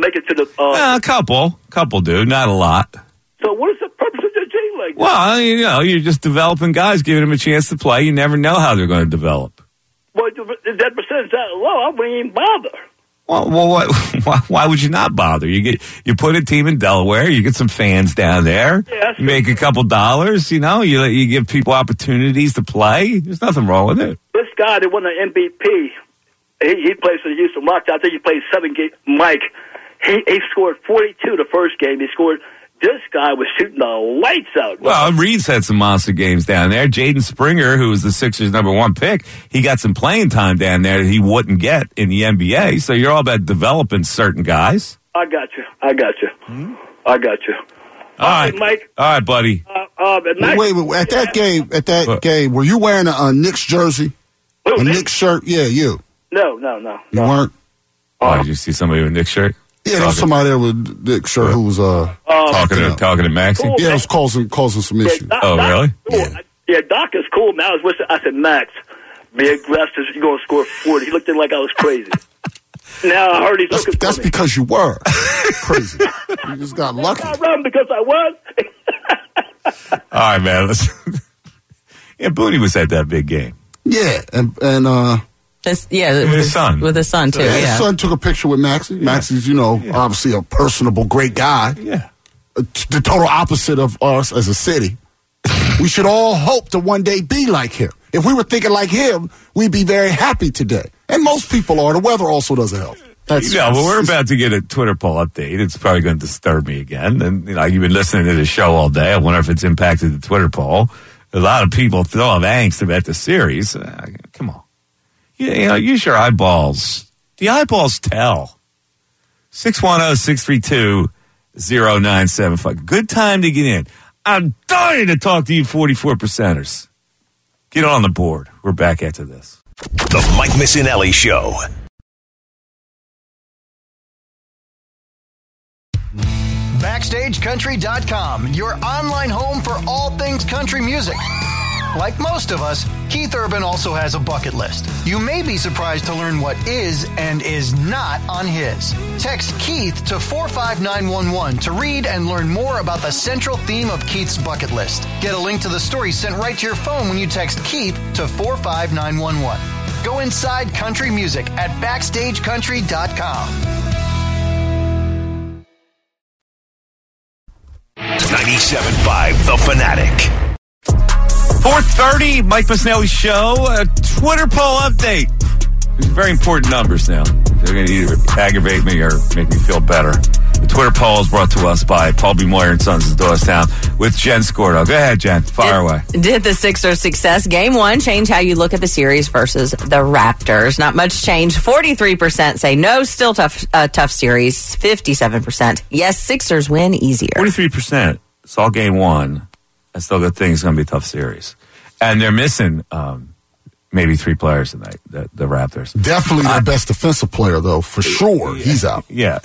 A couple do, not a lot. So, what is the purpose of the G League? Well, you're just developing guys, giving them a chance to play. You never know how they're going to develop. Well, is that percentage that low? I wouldn't even bother. Well, why would you not bother? You put a team in Delaware, you get some fans down there, you make a couple dollars, you give people opportunities to play. There's nothing wrong with it. This guy that won the MVP, he plays for the Houston Rockets. I think he played 7 games. Mike, he scored 42 the first game. This guy was shooting the lights out. Well, Reed's had some monster games down there. Jaden Springer, who was the Sixers' #1 pick, he got some playing time down there that he wouldn't get in the NBA. So you're all about developing certain guys. I got you. All right, Mike. All right, buddy. Wait. At that game, were you wearing a Knicks jersey? A Knicks shirt? Yeah, you. No. You weren't? Oh, did you see somebody with a Knicks shirt? Yeah, there was somebody there with a Knicks shirt who was talking to Maxie. Cool, yeah, it was causing some issues. Really? Cool. Yeah, Doc is cool. Man, I said, Max, be aggressive. You're going to score 40. He looked at me like I was crazy. Now I heard he's looking for me. That's because you were crazy. You just got lucky. I run because I was. All right, man. Yeah, Booney was at that big game. Yeah, and with his son. With his son, too, His son took a picture with Maxie. Yeah. Maxie's, obviously a personable, great guy. Yeah. The total opposite of us as a city. We should all hope to one day be like him. If we were thinking like him, we'd be very happy today. And most people are. The weather also doesn't help. But we're about to get a Twitter poll update. It's probably going to disturb me again. And you've been listening to the show all day. I wonder if it's impacted the Twitter poll. A lot of people still have angst about the series. Come on. Use your eyeballs. The eyeballs tell. 610-632-0975. Good time to get in. I'm dying to talk to you 44%ers. Get on the board. We're back after this. The Mike Missinelli Show. BackstageCountry.com, your online home for all things country music. Like most of us, Keith Urban also has a bucket list. You may be surprised to learn what is and is not on his. Text Keith to 45911 to read and learn more about the central theme of Keith's bucket list. Get a link to the story sent right to your phone when you text Keith to 45911. Go inside country music at BackstageCountry.com. 97.5 The Fanatic. 4:30, Mike Missinelli Show, a Twitter poll update. These are very important numbers now. They're going to either aggravate me or make me feel better. The Twitter poll is brought to us by Paul B. Moyer and Sons of Doylestown with Jen Scordo. Go ahead, Jen. Fire away. Did the Sixers' success Game 1 change how you look at the series versus the Raptors? Not much change. 43% say no, still tough series. 57% yes, Sixers win easier. 43%. It's all Game 1. I still think it's going to be a tough series. And they're missing maybe 3 players tonight, the Raptors. Definitely their best defensive player, though, for sure. He's out. Yeah.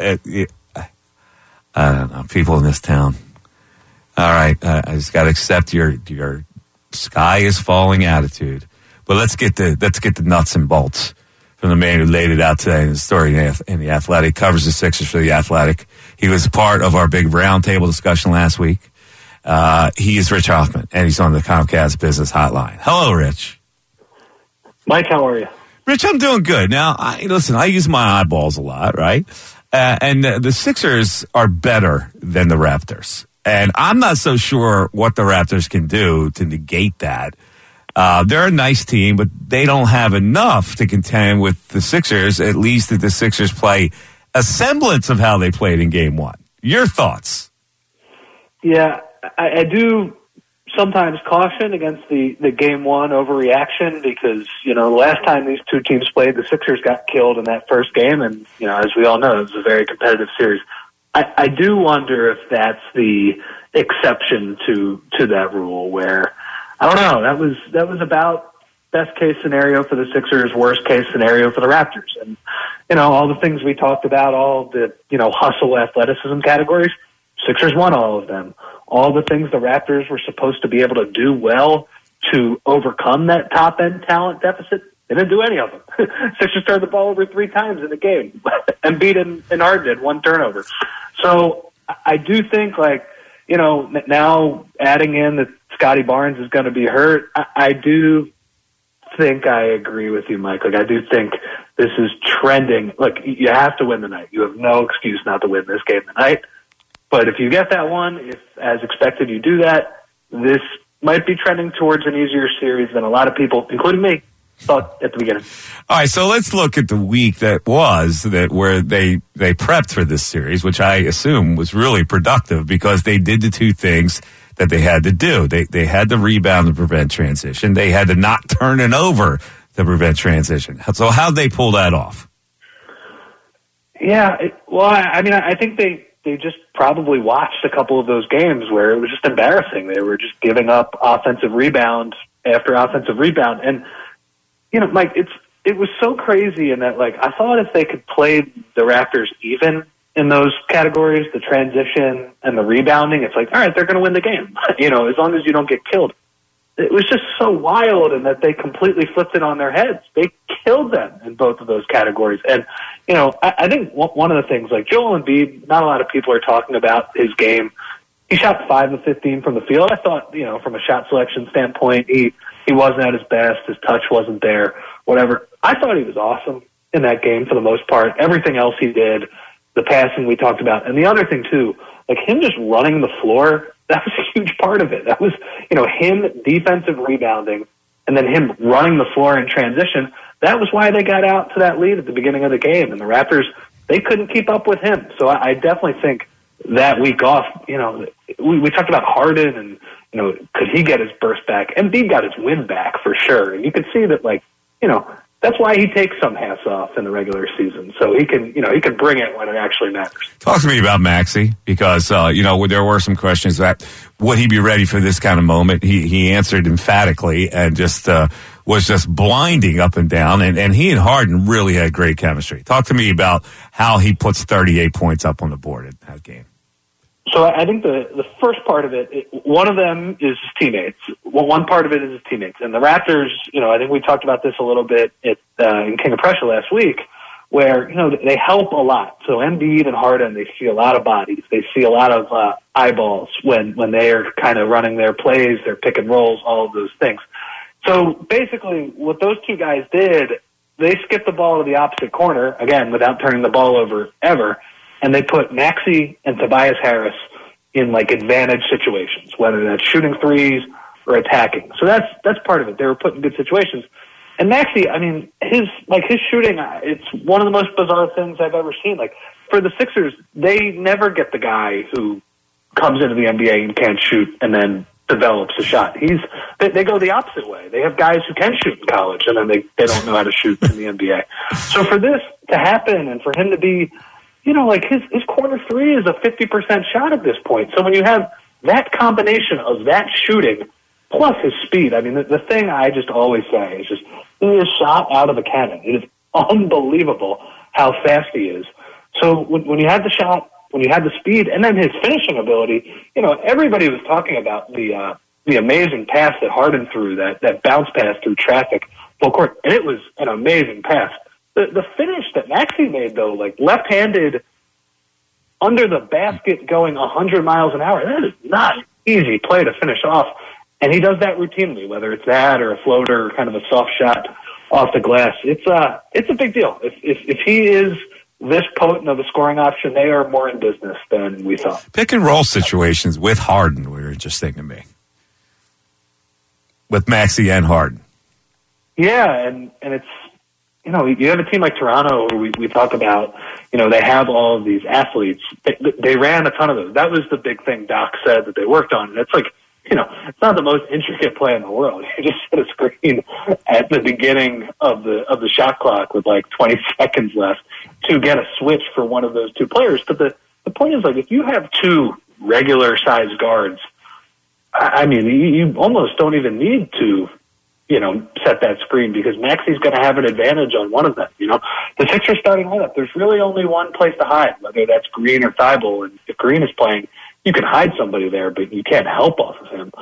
I don't know. People in this town. All right. I just got to accept your sky is falling attitude. But let's get the nuts and bolts from the man who laid it out today in the story in The Athletic. Covers the Sixers for The Athletic. He was part of our big roundtable discussion last week. He is Rich Hoffman, and he's on the Comcast Business Hotline. Hello, Rich. Mike, how are you? Rich, I'm doing good. Now, I use my eyeballs a lot, right? And the Sixers are better than the Raptors. And I'm not so sure what the Raptors can do to negate that. They're a nice team, but they don't have enough to contend with the Sixers, at least that the Sixers play a semblance of how they played in Game 1. Your thoughts? Yeah, I do sometimes caution against the Game 1 overreaction because, the last time these two teams played, the Sixers got killed in that first game, and, as we all know, it was a very competitive series. I do wonder if that's the exception to that rule where, I don't know, that was about best case scenario for the Sixers, worst case scenario for the Raptors. And, all the things we talked about, all the, hustle athleticism categories, Sixers won all of them. All the things the Raptors were supposed to be able to do well to overcome that top-end talent deficit, they didn't do any of them. Sixers turned the ball over 3 times in the game. Embiid and Harden did 1 turnover. So I do think, now adding in that Scotty Barnes is going to be hurt, I do think I agree with you, Mike. I do think this is trending. Look, you have to win the night. You have no excuse not to win this game tonight. But if you get that one, if as expected you do that, this might be trending towards an easier series than a lot of people, including me, thought at the beginning. All right, so let's look at the week that was where they prepped for this series, which I assume was really productive because they did the 2 things that they had to do. They had to rebound to prevent transition. They had to not turn it over to prevent transition. So how'd they pull that off? Yeah, I think they just probably watched a couple of those games where it was just embarrassing. They were just giving up offensive rebound after offensive rebound. And, Mike, it was so crazy in that, I thought if they could play the Raptors even in those categories, the transition and the rebounding, it's all right, they're going to win the game, as long as you don't get killed. It was just so wild in that they completely flipped it on their heads. They killed them in both of those categories. And, I think one of the things, Joel Embiid, not a lot of people are talking about his game. He shot 5 of 15 from the field. I thought, from a shot selection standpoint, he wasn't at his best. His touch wasn't there, whatever. I thought he was awesome in that game for the most part. Everything else he did, the passing we talked about. And the other thing, too, him just running the floor, that was a huge part of it. That was, him defensive rebounding and then him running the floor in transition. That was why they got out to that lead at the beginning of the game. And the Raptors, they couldn't keep up with him. So I definitely think that week off, we talked about Harden and, could he get his burst back? Embiid got his win back for sure. And you could see that, that's why he takes some hats off in the regular season. So he can bring it when it actually matters. Talk to me about Maxey because, there were some questions that would he be ready for this kind of moment? He answered emphatically and just was just blinding up and down. And he and Harden really had great chemistry. Talk to me about how he puts 38 points up on the board in that game. So I think the first part of it, one of them is his teammates. Well, one part of it is his teammates. And the Raptors, I think we talked about this a little bit in King of Prussia last week, where, they help a lot. So Embiid and Harden, they see a lot of bodies. They see a lot of eyeballs when they are kind of running their plays, their pick and rolls, all of those things. So basically what those 2 guys did, they skipped the ball to the opposite corner, again, without turning the ball over ever. And they put Maxey and Tobias Harris in advantage situations, whether that's shooting threes or attacking. So that's part of it. They were put in good situations. And Maxey, his shooting, it's one of the most bizarre things I've ever seen. For the Sixers, they never get the guy who comes into the NBA and can't shoot and then develops a shot. They go the opposite way. They have guys who can shoot in college and then they don't know how to shoot in the NBA. So for this to happen and for him to be, his corner 3 is a 50% shot at this point. So when you have that combination of that shooting plus his speed. I mean, the thing I just always say is just he is shot out of a cannon. It is unbelievable how fast he is. So when you had the shot, when you had the speed, and then his finishing ability, everybody was talking about the amazing pass that Harden threw, that bounce pass through traffic full court, and it was an amazing pass. The finish that Maxey made, though, like left-handed under the basket going 100 miles an hour, that is not an easy play to finish off. And he does that routinely, whether it's that or a floater or kind of a soft shot off the glass. It's a big deal. If he is this potent of a scoring option, they are more in business than we thought. Pick and roll situations with Harden were interesting to me. With Maxey and Harden. Yeah, and it's, you have a team like Toronto where we talk about, they have all of these athletes. They ran a ton of those. That was the big thing Doc said that they worked on. And it's like, it's not the most intricate play in the world. You just set a screen at the beginning of the shot clock with like 20 seconds left to get a switch for one of those two players. But the point is, like, if you have two regular sized guards, I mean, you almost don't even need to, set that screen because Maxey's going to have an advantage on one of them. The Sixers starting lineup, there's really only one place to hide, whether that's Green or Thibault. And if Green is playing, you can hide somebody there, but you can't help off of him.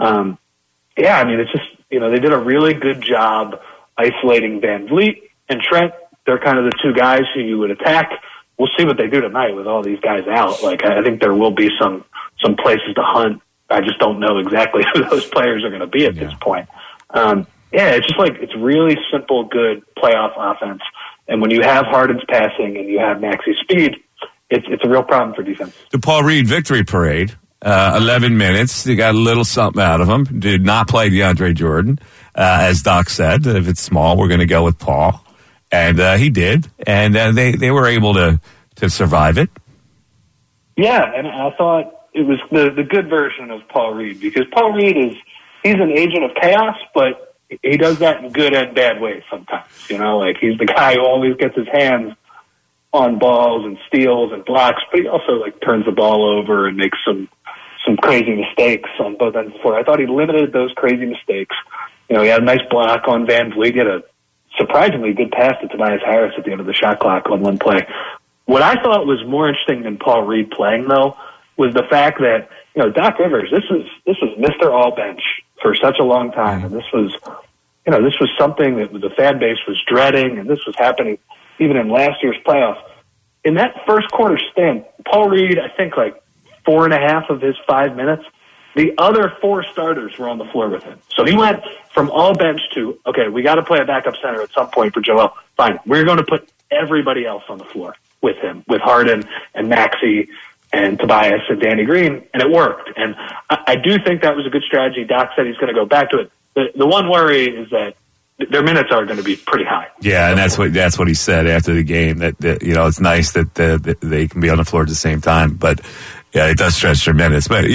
It's just, they did a really good job isolating Van Vliet and Trent. They're kind of the two guys who you would attack. We'll see what they do tonight with all these guys out. Like, I think there will be some places to hunt. I just don't know exactly who those players are going to be at this point. It's just like, it's really simple, good playoff offense. And when you have Harden's passing and you have Maxey's speed, it's a real problem for defense. The Paul Reed victory parade, 11 minutes. They got a little something out of him. Did not play DeAndre Jordan. As Doc said, if it's small, we're going to go with Paul. And he did. And they were able to survive it. Yeah, and I thought it was the good version of Paul Reed, because Paul Reed he's an agent of chaos, but he does that in good and bad ways sometimes. Like, he's the guy who always gets his hands on balls and steals and blocks, but he also like turns the ball over and makes some crazy mistakes on both ends of the floor. I thought he limited those crazy mistakes. He had a nice block on Van Vliet. He had a surprisingly good pass to Tobias Harris at the end of the shot clock on one play. What I thought was more interesting than Paul Reed playing, though, was the fact that, Doc Rivers, this was Mr. All Bench for such a long time. And this was something that the fan base was dreading, and this was happening even in last year's playoffs. In that first quarter stint, Paul Reed, I think like 4.5 of his 5 minutes, the other 4 starters were on the floor with him. So he went from all bench to, okay, we got to play a backup center at some point for Joel. Fine, we're going to put everybody else on the floor with him, with Harden and Maxey and Tobias and Danny Green, and it worked. And I do think that was a good strategy. Doc said he's going to go back to it. The one worry is that their minutes are going to be pretty high. Yeah, and that's what he said after the game. That it's nice that they can be on the floor at the same time, but yeah, it does stretch their minutes. But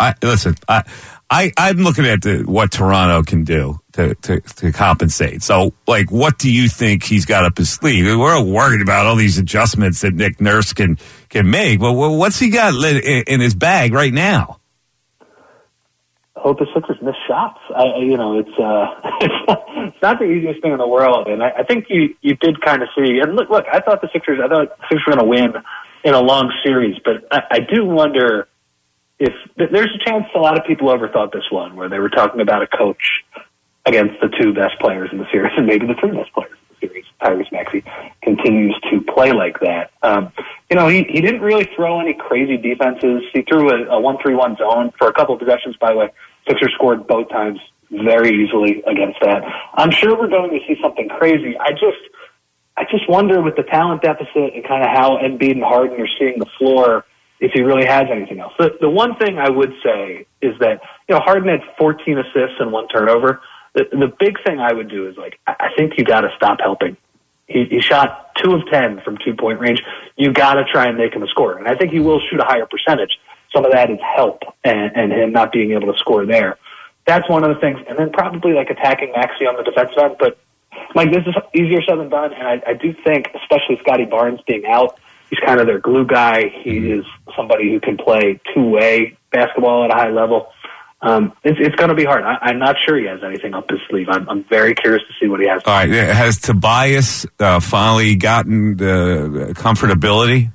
I'm looking at what Toronto can do to compensate. So, like, what do you think he's got up his sleeve? We're all worried about all these adjustments that Nick Nurse can make, but what's he got in his bag right now? Hope the Sixers miss shots. It's not the easiest thing in the world, and I think you did kind of see. And look, I thought the Sixers were going to win in a long series, but I do wonder if there's a chance a lot of people overthought this one, where they were talking about a coach against the 2 best players in the series, and maybe the 3 best players in the series. Tyrese Maxey continues to play like that. He didn't really throw any crazy defenses. He threw a 1-3-1 zone for a couple of possessions, by the way. Sixers scored both times very easily against that. I'm sure we're going to see something crazy. I just wonder, with the talent deficit and kind of how Embiid and Harden are seeing the floor, if he really has anything else. The one thing I would say is that, Harden had 14 assists and 1 turnover. The big thing I would do is, like, I think you got to stop helping. He shot 2 of 10 from 2-point range. You got to try and make him a scorer. And I think he will shoot a higher percentage. Some of that is help and him not being able to score there. That's one of the things. And then probably like attacking Maxey on the defensive end. But Mike, this is easier said than done. And I do think, especially Scotty Barnes being out, he's kind of their glue guy. He is somebody who can play two-way basketball at a high level. It's going to be hard. I'm not sure he has anything up his sleeve. I'm very curious to see what he has. All right. Has Tobias finally gotten the comfortability?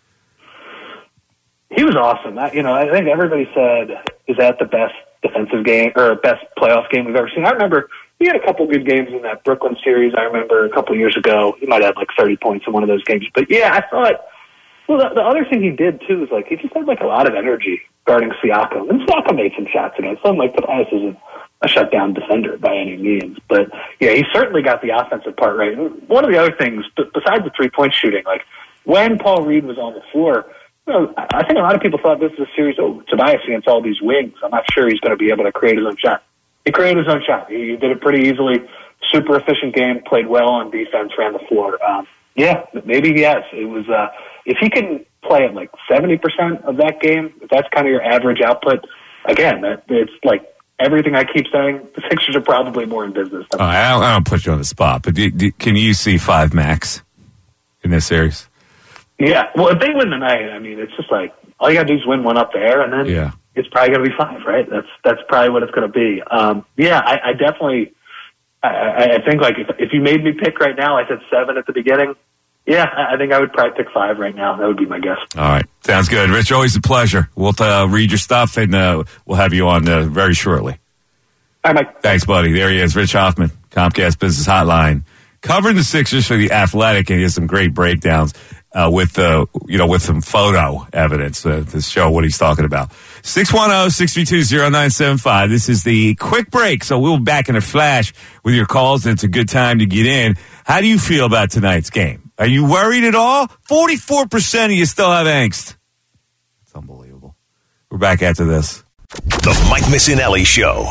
He was awesome. I think everybody said, is that the best defensive game or best playoff game we've ever seen? I remember he had a couple good games in that Brooklyn series. I remember a couple years ago, he might have like 30 points in one of those games. But yeah, I thought, well, the other thing he did too is like, he just had like a lot of energy guarding Siakam. And Siakam made some shots against him. Like, Tobias isn't a shutdown defender by any means. But yeah, he certainly got the offensive part right. And one of the other things, besides the 3-point shooting, like when Paul Reed was on the floor, I think a lot of people thought this was a series, Tobias against all these wings. I'm not sure he's going to be able to create his own shot. He created his own shot. He did it pretty easily. Super efficient game, played well on defense, ran the floor. Yeah, maybe he has. It was, if he can play at like 70% of that game, if that's kind of your average output, again, it's like everything I keep saying, the Sixers are probably more in business. I don't put you on the spot, but can you see 5 max in this series? Yeah, well, if they win tonight, I mean, it's just like all you got to do is win one up there, and then it's probably going to be 5, right? That's probably what it's going to be. I definitely, I think like if you made me pick right now, I said 7 at the beginning. Yeah, I think I would probably pick 5 right now. That would be my guess. All right, sounds good, Rich. Always a pleasure. We'll read your stuff, and we'll have you on very shortly. All right, Mike. Thanks, buddy. There he is, Rich Hoffman, Comcast Business Hotline, covering the Sixers for The Athletic, and he has some great breakdowns. With some photo evidence to show what he's talking about. 610-632-0975. This is the quick break, so we'll be back in a flash with your calls, and it's a good time to get in. How do you feel about tonight's game? Are you worried at all? 44% of you still have angst. It's unbelievable. We're back after this. The Mike Missinelli Show.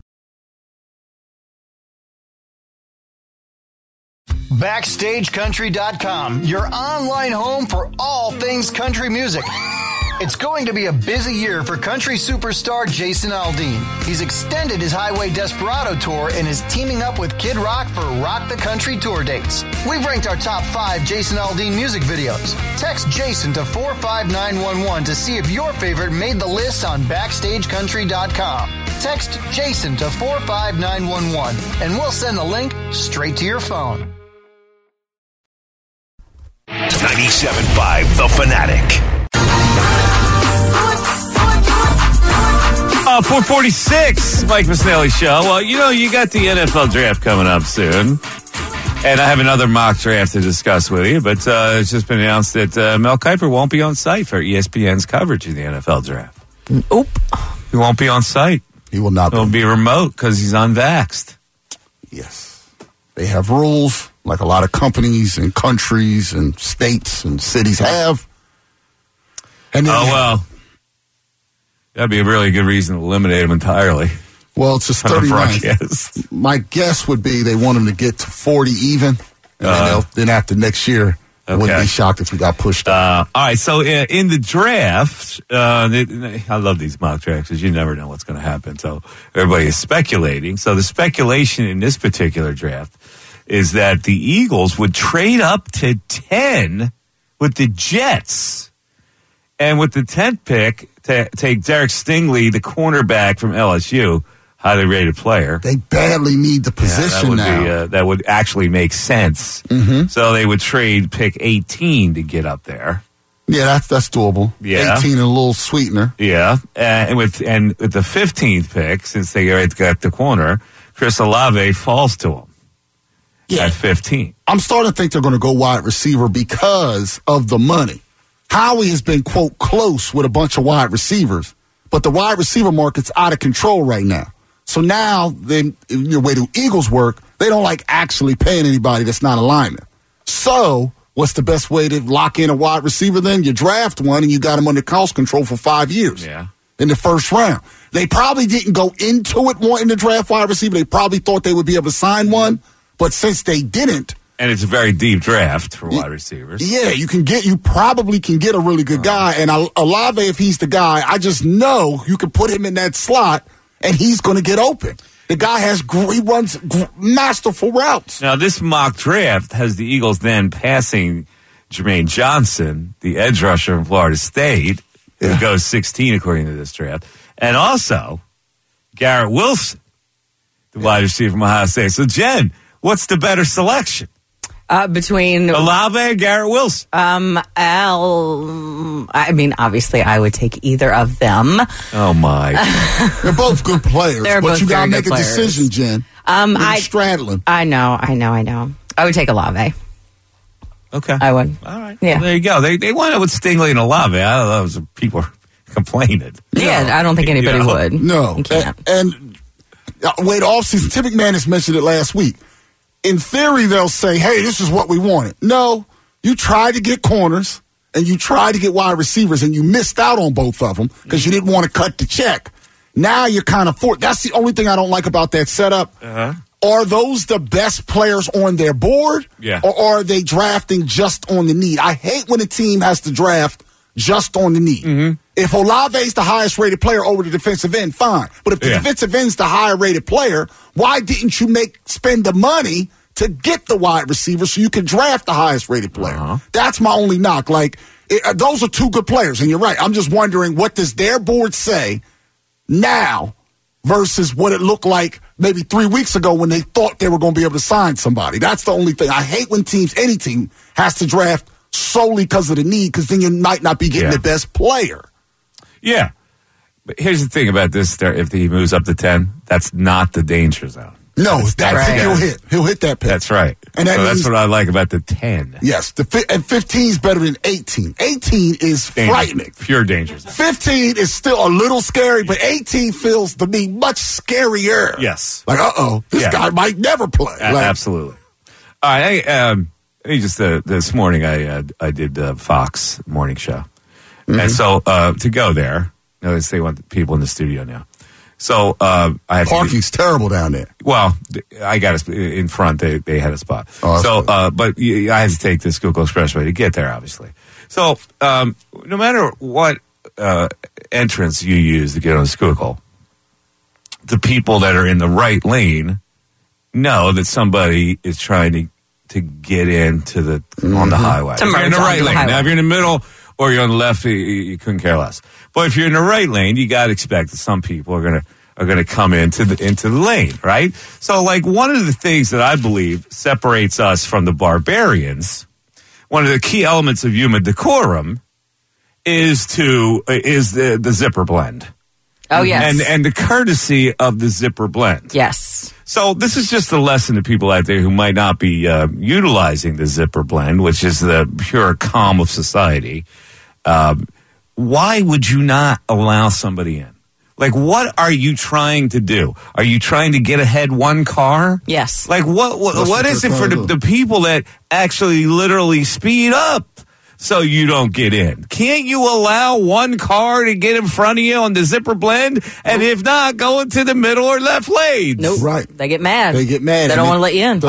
BackstageCountry.com, your online home for all things country music. It's going to be a busy year for country superstar Jason Aldean. He's extended his Highway Desperado tour and is teaming up with Kid Rock for Rock the Country tour dates. We've ranked our top 5 Jason Aldean music videos. Text Jason to 45911 to see if your favorite made the list on BackstageCountry.com. Text Jason to 45911 and we'll send the link straight to your phone. 97.5 The Fanatic. 446, Mike Missinelli Show. Well, you got the NFL draft coming up soon. And I have another mock draft to discuss with you. But it's just been announced that Mel Kiper won't be on site for ESPN's coverage of the NFL draft. Oop. He won't be on site. He will not. He'll be remote because he's unvaxxed. Yes. They have rules like a lot of companies and countries and states and cities have. And well. That'd be a really good reason to eliminate him entirely. Well, it's just 39. My guess would be they want him to get to 40 even. And then after next year, I wouldn't be shocked if he got pushed up. All right, so in the draft, I love these mock drafts because you never know what's going to happen. So everybody is speculating. So the speculation in this particular draft is that the Eagles would trade up to 10 with the Jets. And with the 10th pick, take Derek Stingley, the cornerback from LSU, highly rated player. They badly need the position now. That would actually make sense. Mm-hmm. So they would trade pick 18 to get up there. Yeah, that's doable. Yeah. 18 and a little sweetener. Yeah. And with the 15th pick, since they already got the corner, Chris Olave falls to him at 15. I'm starting to think they're going to go wide receiver because of the money. Howie has been, quote, close with a bunch of wide receivers, but the wide receiver market's out of control right now. So now, the way the Eagles work, they don't like actually paying anybody that's not a lineman. So what's the best way to lock in a wide receiver then? You draft one and you got him under cost control for 5 years in the first round. They probably didn't go into it wanting to draft wide receiver. They probably thought they would be able to sign one, but since they didn't, and it's a very deep draft for wide receivers. Yeah, you probably can get a really good guy. And Olave, if he's the guy, I just know you can put him in that slot and he's going to get open. The guy he runs masterful routes. Now, this mock draft has the Eagles then passing Jermaine Johnson, the edge rusher from Florida State, who goes 16 according to this draft. And also Garrett Wilson, the wide receiver from Ohio State. So, Jen, what's the better selection? Between Olave and Garrett Wilson. I mean, obviously, I would take either of them. Oh, my. They're both good players, but you got to make a decision, Jen. Straddling. I know. I would take Olave. Okay. I would. All right. Yeah. Well, there you go. They wound up with Stingley and Olave. I don't know. People complaining. Yeah, I don't think anybody would. No. You can't. And wait, offseason, Tim McMahon has mentioned it last week. In theory, they'll say, hey, this is what we wanted. No, you tried to get corners and you tried to get wide receivers and you missed out on both of them because you didn't want to cut the check. Now you're kind of forced. That's the only thing I don't like about that setup. Uh-huh. Are those the best players on their board? Yeah. Or are they drafting just on the need? I hate when a team has to draft just on the need. Mm-hmm. If Olave's the highest rated player over the defensive end, fine. But if the defensive end's the higher rated player, why didn't you spend the money to get the wide receiver so you can draft the highest rated player? Uh-huh. That's my only knock. Those are two good players, and you're right. I'm just wondering, what does their board say now versus what it looked like maybe 3 weeks ago when they thought they were going to be able to sign somebody? That's the only thing. I hate when any team has to draft solely because of the need, because then you might not be getting the best player. Yeah. But here's the thing about this. If he moves up to 10, that's not the danger zone. No, he'll hit. He'll hit that pick. That's right. And that's what I like about the 10. Yes, and 15 is better than 18. 18 is frightening. Pure danger zone. 15 is still a little scary, but 18 feels to me much scarier. Yes. This guy might never play. Absolutely. All right. This morning I did Fox morning show. Mm-hmm. And so to go there, notice they want people in the studio now. So I had parking's terrible down there. Well, I got in front. They had a spot. Oh, so, but I had to take the Schuylkill Expressway to get there, obviously. So, no matter what entrance you use to get on Schuylkill, the people that are in the right lane know that somebody is trying to get into on the highway. If you're in the right lane. Now, if you're in the middle or you're on the left, you couldn't care less. But if you're in the right lane, you got to expect that some people are gonna come into the lane, right? So, one of the things that I believe separates us from the barbarians, one of the key elements of human decorum, is the zipper blend. Oh, yes. And the courtesy of the zipper blend. Yes. So this is just a lesson to people out there who might not be utilizing the zipper blend, which is the pure calm of society. Why would you not allow somebody in? What are you trying to do? Are you trying to get ahead one car? Yes. What is it for the people that actually literally speed up so you don't get in? Can't you allow one car to get in front of you on the zipper blend? And if not, go into the middle or left lane. Nope. Right. They get mad. They don't want to let you in.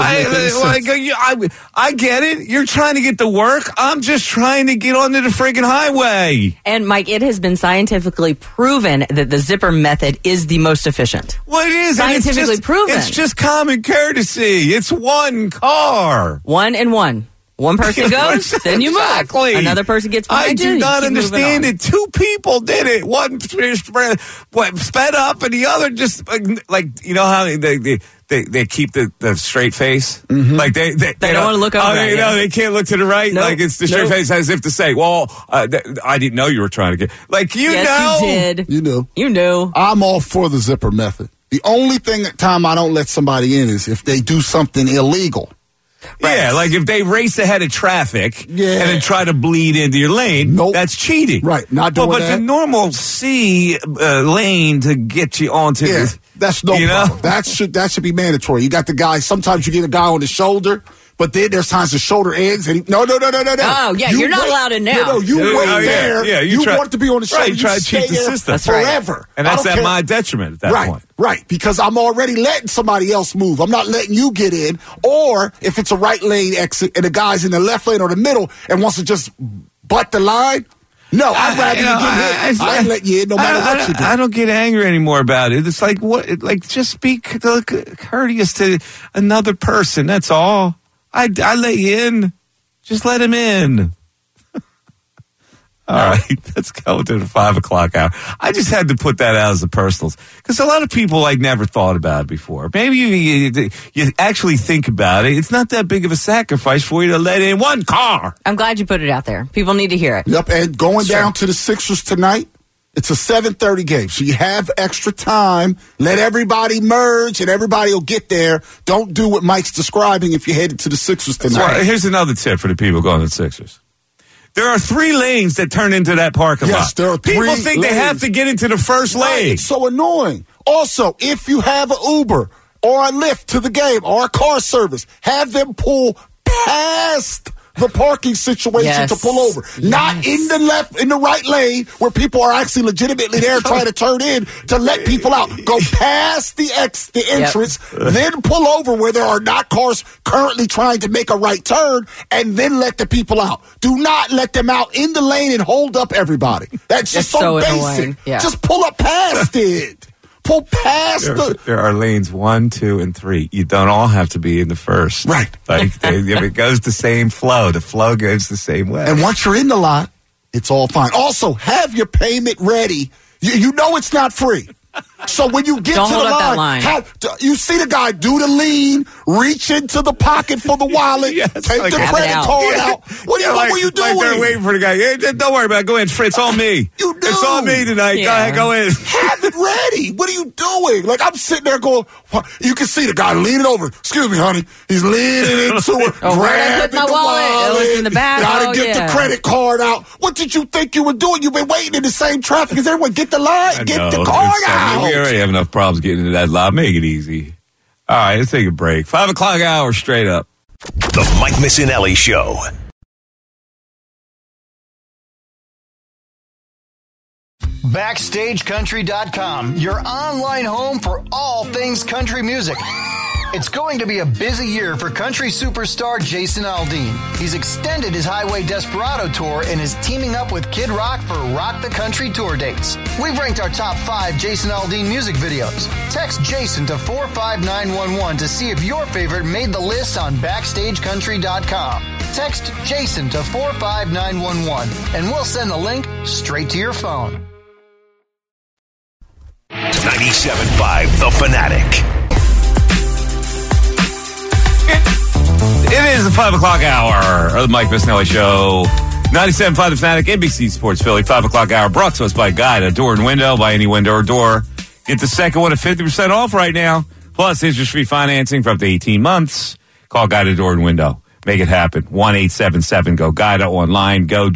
I get it. You're trying to get to work. I'm just trying to get onto the friggin' highway. And, Mike, it has been scientifically proven that the zipper method is the most efficient. Well, it is. Scientifically proven. It's just common courtesy. It's one car. One and one. One person goes, then you move. Exactly. Another person gets behind you. I do not understand it. Two people did it. One sped up, and the other just you know how they keep the straight face. Mm-hmm. They don't want to look over. They can't look to the right. Nope. It's the straight face, as if to say, "Well, I didn't know you were trying to get." Yes, you did. You knew. You. I'm all for the zipper method. The only time I don't let somebody in is if they do something illegal. Right. Yeah, if they race ahead of traffic and then try to bleed into your lane, that's cheating. Right, not doing that. But the normal C lane to get you onto that's no problem. That should be mandatory. You got the guy, sometimes you get a guy on the shoulder, but then there's times the shoulder ends and no. Oh, yeah, you're not allowed in now. You wait there. Yeah, you want to be on the shoulder. Right, you try to cheat the system. That's forever. Right. And that's at my detriment at that point. Right, because I'm already letting somebody else move. I'm not letting you get in. Or if it's a right lane exit and the guy's in the left lane or the middle and wants to just butt the line, no, I'd rather you get hit. I ain't let you in no matter what you do. I don't get angry anymore about it. It's just be courteous to another person. That's all. I let you in. Just let him in. All right, let's go to the 5 o'clock hour. I just had to put that out as a personals because a lot of people never thought about it before. Maybe you actually think about it. It's not that big of a sacrifice for you to let in one car. I'm glad you put it out there. People need to hear it. Yep, and going down to the Sixers tonight, it's a 7:30 game, so you have extra time. Let everybody merge, and everybody will get there. Don't do what Mike's describing if you're headed to the Sixers tonight. So here's another tip for the people going to the Sixers. There are 3 lanes that turn into that parking lot. Yes, there are 3 People think they have to get into the first lane. It's so annoying. Also, if you have an Uber or a Lyft to the game or a car service, have them pull past the parking situation to pull over. Not in the right lane where people are actually legitimately there trying to turn in to let people out. Go past the entrance, then pull over where there are not cars currently trying to make a right turn, and then let the people out. Do not let them out in the lane and hold up everybody. That's just so basic. Annoying. Yeah. Just pull up past it. Pull past There are lanes 1, 2, and 3. You don't all have to be in the first. Right. It goes the same flow. The flow goes the same way. And once you're in the lot, it's all fine. Also, have your payment ready. You know it's not free. So when you get to the line, you see the guy do the lean, reach into the pocket for the wallet, take the credit card out. What were you doing? They're waiting for the guy. Hey, don't worry about it. Go ahead, Fritz. It's all me. You do. It's all me tonight. Go ahead, go in. Have it ready. What are you doing? I'm sitting there going, you can see the guy leaning over. Excuse me, honey. He's leaning into it. Grabbing the wallet. It was in the bag. Gotta get the credit card out. What did you think you were doing? You've been waiting in the same traffic as everyone. Get the line. Get the card out. We already have enough problems getting into that lot. Make it easy. All right, let's take a break. 5 o'clock hour straight up. The Mike Missinelli Show. BackstageCountry.com, your online home for all things country music. It's going to be a busy year for country superstar Jason Aldean. He's extended his Highway Desperado tour and is teaming up with Kid Rock for Rock the Country tour dates. We've ranked our top 5 Jason Aldean music videos. Text Jason to 45911 to see if your favorite made the list on BackstageCountry.com. Text Jason to 45911 and we'll send the link straight to your phone. 97.5 The Fanatic. It is the 5 o'clock hour of the Mike Missinelli Show. 97.5 The Fanatic, NBC Sports Philly, 5 o'clock hour, brought to us by Guida, Door and Window. Buy any window or door. Get the second one at 50% off right now. Plus, interest-free financing for up to 18 months. Call Guida, Door and Window. Make it happen. 1-877-GO-GUIDA online. Go,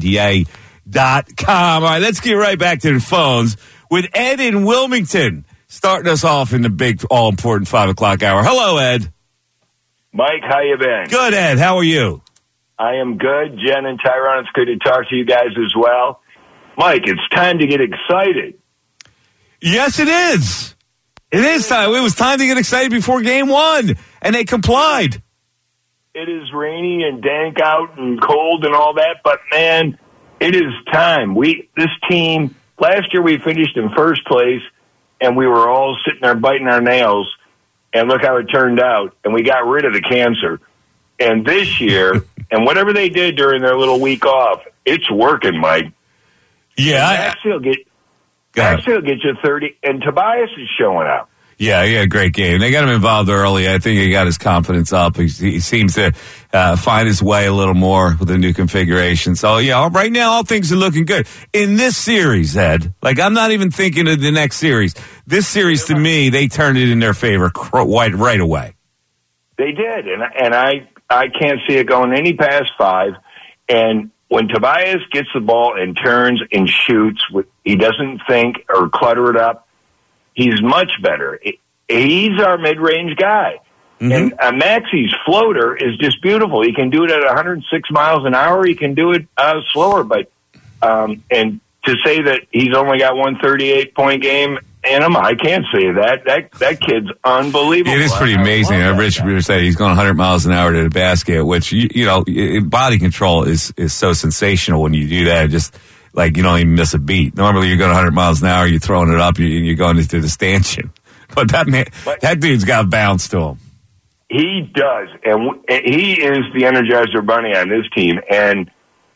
GUIDA.com. All right, let's get right back to the phones with Ed in Wilmington, starting us off in the big, all-important 5 o'clock hour. Hello, Ed. Mike, how you been? Good, Ed. How are you? I am good. Jen and Tyrone, it's good to talk to you guys as well. Mike, it's time to get excited. Yes, it is. It is time. It was time to get excited before game 1, and they complied. It is rainy and dank out and cold and all that, but, man, it is time. This team, last year we finished in first place, and we were all sitting there biting our nails. And look how it turned out. And we got rid of the cancer. And this year, and whatever they did during their little week off, it's working, Mike. Yeah. Maxey will get you 30, and Tobias is showing up. Yeah, great game. They got him involved early. I think he got his confidence up. He seems to find his way a little more with the new configuration. So, yeah, right now all things are looking good. In this series, Ed, I'm not even thinking of the next series. This series, to me, they turned it in their favor right away. They did, and I can't see it going any past 5. And when Tobias gets the ball and turns and shoots, he doesn't think or clutter it up. He's much better. He's our mid-range guy. Mm-hmm. And Maxey's floater is just beautiful. He can do it at 106 miles an hour. He can do it slower. But and to say that he's only got one 38-point game in him, I can't say that. That kid's unbelievable. It is pretty amazing. Rich said he's going 100 miles an hour to the basket, which, body control is so sensational when you do that. Just you don't even miss a beat. Normally, you're going 100 miles an hour, you're throwing it up, you're going into the stanchion. But that dude's got bounce to him. He does, and he is the Energizer Bunny on this team. And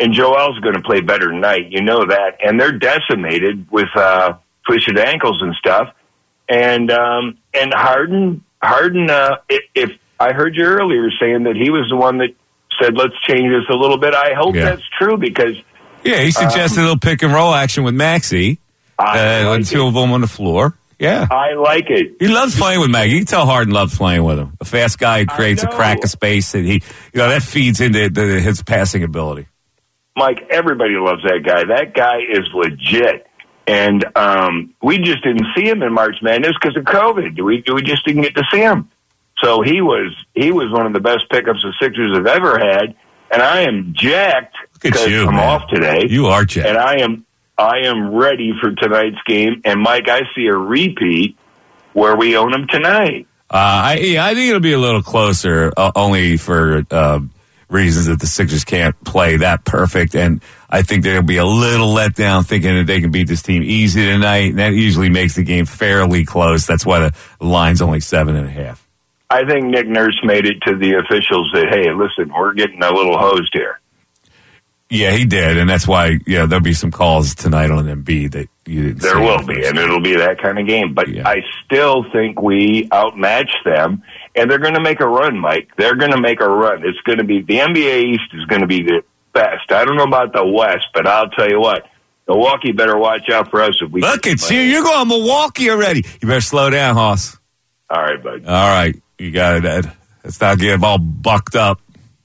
And Joel's going to play better tonight. You know that. And they're decimated with twisted ankles and stuff. And Harden, if I heard you earlier saying that he was the one that said, let's change this a little bit. I hope that's true because... Yeah, he suggested a little pick and roll action with Maxey. Like two of them on the floor. Yeah. I like it. He loves playing with Maggie. You can tell Harden loves playing with him. A fast guy who creates a crack of space, and that feeds into his passing ability. Mike, everybody loves that guy. That guy is legit. And we just didn't see him in March Madness because of COVID. We just didn't get to see him. So he was one of the best pickups the Sixers have ever had. And I am jacked because I'm off today. You are jacked. And I am ready for tonight's game. And Mike, I see a repeat where we own them tonight. I think it'll be a little closer, only for reasons that the Sixers can't play that perfect. And I think they'll be a little let down thinking that they can beat this team easy tonight. And that usually makes the game fairly close. That's why the line's only 7.5. I think Nick Nurse made it to the officials that, hey, listen, we're getting a little hosed here. Yeah, he did, and that's why there'll be some calls tonight on Embiid that you didn't see. There will be, and it'll be that kind of game. But I still think we outmatch them, and they're going to make a run, Mike. They're going to make a run. It's going to be the NBA East is going to be the best. I don't know about the West, but I'll tell you what, Milwaukee better watch out for us if we look at you. You're going Milwaukee already. You better slow down, Hoss. All right, bud. All right, you got it, Ed. Let's not get them all bucked up.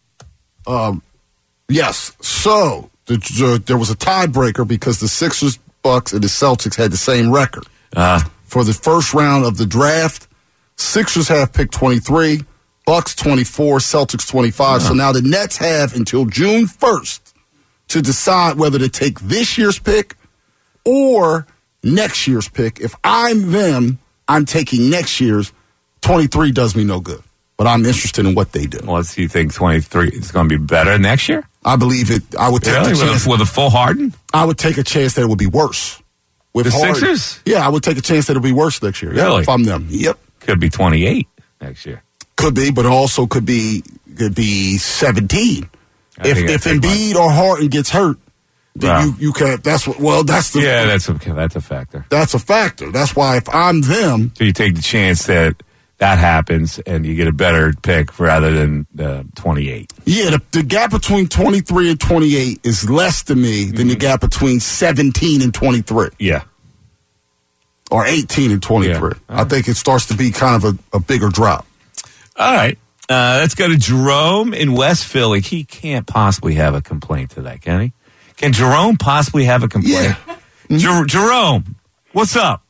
Yes. So there was a tiebreaker because the Sixers, Bucks, and the Celtics had the same record. For the first round of the draft, Sixers have pick 23, Bucks 24, Celtics 25. So now the Nets have until June 1st to decide whether to take this year's pick or next year's pick. If I'm them, I'm taking next year's. 23 does me no good. But I'm interested in what they do. Well, do you think 23 is going to be better next year? I believe it. I would take a chance. With a full Harden? I would take a chance that it would be worse. With the Harden. Sixers? Yeah, I would take a chance that it would be worse next year. Really? Yeah, if I'm them. Yep. Could be 28 next year. Could be, but it also could be 17. If Embiid or Harden gets hurt, then you can't. That's a factor. That's a factor. That's why if I'm them, so you take the chance that happens and you get a better pick rather than 28. Yeah, the gap between 23 and 28 is less to me than the gap between 17 and 23. Yeah. Or 18 and 23. Yeah. I think it starts to be kind of a bigger drop. All right. Let's go to Jerome in West Philly. He can't possibly have a complaint to that, can he? Can Jerome possibly have a complaint? Yeah. Jerome, what's up?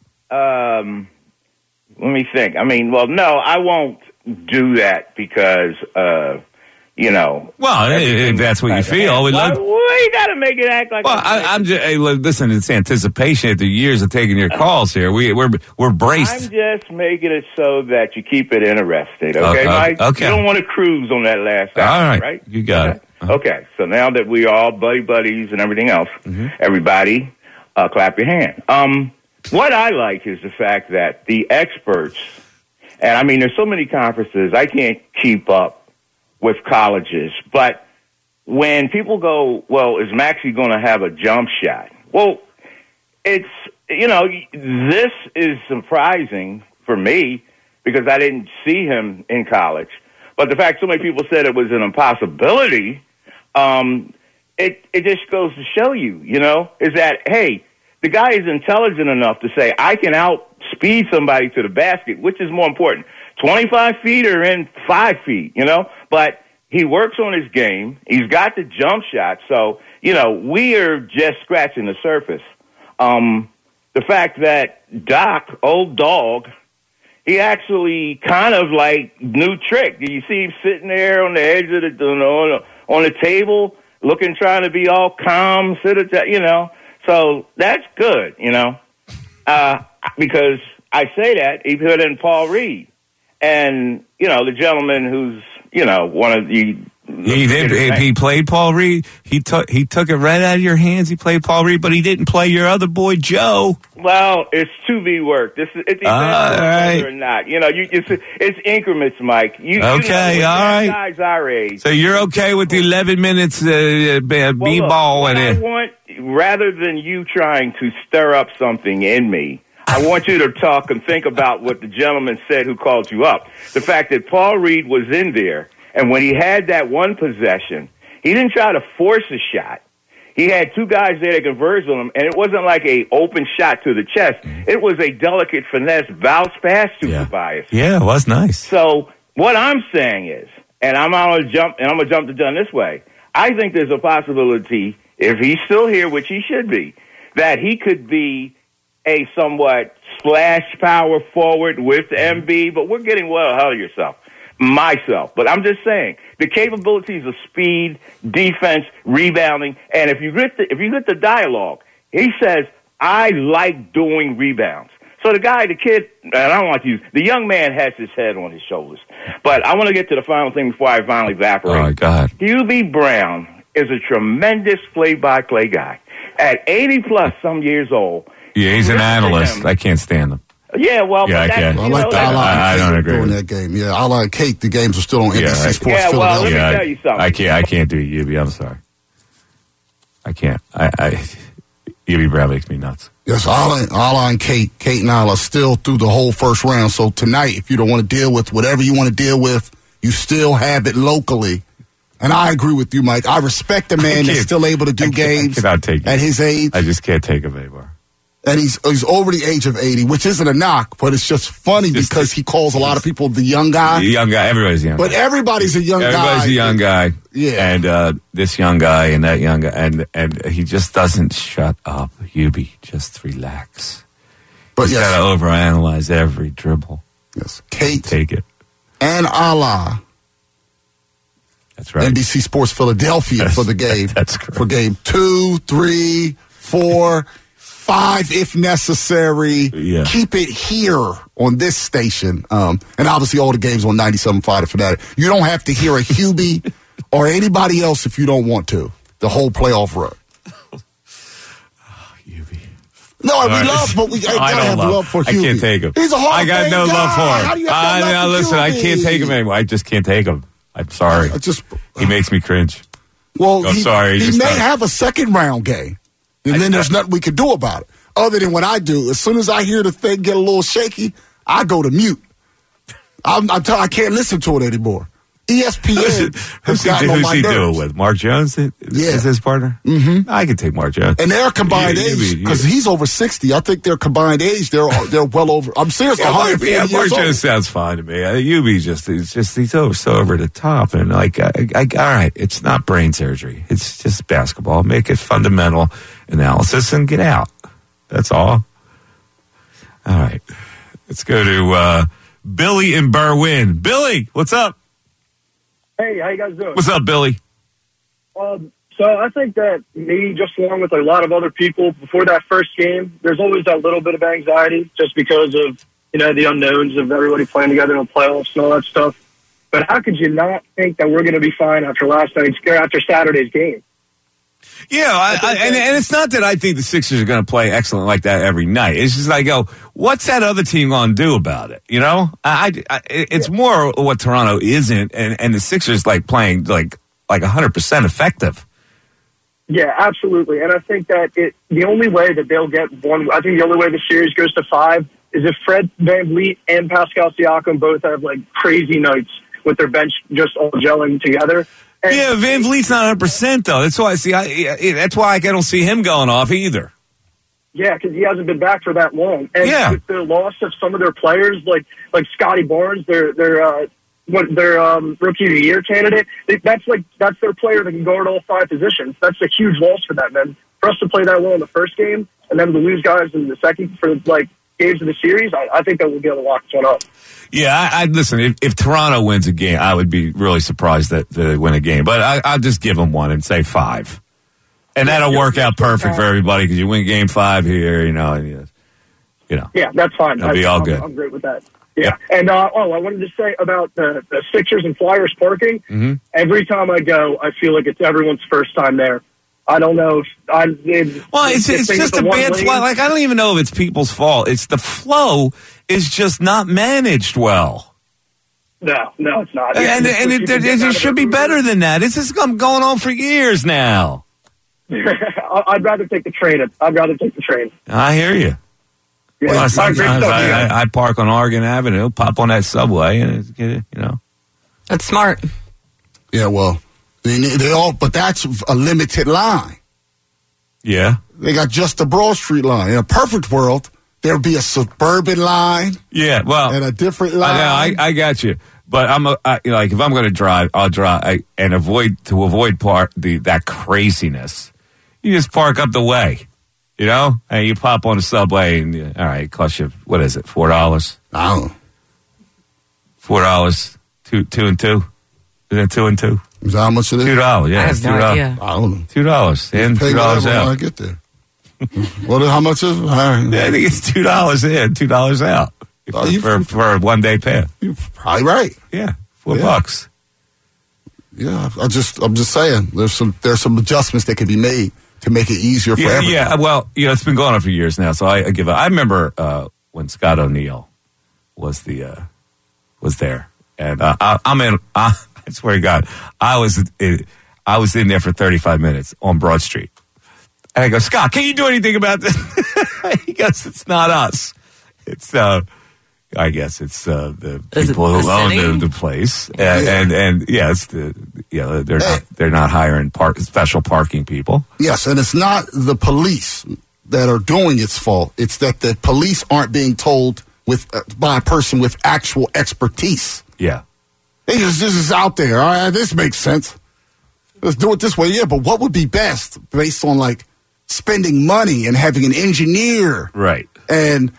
Let me think. I mean, well, no, I won't do that because, Well, if that's what you feel. We got to make it act like. Well, I'm just listen. It's anticipation after years of taking your calls here. We're braced. I'm just making it so that you keep it interesting. Okay, Mike. Okay. You don't want to cruise on that last hour, all right? Right? You got it. Okay. So now that we are all buddies and everything else, everybody, clap your hand. What I like is the fact that the experts, and I mean, there's so many conferences, I can't keep up with colleges, but when people go, well, is Maxey going to have a jump shot? Well, this is surprising for me because I didn't see him in college. But the fact so many people said it was an impossibility, it just goes to show you, is that, hey, the guy is intelligent enough to say, I can outspeed somebody to the basket, which is more important, 25 feet or in 5 feet, But he works on his game. He's got the jump shot. So, we are just scratching the surface. The fact that Doc, old dog, he actually kind of like new trick. You see him sitting there on the edge of on the table, trying to be all calm, So that's good, because I say that he put in Paul Reed, and the gentleman who's one of the He did. He played Paul Reed. He took it right out of your hands. He played Paul Reed, but he didn't play your other boy Joe. Well, it's 2V work. It depends on whether or not. You know, it's increments, Mike. Okay, all right. Guys our age. So you're okay with the 11 minutes b-ball look, and I want, rather than you trying to stir up something in me, I want you to talk and think about what the gentleman said who called you up. The fact that Paul Reed was in there, and when he had that one possession, he didn't try to force a shot. He had two guys there that converged on him, and it wasn't like a open shot to the chest. It was a delicate finesse bounce pass to Tobias. Yeah, it was nice. So what I'm saying is, and I'm going to jump the gun this way, I think there's a possibility, if he's still here, which he should be, that he could be a somewhat splash power forward with Embiid, but we're getting well ahead of yourself. Myself. But I'm just saying, the capabilities of speed, defense, rebounding, and if you get the dialogue, he says, I like doing rebounds. So the kid, and I don't want to use, the young man has his head on his shoulders. But I want to get to the final thing before I finally evaporate. All right, go ahead. Hubie Brown is a tremendous play-by-play guy. At 80-plus some years old. Yeah, he's an analyst. I can't stand him. Yeah, well, yeah, I like the I don't agree during that game. Yeah, I like Kate. The games are still on NBC Sports Philadelphia. Well, let me tell you something. I can't do Hubie. I'm sorry. I can't. Hubie Brown makes me nuts. Yes, Ala and Kate and Ala are still through the whole first round. So tonight, if you don't want to deal with whatever you want to deal with, you still have it locally. And I agree with you, Mike. I respect a man that's still able to do games at his age. I just can't take him anymore. And he's over the age of 80, which isn't a knock, but it's just funny because he calls a lot of people the young guy. The young guy. Everybody's a young guy. But everybody's a young guy. Everybody's a young guy. Yeah. And this young guy and that young guy. And he just doesn't shut up. Hubie, just relax. But he's got to overanalyze every dribble. Yes. Kate. Take it. And Ala. That's right. NBC Sports Philadelphia for the game. That's correct. For game 2, 3, 4, 5 if necessary. Yeah. Keep it here on this station. And obviously all the games on 97.5 The Fanatic. You don't have to hear a Hubie or anybody else if you don't want to. The whole playoff run. Hubie. No, we love, but we gotta have love for Hubie. I can't take him. He's a Hall I of got Fame no guy. love for him. How do you have no love for listen, I Hubie? can't take him anymore. I just can't take him. I'm sorry. He makes me cringe. Well, I'm sorry. He may have a second round game, and then there's nothing we can do about it. Other than what I do, as soon as I hear the thing get a little shaky, I go to mute. I can't listen to it anymore. ESPN has gotten on my nerves. Who's he doing with? Mark Jones is his partner? Mm-hmm. I could take Mark Jones. And their combined age, because he's over 60. I think their combined age, they're well over. I'm serious. Mark years Jones old. sounds fine to me. Hubie's he's so over the top, and all right, it's not brain surgery. It's just basketball. Make it fundamental analysis and get out. That's all. All right, let's go to Billy in Berwyn. Billy, what's up? Hey, how you guys doing? What's up, Billy? So I think that me, just along with a lot of other people, before that first game, there's always that little bit of anxiety just because of, the unknowns of everybody playing together in the playoffs and all that stuff. But how could you not think that we're going to be fine after after Saturday's game? Yeah, and it's not that I think the Sixers are going to play excellent like that every night. It's just like, what's that other team going to do about it? It's more what Toronto isn't, and the Sixers playing like 100% effective. Yeah, absolutely. And I think that the only way that they'll get one, I think the only way the series goes to 5 is if Fred VanVleet and Pascal Siakam both have crazy nights with their bench just all gelling together. And yeah, VanVleet's not 100% though. That's why that's why I don't see him going off either. Yeah, because he hasn't been back for that long. And with the loss of some of their players, like Scotty Barnes, their rookie of the year candidate, that's their player that can guard all 5 positions. That's a huge loss for them. And for us to play that well in the first game and then to lose guys in the second for games of the series, I think that we'll be able to lock this one up. Yeah, I listen. If Toronto wins a game, I would be really surprised that they win a game. But I'll just give them one and say 5, and that'll work out perfect for everybody because you win game 5 here, Yeah, that's fine. It'll be all good. I'm great with that. Yeah. And, I wanted to say about the Sixers and Flyers parking. Mm-hmm. Every time I go, I feel like it's everyone's first time there. I don't know. It's just a bad flow. Like, I don't even know if it's people's fault. It's the flow is just not managed well. No, it's not. And it should be better than that. This has been going on for years now. I'd rather take the train. I hear you. Yeah. Well, sometimes I park on Oregon Avenue, pop on that subway, and get it, That's smart. Yeah, well, they all, but that's a limited line. Yeah. They got just the Broad Street line. In a perfect world, there'd be a suburban line. Yeah, well, and a different line. I got you. But like if I'm going to drive, I'll drive and avoid that craziness. You just park up the way, and you pop on the subway, and all right, it costs you, what is it, $4? I don't know. $4, two and two. Is it 2 and 2? Is that how much it is? $2. Yeah, I have no idea. I don't know. $2 in, $2 out. When I get there. How much is it? I think it's $2 in, $2 out for a 1 day pass. You're probably right. Yeah, $4. Yeah, I'm just saying there's some adjustments that can be made to make it easier for everyone. Yeah, well, it's been going on for years now, so I give up. I remember when Scott O'Neill was there, and I swear to God, I was in there for 35 minutes on Broad Street. And I go, Scott, can you do anything about this? He goes, it's not us. It's I guess it's the people who own the place, and yes, they're not hiring special parking people. Yes, and it's not the police that are doing its fault. It's that the police aren't being told by a person with actual expertise. Yeah, this is out there. All right, this makes sense. Let's do it this way. Yeah, but what would be best based on like spending money and having an engineer, right? And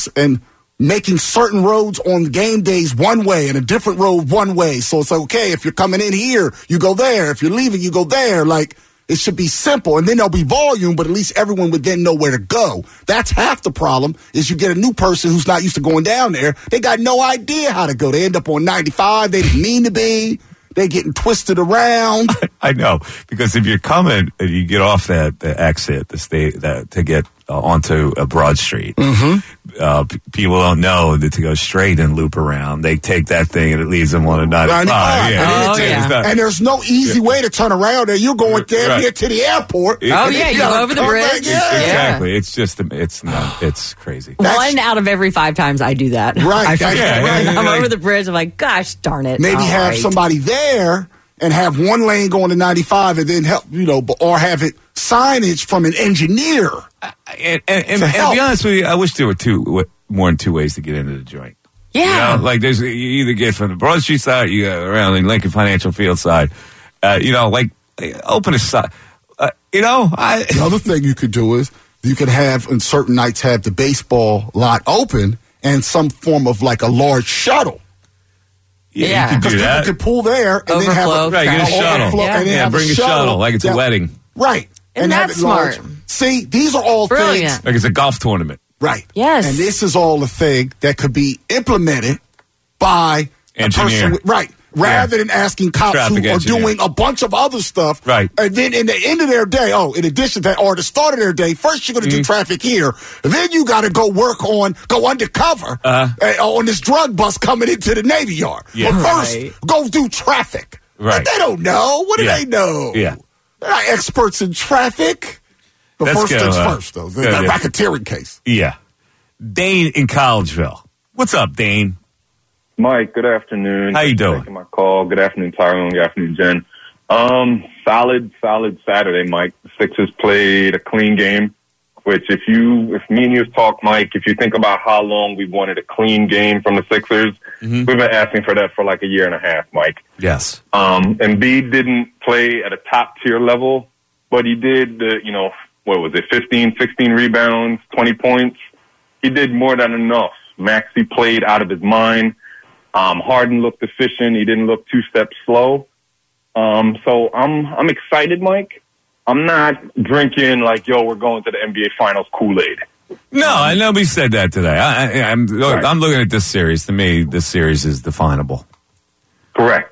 making certain roads on game days one way and a different road one way. So it's like, okay, if you're coming in here, you go there. If you're leaving, you go there. Like, it should be simple. And then there'll be volume, but at least everyone would then know where to go. That's half the problem, is you get a new person who's not used to going down there. They got no idea how to go. They end up on 95. They didn't mean to be. They're getting twisted around. I know, because if you're coming and you get off the exit to get onto a Broad Street, people don't know that to go straight and loop around. They take that thing and it leads them on a 95. Yeah. And there's no easy way to turn around there. You're going damn near to the airport. You go over the bridge. Exactly. It's just, it's crazy. 1 out of every 5 times I do that. Right. I'm over the bridge. I'm like, gosh darn it. Maybe have somebody there and have one lane going to 95 and then help, or have it signage from an engineer. And to be honest with you, I wish there were more than 2 ways to get into the joint. Yeah. Like you either get from the Broad Street side, you go around the Lincoln Financial Field side. Open a side. The other thing you could do is you could have, on certain nights, have the baseball lot open and some form of like a large shuttle. Yeah, you could do that. People could pull there and overflow, then have get a shuttle. Bring a shuttle like it's a wedding. Right. And that's smart. Large. See, these are all brilliant things. Like it's a golf tournament. Right. Yes. And this is all a thing that could be implemented by engineer. A person. Right. Rather than asking cops Traffic who engineer. are doing a bunch of other stuff. Right. And then in the end of their day, in addition to that, or the start of their day, first you're going to do traffic here. Then you got to go undercover on this drug bust coming into the Navy Yard. Yeah. But first, go do traffic. Right. But they don't know. What do they know? Yeah. They're not experts in traffic. The first things first, though. That racketeering case. Yeah. Dane in Collegeville. What's up, Dane? Mike, good afternoon. How you doing? Thanks for taking my call. Good afternoon, Tyrone. Good afternoon, Jen. Solid Saturday, Mike. The Sixers played a clean game, which if me and you talk, Mike, if you think about how long we wanted a clean game from the Sixers, we've been asking for that for like a year and a half, Mike. Yes. Embiid didn't play at a top tier level, but he did, 15, 16 rebounds, 20 points. He did more than enough. Maxey played out of his mind. Harden looked efficient. He didn't look 2 steps slow. So I'm excited, Mike. I'm not drinking like, we're going to the NBA Finals Kool-Aid. No, nobody said that today. I'm looking at this series. To me, this series is definable. Correct.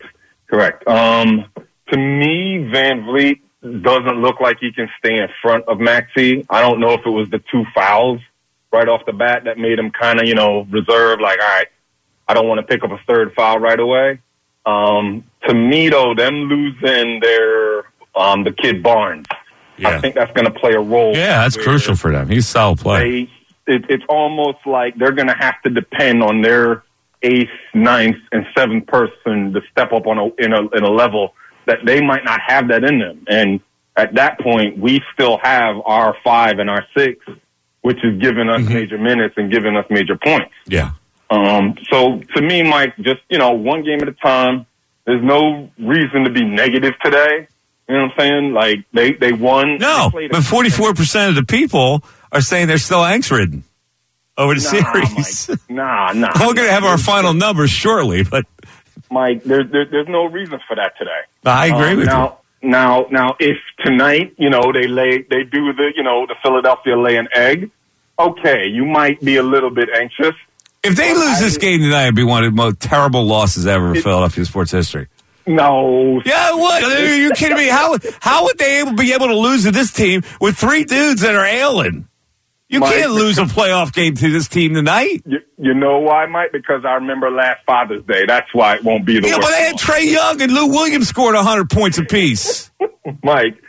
To me, Van Vliet doesn't look like he can stay in front of Maxey. I don't know if it was the 2 fouls right off the bat that made him kind of, reserved, like, all right, I don't want to pick up a third foul right away. To me, though, them losing the kid Barnes, I think that's going to play a role. Yeah, that's crucial for them. He's a solid player. It's almost like they're going to have to depend on their 8th, 9th, and 7th person to step up in a level that they might not have that in them. And at that point, we still have our 5 and our 6, which is giving us major minutes and giving us major points. Yeah. So to me, Mike, just, one game at a time. There's no reason to be negative today. You know what I'm saying? Like, they won. No, but 44% of the people are saying they're still angst-ridden over the series. Mike. Nah. We're going to have our final numbers shortly, but... Mike, there's no reason for that today. I agree with you. Now, if tonight, they do the Philadelphia lay an egg, okay, you might be a little bit anxious. If they lose this game tonight, it'd be one of the most terrible losses ever in Philadelphia sports history. No. Yeah, what? Are you kidding me? How would they be able to lose to this team with 3 dudes that are ailing? You can't lose a playoff game to this team tonight. You know why, Mike? Because I remember last Father's Day. That's why it won't be the worst. Yeah, but they had Trae Young and Lou Williams scored 100 points apiece. Mike,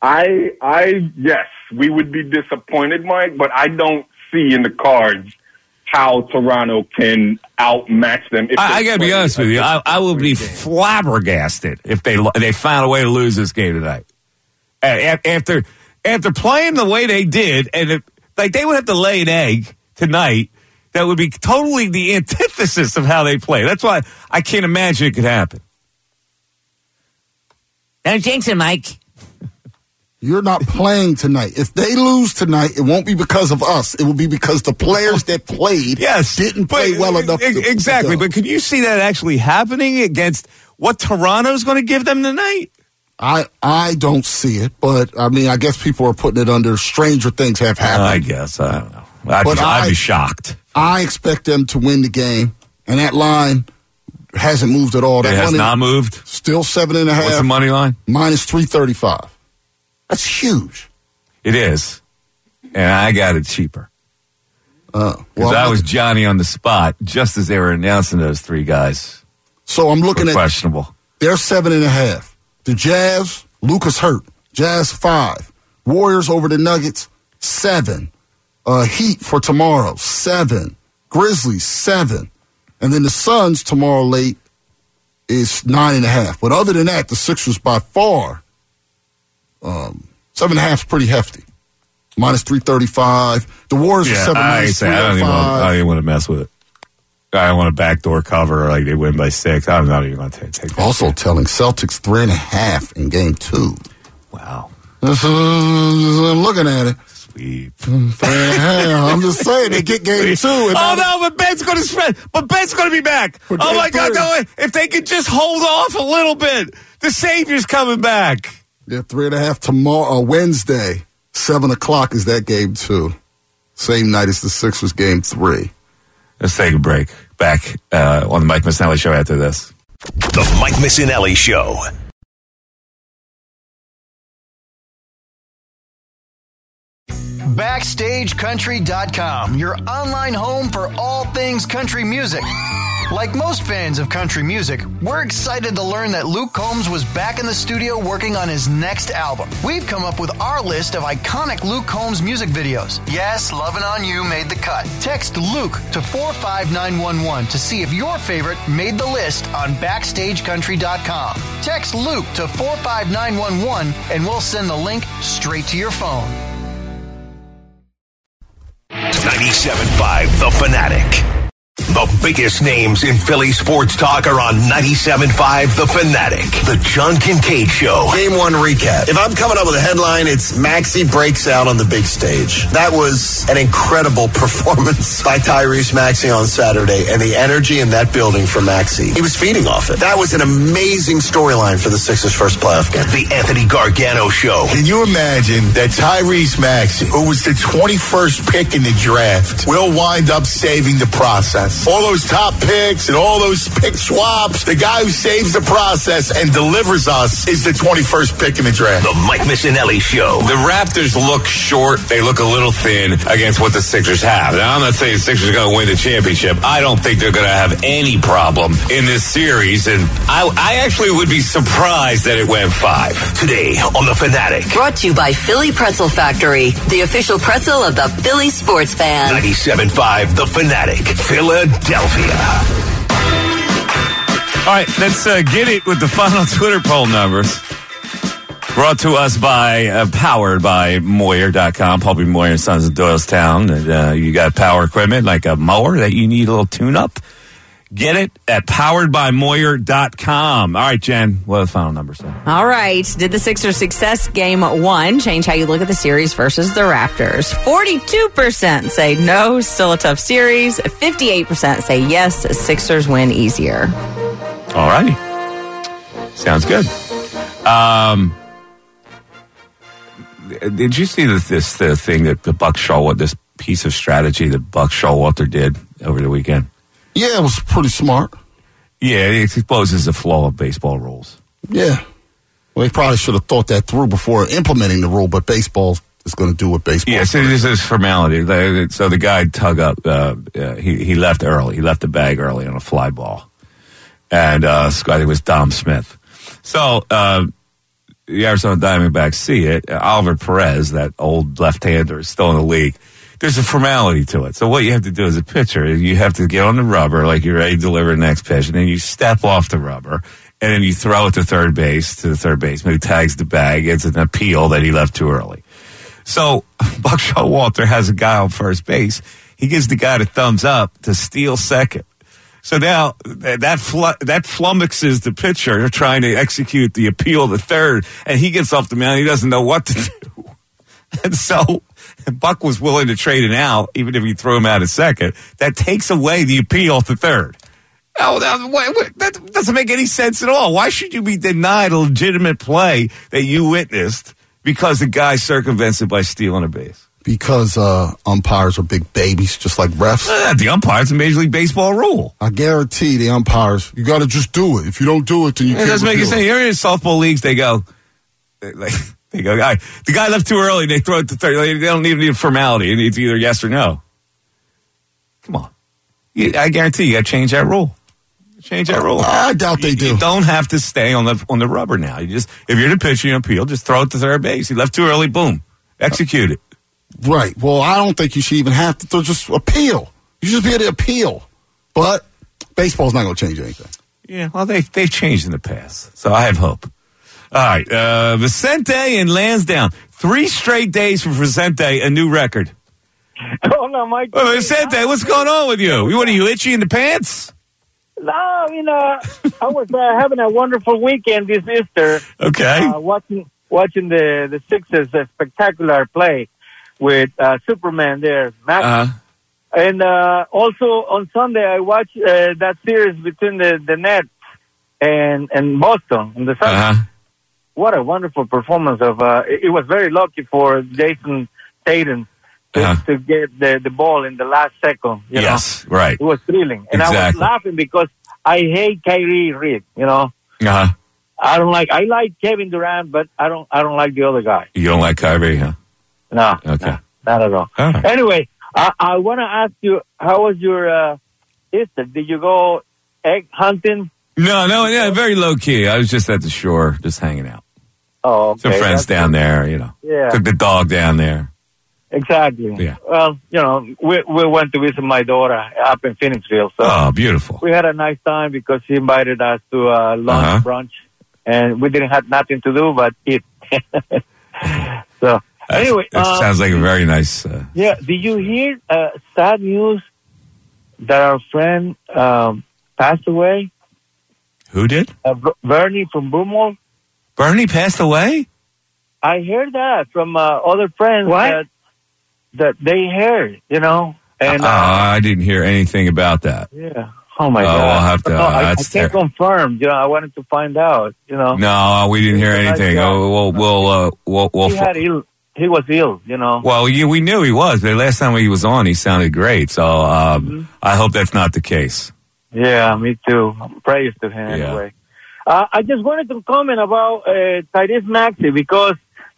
yes, we would be disappointed, Mike, but I don't see in the cards how Toronto can outmatch them. I got to be honest with you. I will be flabbergasted if they found a way to lose this game tonight. After playing the way they did, and they would have to lay an egg tonight. That would be totally the antithesis of how they play. That's why I can't imagine it could happen. Don't jinx it, Mike. You're not playing tonight. If they lose tonight, it won't be because of us. It will be because the players that played didn't play well enough. Exactly. But can you see that actually happening against what Toronto's going to give them tonight? I don't see it, but I guess people are putting it under stranger things have happened. I guess. I don't know. I'd be shocked. I expect them to win the game, and that line hasn't moved at all. It has not moved? Still 7.5. What's the money line? Minus 335. That's huge. It is. And I got it cheaper. Because I was Johnny on the spot just as they were announcing those 3 guys. So I'm looking at questionable. They're 7.5. The Jazz, Luka's hurt. Jazz 5. Warriors over the Nuggets 7. Heat for tomorrow 7. Grizzlies 7. And then the Suns tomorrow late is 9.5. But other than that, the Sixers by far 7.5 is pretty hefty. Minus 335. The Warriors are 7 minus 335. I don't even want to mess with it. I don't want a backdoor cover like they win by 6. I'm not even going to take that. Also telling Celtics 3.5 in game 2. Wow. I'm looking at it. Sweet. 3.5. I'm just saying they get game 2. But Ben's going to spread. But Ben's going to be back. Oh my God! No, if they could just hold off a little bit, the Savior's coming back. Yeah, 3.5 tomorrow, Wednesday, 7:00 is that game 2. Same night as the Sixers game 3. Let's take a break. Back on the Mike Missinelli Show after this. The Mike Missinelli Show. BackstageCountry.com, your online home for all things country music. Like most fans of country music, we're excited to learn that Luke Combs was back in the studio working on his next album. We've come up with our list of iconic Luke Combs music videos. Yes, Lovin' On You made the cut. Text Luke to 45911 to see if your favorite made the list on BackstageCountry.com. Text Luke to 45911 and we'll send the link straight to your phone. 97.5 The Fanatic. The The biggest names in Philly sports talk are on 97.5 The Fanatic. The John Kincaid Show. Game 1 recap. If I'm coming up with a headline, it's Maxey breaks out on the big stage. That was an incredible performance by Tyrese Maxey on Saturday, and the energy in that building for Maxey. He was feeding off it. That was an amazing storyline for the Sixers' first playoff game. The Anthony Gargano Show. Can you imagine that Tyrese Maxey, who was the 21st pick in the draft, will wind up saving the process? All those top picks and all those pick swaps, the guy who saves the process and delivers us is the 21st pick in the draft. The Mike Missinelli Show. The Raptors look short. They look a little thin against what the Sixers have. Now, I'm not saying the Sixers are going to win the championship. I don't think they're going to have any problem in this series, and I actually would be surprised that it went 5. Today on The Fanatic. Brought to you by Philly Pretzel Factory, the official pretzel of the Philly sports fan. 97.5 The Fanatic, Philadelphia. All right, let's get it with the final Twitter poll numbers. Brought to us by, powered by Moyer.com, Paul B. Moyer and Sons of Doylestown. And, you got power equipment like a mower that you need a little tune-up. Get it at poweredbymoyer.com. All right, Jen, what are the final numbers say? All right. Did the Sixers' success game 1 change how you look at the series versus the Raptors? 42% say no, still a tough series. 58% say yes, Sixers win easier. All righty. Sounds good. Did you see this thing that the Buck Showalter, this piece of strategy that Buck Showalter did over the weekend? Yeah, it was pretty smart. Yeah, it exposes the flaw of baseball rules. Yeah. Well, they probably should have thought that through before implementing the rule, but baseball is going to do what baseball does. Yeah, so this is formality. So the guy tug up, he left early. He left the bag early on a fly ball. And I think it was Dom Smith. So the Arizona Diamondbacks see it. Oliver Perez, that old left-hander, is still in the league. There's a formality to it. So what you have to do as a pitcher, you have to get on the rubber like you're ready to deliver the next pitch, and then you step off the rubber, and then you throw it to third base, to the third baseman who tags the bag. It's an appeal that he left too early. So Buck Showalter has a guy on first base. He gives the guy the thumbs up to steal second. So now that flummoxes the pitcher trying to execute the appeal to third, and he gets off the mound. He doesn't know what to do. And so Buck was willing to trade it out, even if you throw him out at second. That takes away the appeal to third. Oh, that doesn't make any sense at all. Why should you be denied a legitimate play that you witnessed because the guy circumvents it by stealing a base? Because umpires are big babies, just like refs. The umpire's a Major League Baseball rule. I guarantee the umpires, you got to just do it. If you don't do it, then you can't. It doesn't make sense. You're in softball leagues, they go, the guy left too early, they throw it to third. They don't even need a formality. It's either yes or no. Come on. I guarantee you got to change that rule. Change that rule. I doubt they do. You don't have to stay on the rubber now. You just, if you're the pitcher, you appeal, just throw it to third base. He left too early, boom. Execute it. Right. Well, I don't think you should even have to just appeal. You should be able to appeal. But baseball's not going to change anything. Yeah, well, they've changed in the past, so I have hope. All right, Vicente and Lansdowne. 3 straight days for Vicente, a new record. Oh, no, Mike. Oh, Vicente, what's going on with you? What are you, itchy in the pants? No, I was having a wonderful weekend this Easter. Okay. Watching the Sixers spectacular play with Superman there, Max. And also on Sunday, I watched that series between the Nets and Boston in the Sun. What a wonderful performance of it was very lucky for Jason Tatum to get the ball in the last second. You know? Right. It was thrilling. And I was laughing because I hate Kyrie Reed, I like Kevin Durant, but I don't like the other guy. You don't like Kyrie, huh? No. Okay. No, not at all. All right. Anyway, I want to ask you, how was your Easter? Did you go egg hunting? No, very low key. I was just at the shore, just hanging out. Oh, okay. Some friends down there, Yeah. Took the dog down there. Exactly. Yeah. Well, we went to visit my daughter up in Phoenixville. So oh, beautiful. We had a nice time because she invited us to lunch, brunch, and we didn't have nothing to do but eat. So anyway, it sounds like a very nice. Yeah. Did you hear sad news that our friend passed away. Who did? Bernie from Boomall. Bernie passed away? I heard that from other friends that they heard, you know. And I didn't hear anything about that. yeah. Oh my God! I'll have to. I can't confirm. You know, I wanted to find out. You know. No, we didn't hear anything. We'll. He was ill. You know. Well, we knew he was. The last time he was on, he sounded great. So I hope that's not the case. Yeah, me too. Praise to him anyway. I just wanted to comment about Tyrese Maxey because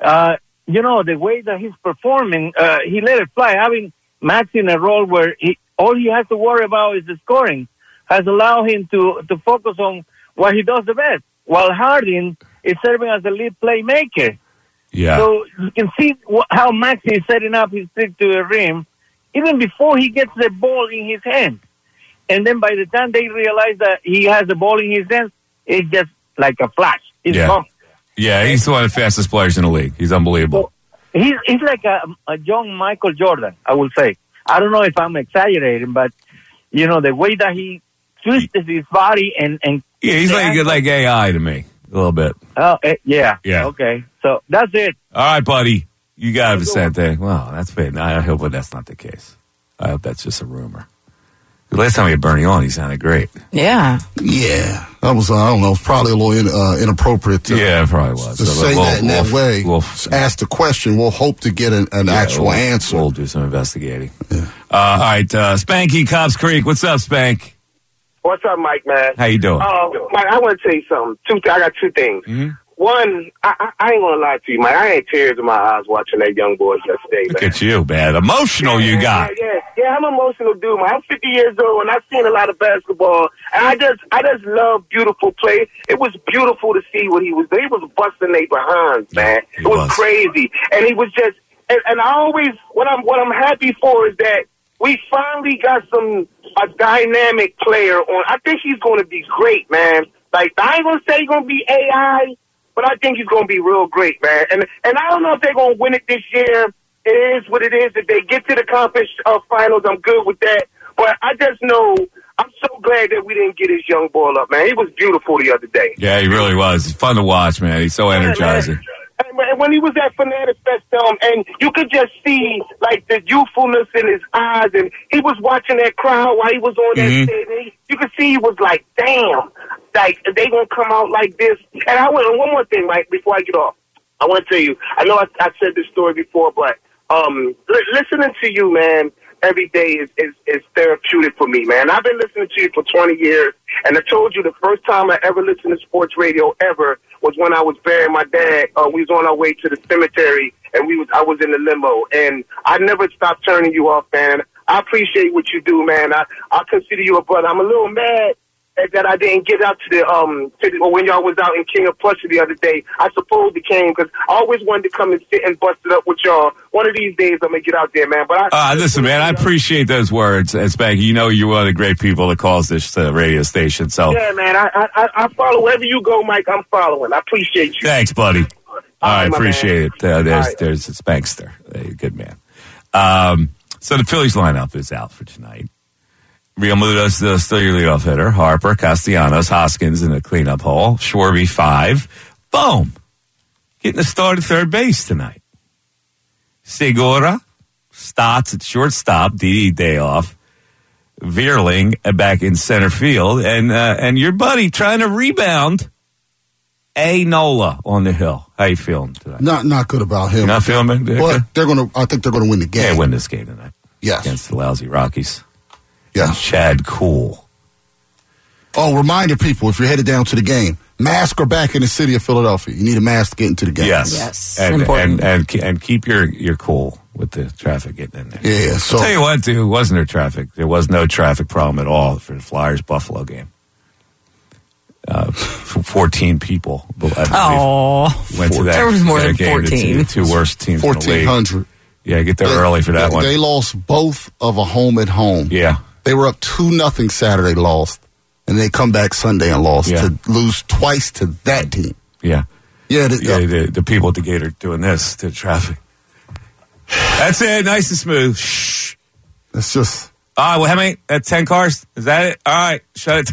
you know the way that he's performing, he let it fly. Having Maxey in a role where all he has to worry about is the scoring has allowed him to focus on what he does the best, while Harden is serving as the lead playmaker. Yeah. So you can see how Maxey is setting up his stick to the rim even before he gets the ball in his hand. And then by the time they realize that he has the ball in his hands, it's just like a flash. It's gone. Yeah, he's one of the fastest players in the league. He's unbelievable. He's like a young Michael Jordan, I would say. I don't know if I'm exaggerating, but, you know, the way that he twists his body and yeah, he's like AI to me, a little bit. Oh, yeah. Yeah. Okay, so that's it. All right, buddy. You got Vicente. Well, that's fair. I hope that's not the case. I hope that's just a rumor. The last time we had Bernie on, he sounded great. Yeah. Yeah. That was, I don't know, probably a little inappropriate to, it probably was. to say that in that way. We'll ask the question. We'll hope to get an actual answer. We'll do some investigating. Yeah. All right. Spanky, Cobbs Creek. What's up, Spank? What's up, Mike, man? How you doing? Mike, I want to tell you something. I got two things. Mm-hmm. One, I ain't going to lie to you, Mike. I had tears in my eyes watching that young boys yesterday, man. Look at you, man. Emotional you got. Yeah, I'm an emotional dude, man. I'm 50 years old, and I've seen a lot of basketball. And I just love beautiful play. It was beautiful to see what he was doing. He was busting their behinds, man. It was crazy. And he was just, and I always, what I'm happy for is that we finally got a dynamic player on. I think he's going to be great, man. Like, I ain't going to say he's going to be AI, but I think he's going to be real great, man. And I don't know if they're going to win it this year. It is what it is. If they get to the conference finals, I'm good with that. But I just know I'm so glad that we didn't get his young ball up, man. He was beautiful the other day. Yeah, he really was. It's fun to watch, man. He's so energizing. And when he was at Fanatic Fest, and you could just see, like, the youthfulness in his eyes, and he was watching that crowd while he was on that stage. You could see he was like, damn, like, they going to come out like this. And one more thing, Mike, before I get off. I want to tell you, I know I said this story before, but listening to you, man, every day is therapeutic for me, man. I've been listening to you for 20 years, and I told you the first time I ever listened to sports radio ever was when I was burying my dad. We was on our way to the cemetery, and I was in the limo, and I never stopped turning you off, man. I appreciate what you do, man. I consider you a brother. I'm a little mad that I didn't get out when y'all was out in King of Prussia the other day. I suppose it came because I always wanted to come and sit and bust it up with y'all. One of these days I'm going to get out there, man. But listen, man, I appreciate those words. And Spanky, you know you're one of the great people that calls this radio station. So yeah, man, I follow wherever you go, Mike. I'm following. I appreciate you. Thanks, buddy. All right, appreciate it. There's a Spankster. Good man. So the Phillies lineup is out for tonight. Real Muto's still your leadoff hitter. Harper, Castellanos, Hoskins in the cleanup hole. Schwarber 5. Boom. Getting a start at third base tonight. Segura, Stotts at shortstop. Didi day off. Veerling back in center field. And your buddy trying to rebound. A. Nola on the hill. How you feeling tonight? Not good about him. Not feeling good? But I think they're gonna win the game. They win this game tonight. Yes. Against the lousy Rockies. Yeah. Chad Cool. Oh, reminder people, if you're headed down to the game, masks are back in the city of Philadelphia. You need a mask to get into the game. Yes. And keep your cool with the traffic getting in there. Yeah. So I'll tell you what, too, wasn't there traffic? There was no traffic problem at all for the Flyers-Buffalo game. 14 people. Went to that. There was more than game. 14. The two worst teams in the league. 1,400. Yeah, get there early for that one. They lost both of a home at home. Yeah. They were up 2-0 Saturday, lost. And they come back Sunday and lost to lose twice to that team. Yeah. Yeah. The people at the gate are doing this to traffic. That's it. Nice and smooth. Shh. It's just, All right, well, how many? 10 cars? Is that it? All right, shut it.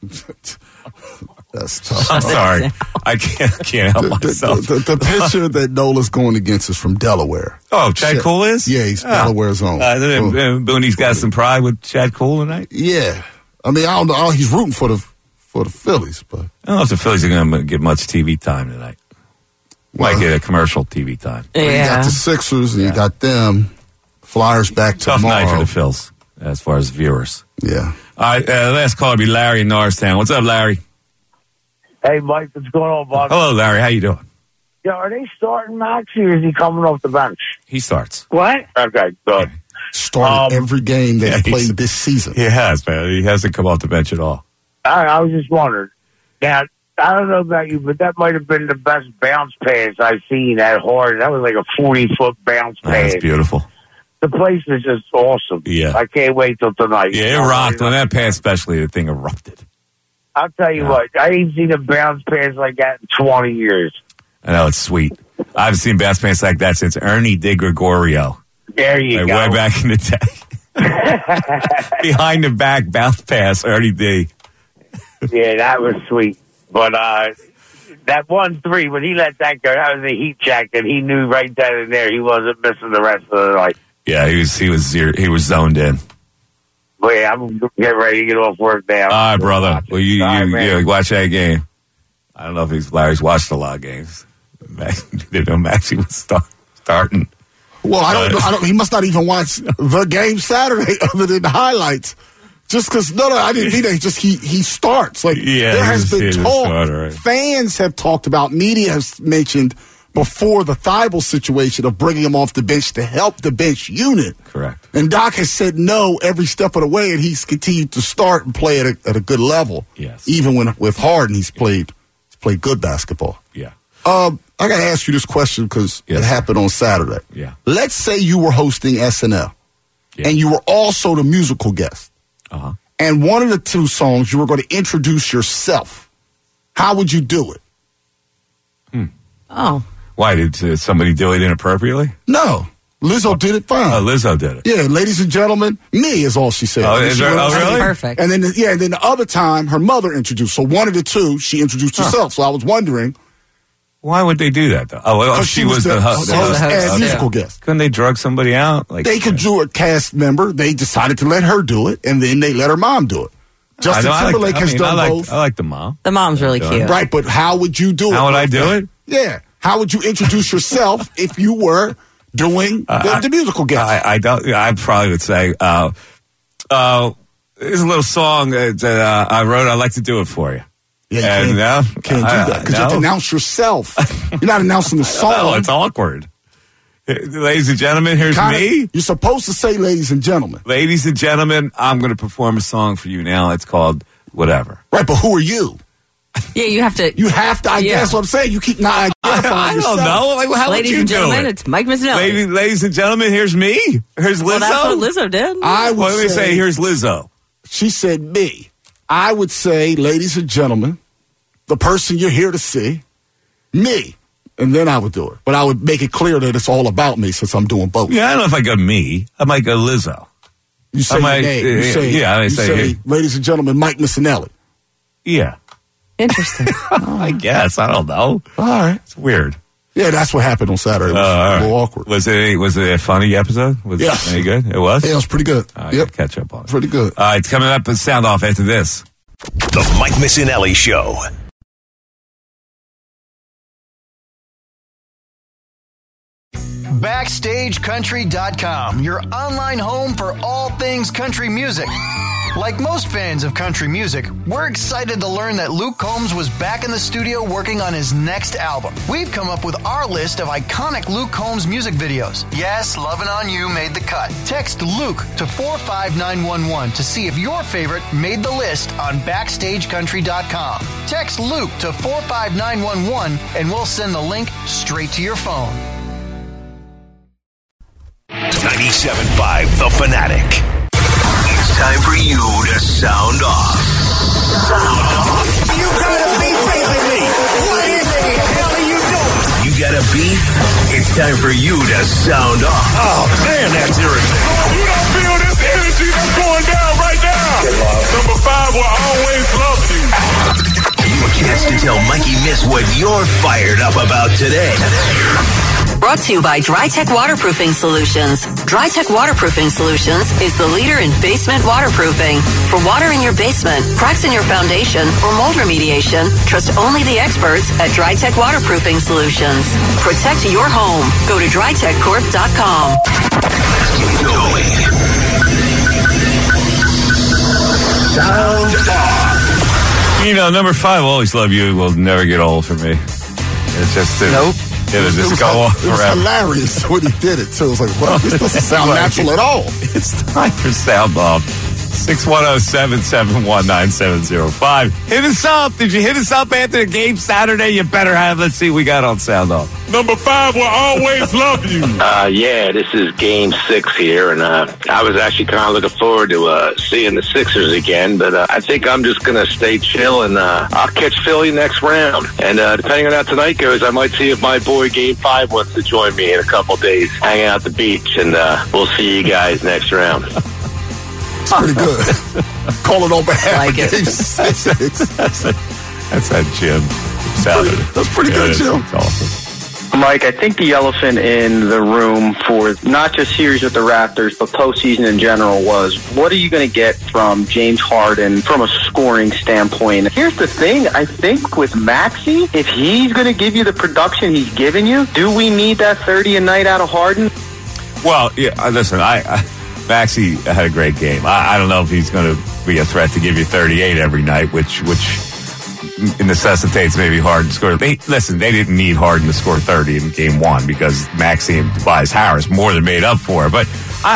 That's tough. I'm sorry. I can't help myself. The pitcher that Nola's going against is from Delaware. Oh, Chad Kuhl is? Yeah, he's Delaware's own. Booney's got some pride with Chad Kuhl tonight? Yeah. I mean, I don't know. He's rooting for the Phillies, but I don't know if the Phillies are going to get much TV time tonight. Might get a commercial TV time. You got the Sixers and you got them. Flyers back Tough tomorrow. night for the Phils as far as viewers. Yeah. All right, last call will be Larry in Norristown. What's up, Larry? Hey, Mike, what's going on, Bob? Hello, Larry. How you doing? Yeah, are they starting Maxie or is he coming off the bench? He starts. What? Okay, good. Started every game that he played this season. He has, man. He hasn't come off the bench at all. I was just wondering. Now, I don't know about you, but that might have been the best bounce pass I've seen that hard. That was like a 40-foot bounce pass. That's beautiful. The place is just awesome. Yeah. I can't wait till tonight. Yeah, it rocked. When that pass, especially, the thing erupted. I'll tell you what, I ain't seen a bounce pass like that in 20 years. I know, it's sweet. I haven't seen bounce pass like that since Ernie DiGregorio. There you go. Way back in the day. Behind the back bounce pass, Ernie D. Yeah, that was sweet. But that 1-3, when he let that go, that was a heat check, and he knew right then and there he wasn't missing the rest of the night. Yeah, he was zoned in. But yeah, I'm getting ready to get off work now. All right, brother. Well, you man. watch that game. I don't know if Larry's watched a lot of games. Didn't know Maxie was starting. Well, I don't know. He must not even watch the game Saturday other than the highlights. Just because, no, I didn't mean that. Just he starts. Like, there has been talk. Right. Fans have talked about, media has mentioned before the Thibault situation of bringing him off the bench to help the bench unit. Correct. And Doc has said no every step of the way, and he's continued to start and play at a good level. Yes. Even with Harden, he's played good basketball. Yeah. I got to ask you this question because it happened on Saturday. Yeah. Let's say you were hosting SNL, and you were also the musical guest. Uh-huh. And one of the two songs, you were going to introduce yourself. How would you do it? Oh. Why, did somebody do it inappropriately? No. Lizzo did it fine. Oh, Lizzo did it. Yeah, ladies and gentlemen, me is all she said. Oh, really? Perfect. And then, then the other time, her mother introduced. So one of the two, she introduced herself. So I was wondering. Why would they do that, though? Oh, she was the host and musical guest. Couldn't they drug somebody out? They could do a cast member. They decided to let her do it, and then they let her mom do it. Justin Timberlake has done both. I like the mom. The mom's really cute. Right, but how would you do it? How would I do it? Yeah. How would you introduce yourself if you were doing the musical guest? I probably would say, there's a little song that I wrote. I'd like to do it for you. Yeah, you can't do that because you have to announce yourself. You're not announcing the song. No, it's awkward. Ladies and gentlemen, here's me. You're supposed to say, ladies and gentlemen. Ladies and gentlemen, I'm going to perform a song for you now. It's called whatever. Right, but who are you? Yeah, you have to. I guess what I'm saying. You keep not identifying yourself. I don't know. Like, how ladies would you and gentlemen, do it? it's Mike Missinelli. Ladies and gentlemen, here's me. Here's Lizzo. Well, that's what Lizzo did. Let me say, here's Lizzo. She said me. I would say, ladies and gentlemen, the person you're here to see, me. And then I would do it. But I would make it clear that it's all about me since I'm doing both. Yeah, I don't know if I go me. I might go Lizzo. You say your name. You say, ladies and gentlemen, Mike Missinelli. Yeah. Interesting. I guess. I don't know. All right. It's weird. Yeah, that's what happened on Saturday. It was a little awkward. Was it a funny episode? Was it any good? It was? Yeah, it was pretty good. Catch up on it. Pretty good. All right, it's coming up. Sound off after this. The Mike Missinelli Show. BackstageCountry.com, your online home for all things country music. Like most fans of country music, we're excited to learn that Luke Combs was back in the studio working on his next album. We've come up with our list of iconic Luke Combs music videos. Yes, Lovin' On You made the cut. Text Luke to 45911 to see if your favorite made the list on BackstageCountry.com. Text Luke to 45911 and we'll send the link straight to your phone. 97.5 The Fanatic. It's time for you to sound off. You gotta be facing me. What in the hell are you doing? You got a beef? It's time for you to sound off. Oh, man, that's irritating. You don't feel this energy that's going will always love you. Your chance to tell Mikey Miss what you're fired up about today. Brought to you by DryTech Waterproofing Solutions. DryTech Waterproofing Solutions is the leader in basement waterproofing. For water in your basement, cracks in your foundation, or mold remediation, trust only the experts at DryTech Waterproofing Solutions. Protect your home. Go to DryTechCorp.com. Keep going. Sound off. You know, number 5, always love you, will never get old for me. It's just... Nope. It'll just go on It was forever. hilarious when he did it, too. It was like, well, this doesn't sound natural at all. It's time for Sound Off. 610-771-9705. Hit us up. Did you hit us up after the game Saturday? You better have. Let's see what we got on Sound Off. Number 5 will always love you. Yeah, this is Game 6 here, and I was actually kind of looking forward to seeing the Sixers again, but I think I'm just going to stay chill, and I'll catch Philly next round. And depending on how tonight goes, I might see if my boy Game 5 wants to join me in a couple days, hanging out at the beach, and we'll see you guys next round. It's pretty good. Call it on behalf Like of it. Game 6. That's that Jim. That's pretty good, Jim. That's awesome. Mike, I think the elephant in the room for not just series with the Raptors, but postseason in general was, what are you going to get from James Harden from a scoring standpoint? Here's the thing. I think with Maxey, if he's going to give you the production he's giving you, do we need that 30 a night out of Harden? Well, yeah, listen, Maxey had a great game. I don't know if he's going to be a threat to give you 38 every night, which necessitates maybe Harden to score. They didn't need Harden to score 30 in Game 1 because Maxey and Tobias Harris more than made up for it. But,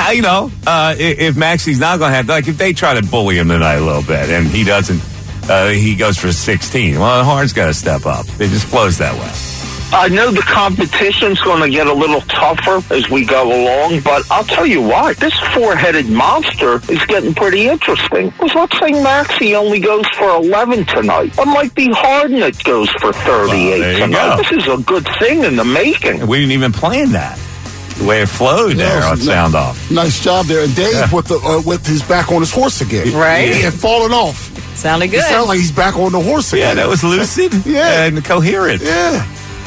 if Maxey's not going to have, like, if they try to bully him tonight a little bit and he doesn't, he goes for 16, well, Harden's got to step up. It just flows that way. I know the competition's going to get a little tougher as we go along, but I'll tell you what, this four-headed monster is getting pretty interesting. Because let's say Maxey only goes for 11 tonight. It might be Harden that goes for 38 tonight. This is a good thing in the making. We didn't even plan that. The way it flowed there on Sound Off. Nice job there. And Dave with his back on his horse again. Right. He had fallen off. Sounded good. It sounded like he's back on the horse again. Yeah, that was lucid and coherent. Yeah.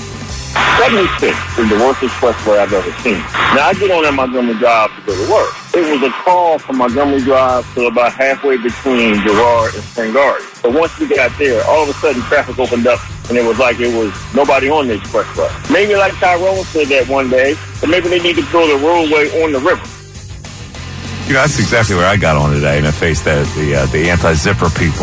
76 is the worst expressway I've ever seen. Now, I get on that Montgomery Drive to go to work. It was a call from Montgomery Drive to about halfway between Girard and Springard. But once we got there, all of a sudden traffic opened up, and it was like it was nobody on the expressway. Maybe like Tyrone said that one day, but maybe they need to build a roadway on the river. You know, that's exactly where I got on today, and I faced the anti-zipper people.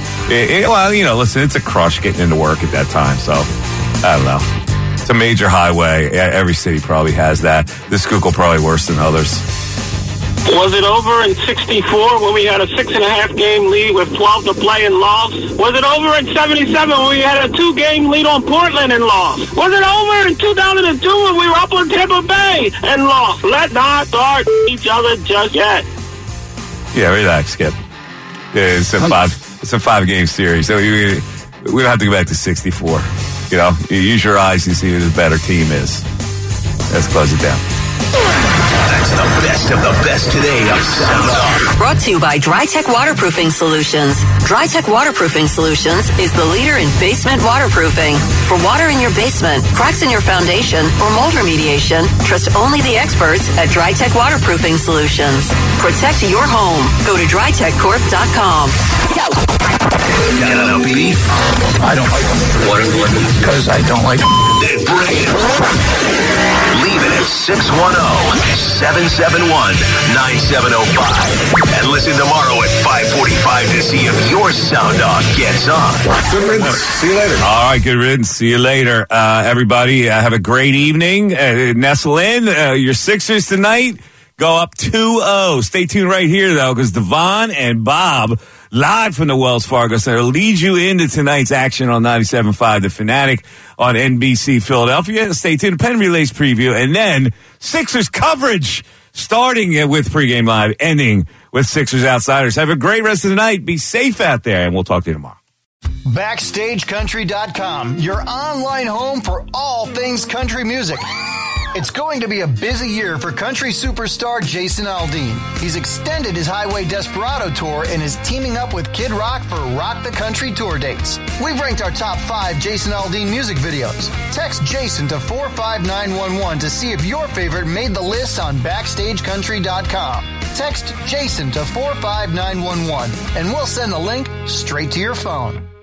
Listen, it's a crush getting into work at that time, so I don't know. It's a major highway. Every city probably has that. This Schuylkill probably worse than others. Was it over in 64 when we had a 6.5 game lead with 12 to play and lost? Was it over in 77 when we had a 2-game lead on Portland and lost? Was it over in 2002 when we were up on Tampa Bay and lost? Let's not start each other just yet. Yeah, relax, Skip. It's a 5-game series, so we don't have to go back to 64. You know, you use your eyes and see who the better team is. Let's close it down. That's the best of the best today of Sound Off. Brought to you by DryTech Waterproofing Solutions. DryTech Waterproofing Solutions is the leader in basement waterproofing. For water in your basement, cracks in your foundation, or mold remediation, trust only the experts at DryTech Waterproofing Solutions. Protect your home. Go to DryTechCorp.com. Got a beef? I don't like them. What Because I don't like them. Then bring it. Leave it at 610-771-9705. And listen tomorrow at 5:45 to see if your Sound Off gets on. Good riddance. See you later. All right, good riddance. See you later. Everybody, have a great evening. Nestle in. Your Sixers tonight go up 2-0. Stay tuned right here, though, because Devon and Bob, live from the Wells Fargo Center, lead you into tonight's action on 97.5 The Fanatic on NBC Philadelphia. Stay tuned. Penn Relays preview, and then Sixers coverage, starting with pregame live, ending with Sixers Outsiders. Have a great rest of the night. Be safe out there, and we'll talk to you tomorrow. BackstageCountry.com, your online home for all things country music. It's going to be a busy year for country superstar Jason Aldean. He's extended his Highway Desperado tour and is teaming up with Kid Rock for Rock the Country tour dates. We've ranked our top 5 Jason Aldean music videos. Text Jason to 45911 to see if your favorite made the list on BackstageCountry.com. Text Jason to 45911 and we'll send the link straight to your phone.